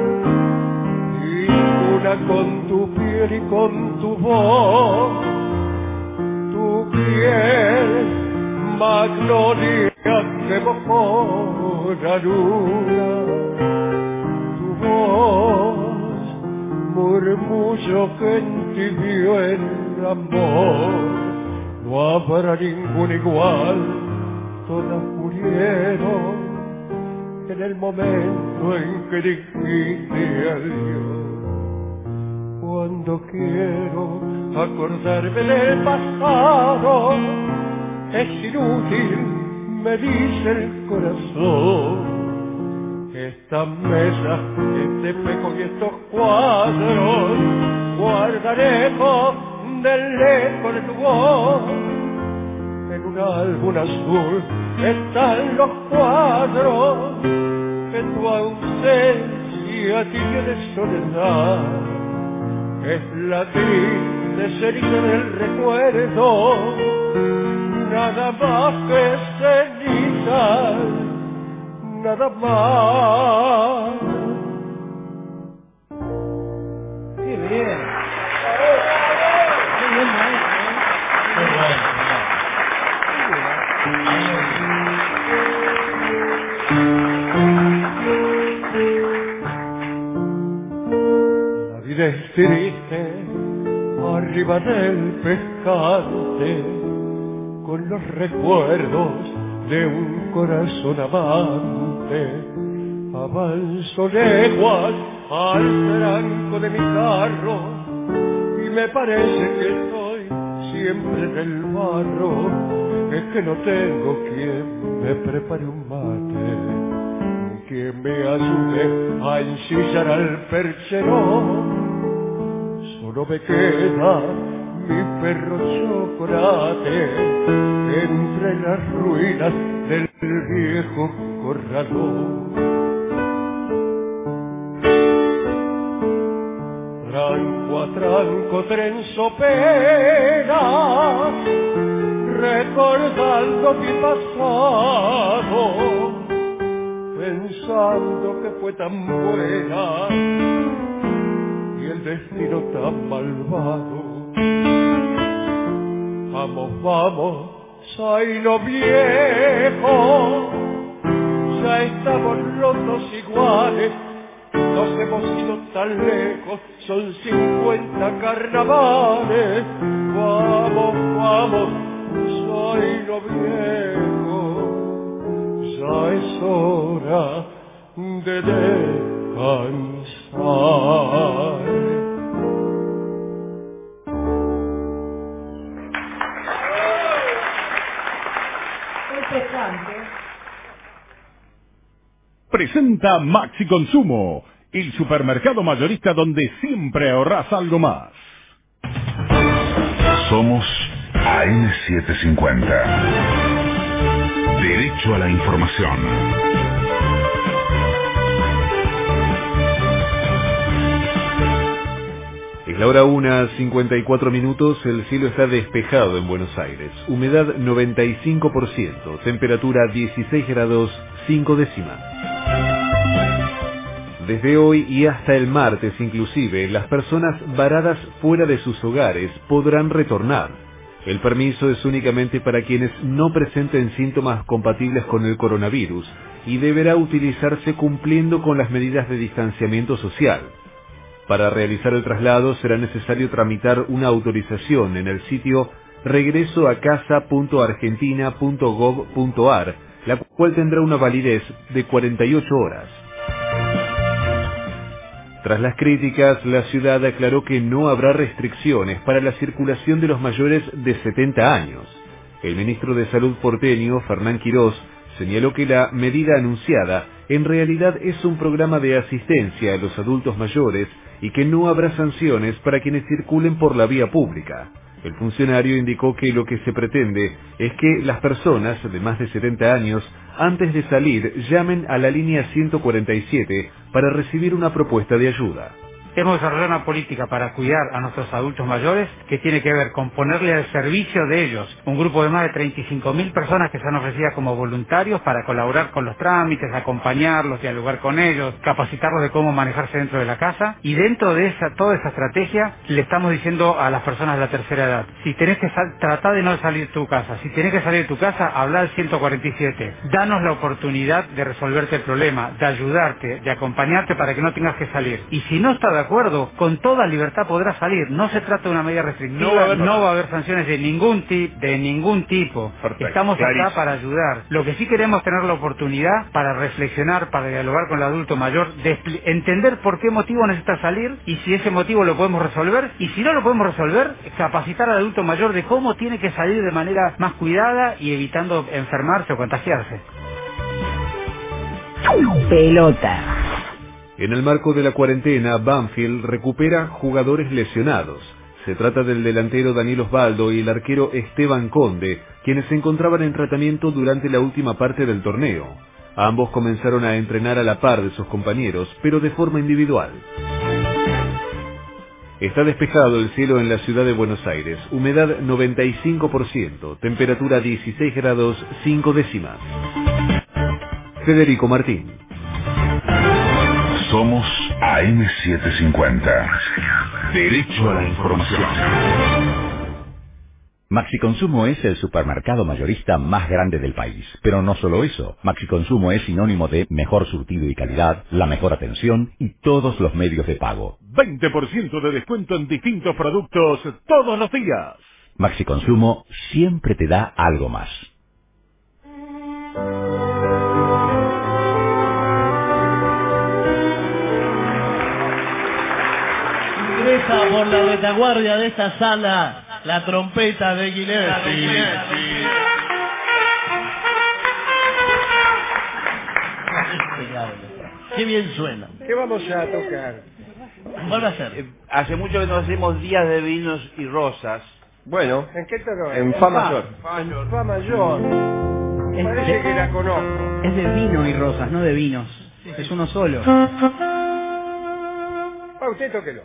con tu piel y con tu voz. Tu piel, magnolia que mojó la luna. Tu voz, murmullo que entibió el amor. No habrá ningún igual, todas murieron en el momento en que dijiste adiós. Cuando quiero acordarme del pasado, es inútil, me dice el corazón. Esta mesa, este espejo y estos cuadros guardaremos del eco de tu voz. En un álbum azul están los cuadros que tu ausencia tiene de soledad. Es la triste ceniza del recuerdo, nada más que cenizas, nada más. ¡Qué bien! ¡Qué bien, maestro! ¡Qué bueno! La vida es triste arriba del pescante, con los recuerdos de un corazón amante. Avanzo leguas al tranco de mi carro y me parece que estoy siempre en el barro. Es que no tengo quien me prepare un mate, ni quien me ayude a ensillar al percherón. Solo me queda mi perro chocolate entre las ruinas del viejo corralón. Tranco a tranco trenzo penas, recordando mi pasado, pensando que fue tan buena y el destino tan malvado. Vamos, vamos, Zaino viejo, ya estamos los dos iguales, nos hemos ido tan lejos, son 50 carnavales. Vamos, vamos, Zaino viejo, ya es hora de descansar. Presenta Maxi Consumo, el supermercado mayorista donde siempre ahorrás algo más. Somos AM750. Derecho a la información. Es la hora 1:54 minutos, el cielo está despejado en Buenos Aires. Humedad 95%, temperatura 16 grados 5 décimas. Desde hoy y hasta el martes inclusive, las personas varadas fuera de sus hogares podrán retornar. El permiso es únicamente para quienes no presenten síntomas compatibles con el coronavirus y deberá utilizarse cumpliendo con las medidas de distanciamiento social. Para realizar el traslado será necesario tramitar una autorización en el sitio regresoacasa.argentina.gov.ar, la cual tendrá una validez de 48 horas. Tras las críticas, la ciudad aclaró que no habrá restricciones para la circulación de los mayores de 70 años. El ministro de Salud porteño, Fernán Quirós, señaló que la medida anunciada en realidad es un programa de asistencia a los adultos mayores y que no habrá sanciones para quienes circulen por la vía pública. El funcionario indicó que lo que se pretende es que las personas de más de 70 años, antes de salir, llamen a la línea 147 para recibir una propuesta de ayuda. Hemos desarrollado una política para cuidar a nuestros adultos mayores que tiene que ver con ponerle al servicio de ellos un grupo de más de 35.000 personas que se han ofrecido como voluntarios para colaborar con los trámites, acompañarlos, dialogar con ellos, capacitarlos de cómo manejarse dentro de la casa. Y dentro de toda esa estrategia le estamos diciendo a las personas de la tercera edad, si tenés que tratar de no salir de tu casa, si tenés que salir de tu casa, habla al 147, danos la oportunidad de resolverte el problema, de ayudarte, de acompañarte para que no tengas que salir. Y si no está de acuerdo, con toda libertad podrá salir. No se trata de una medida restrictiva, no va a haber sanciones de ningún tipo. Perfecto. Estamos acá Clarísimo. para ayudar. Lo que sí queremos tener la oportunidad para reflexionar, para dialogar con el adulto mayor, de entender por qué motivo necesita salir y si ese motivo lo podemos resolver, y si no lo podemos resolver, capacitar al adulto mayor de cómo tiene que salir de manera más cuidada y evitando enfermarse o contagiarse. Pelota. En el marco de la cuarentena, Banfield recupera jugadores lesionados. Se trata del delantero Daniel Osvaldo y el arquero Esteban Conde, quienes se encontraban en tratamiento durante la última parte del torneo. Ambos comenzaron a entrenar a la par de sus compañeros, pero de forma individual. Está despejado el cielo en la ciudad de Buenos Aires, humedad 95%, temperatura 16 grados 5 décimas. Federico Martín. Somos AM750. Derecho a la información. Maxi Consumo es el supermercado mayorista más grande del país. Pero no solo eso, Maxi Consumo es sinónimo de mejor surtido y calidad, la mejor atención y todos los medios de pago. 20% de descuento en distintos productos todos los días. Maxi Consumo siempre te da algo más. Ingresa por la retaguardia de esta sala la trompeta de Gillespie. Qué bien suena. ¿Qué vamos a tocar? ¿Cuál va a ser? Hace mucho que no hacemos días de vinos y rosas. Bueno, ¿en qué tono? En Fa mayor. Fa mayor. Parece que la conozco. Es de vino y rosas, no de vinos. Es uno solo. Usted tóquelo.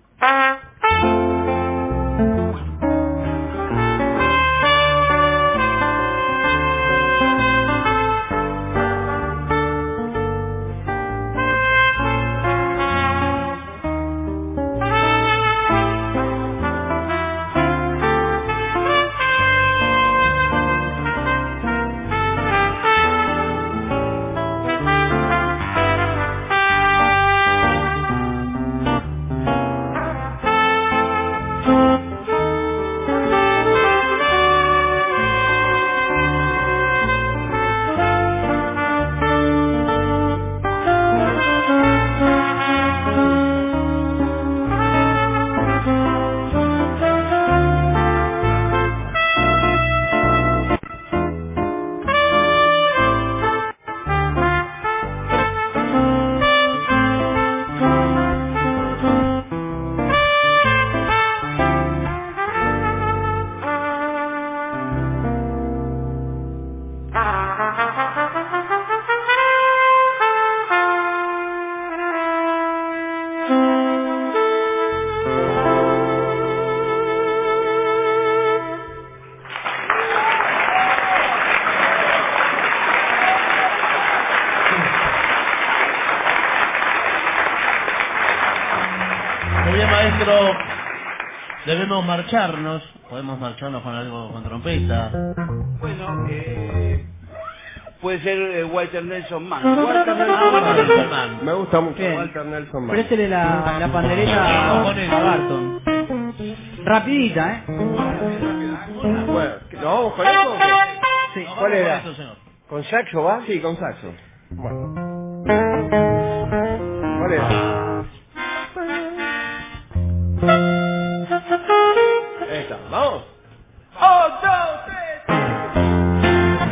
Muy bien, maestro. Debemos marcharnos. Podemos marcharnos con algo, con trompeta. Bueno, puede ser Walter Nelson Mann. Walter Nelson Mann. Me gusta mucho Bien. Walter Nelson Mann. Préstele la pandereta a Barton. Rapidita, ¿eh? Bueno, ¿nos vamos con eso o qué? Sí. ¿Cuál era? Eso, señor. ¿Con saxo va? Sí, con saxo. Bueno. ¿Cuál era? fiesta. Vamos. 1, 2, 3.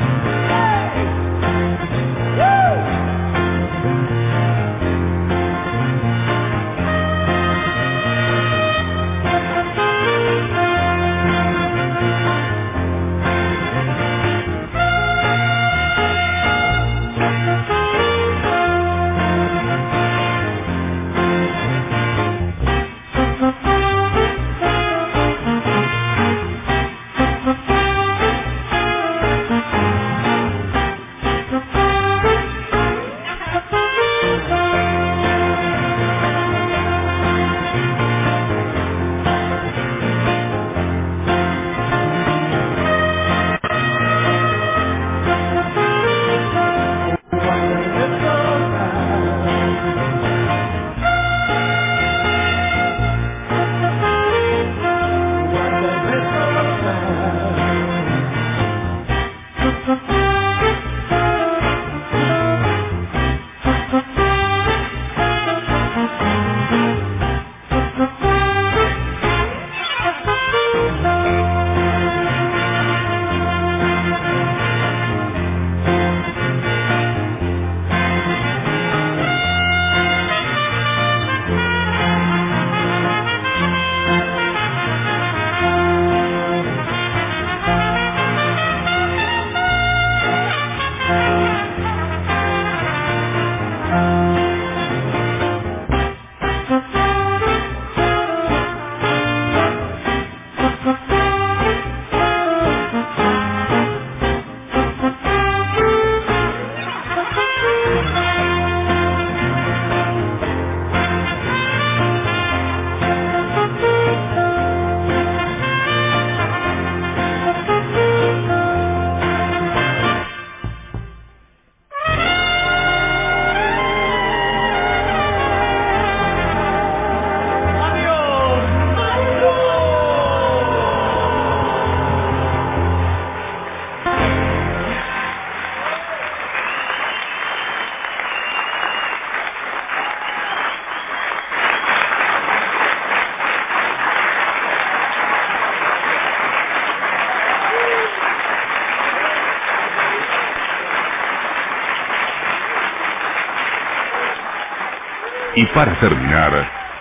Y para terminar,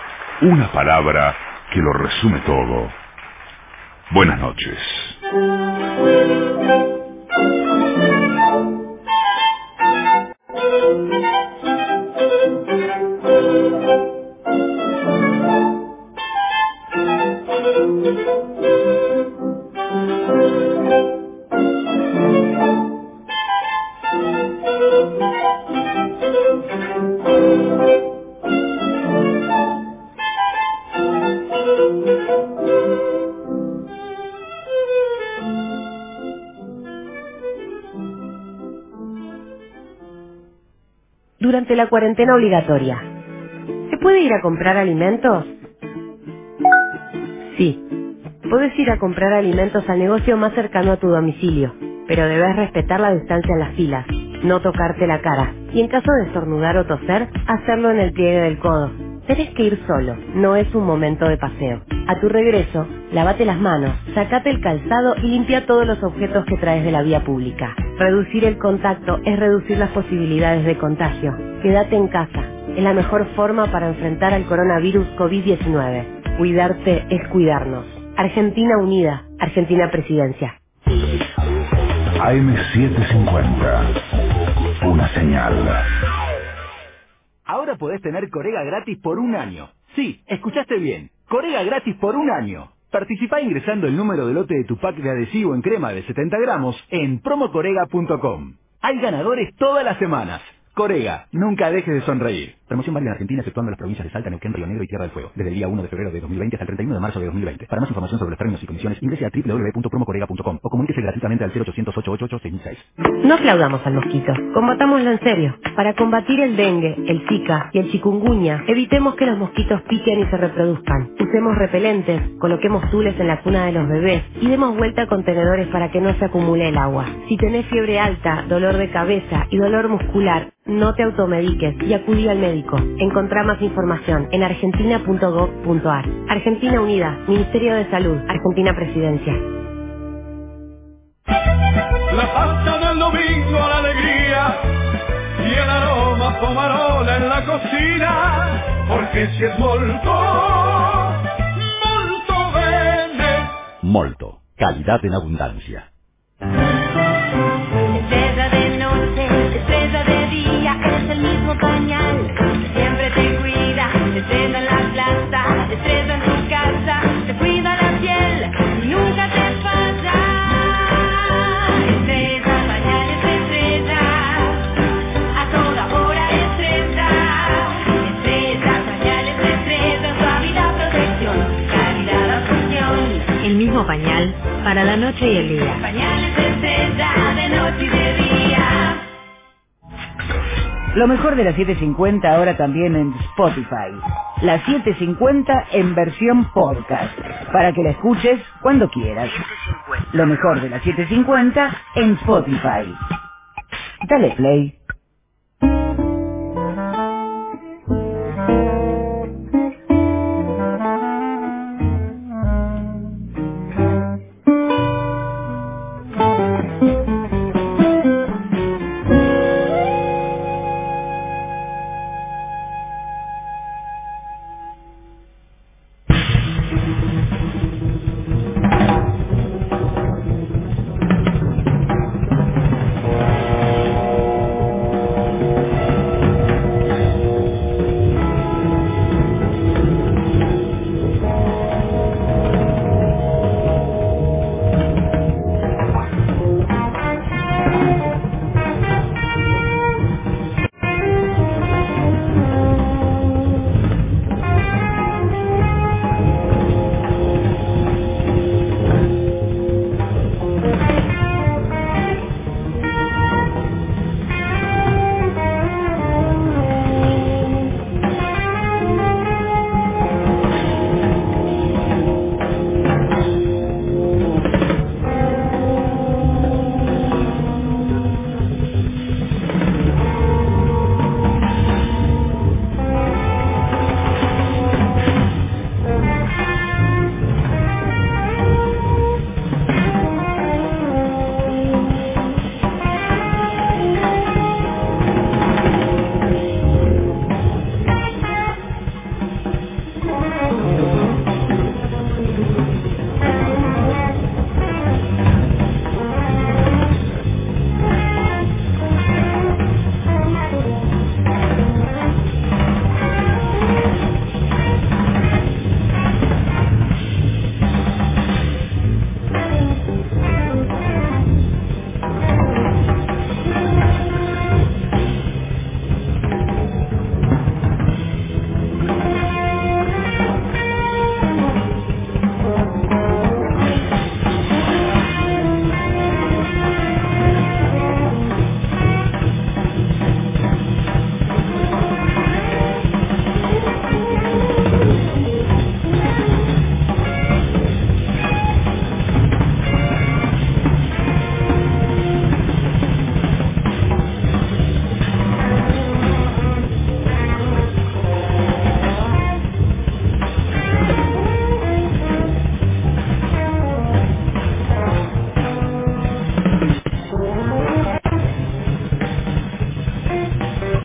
una palabra que lo resume todo. Buenas noches. Durante la cuarentena obligatoria, ¿se puede ir a comprar alimentos? Sí, puedes ir a comprar alimentos al negocio más cercano a tu domicilio, pero debes respetar la distancia en las filas, no tocarte la cara, y en caso de estornudar o toser, hacerlo en el pliegue del codo. Tenés que ir solo, no es un momento de paseo. A tu regreso, lávate las manos, sacate el calzado y limpia todos los objetos que traes de la vía pública. Reducir el contacto es reducir las posibilidades de contagio. Quédate en casa, es la mejor forma para enfrentar al coronavirus COVID-19. Cuidarte es cuidarnos. Argentina Unida, Argentina Presidencia. AM750, una señal. Ahora podés tener Corega gratis por un año. Sí, escuchaste bien. Corega gratis por un año. Participá ingresando el número de lote de tu pack de adhesivo en crema de 70 gramos en promocorega.com. Hay ganadores todas las semanas. Corega, nunca dejes de sonreír. Promoción válida en Argentina, exceptuando las provincias de Salta, Neuquén, Río Negro y Tierra del Fuego. Desde el día 1 de febrero de 2020 hasta el 31 de marzo de 2020. Para más información sobre los términos y condiciones, ingrese a www.promocorega.com o comuníquese gratuitamente al 0800-888-6006. No aplaudamos al mosquito, combatámoslo en serio. Para combatir el dengue, el zika y el chikungunya, evitemos que los mosquitos piquen y se reproduzcan. Usemos repelentes, coloquemos tules en la cuna de los bebés y demos vuelta a contenedores para que no se acumule el agua. Si tenés fiebre alta, dolor de cabeza y dolor muscular, no te automediques y acudí al médico. Encontrá más información en argentina.gov.ar. Argentina Unida, Ministerio de Salud, Argentina Presidencia. La pasta del domingo, la alegría y el aroma pomarola en la cocina, porque si es molto, molto bene. Molto, calidad en abundancia. Estrella de noche, estrella de día, es el mismo pañal, siempre te cuida, estrella en la plaza, estrella en tu casa, te cuida la piel y nunca te falla. Estrella, pañales de estrella, a toda hora estrella, estrella, pañales de estrella, suavidad, protección, calidad, atención. El mismo pañal para la noche y el día. Pañales de estrella, de noche y de día. Lo mejor de la 750 ahora también en Spotify. La 750 en versión podcast, para que la escuches cuando quieras. Lo mejor de la 750 en Spotify. Dale play.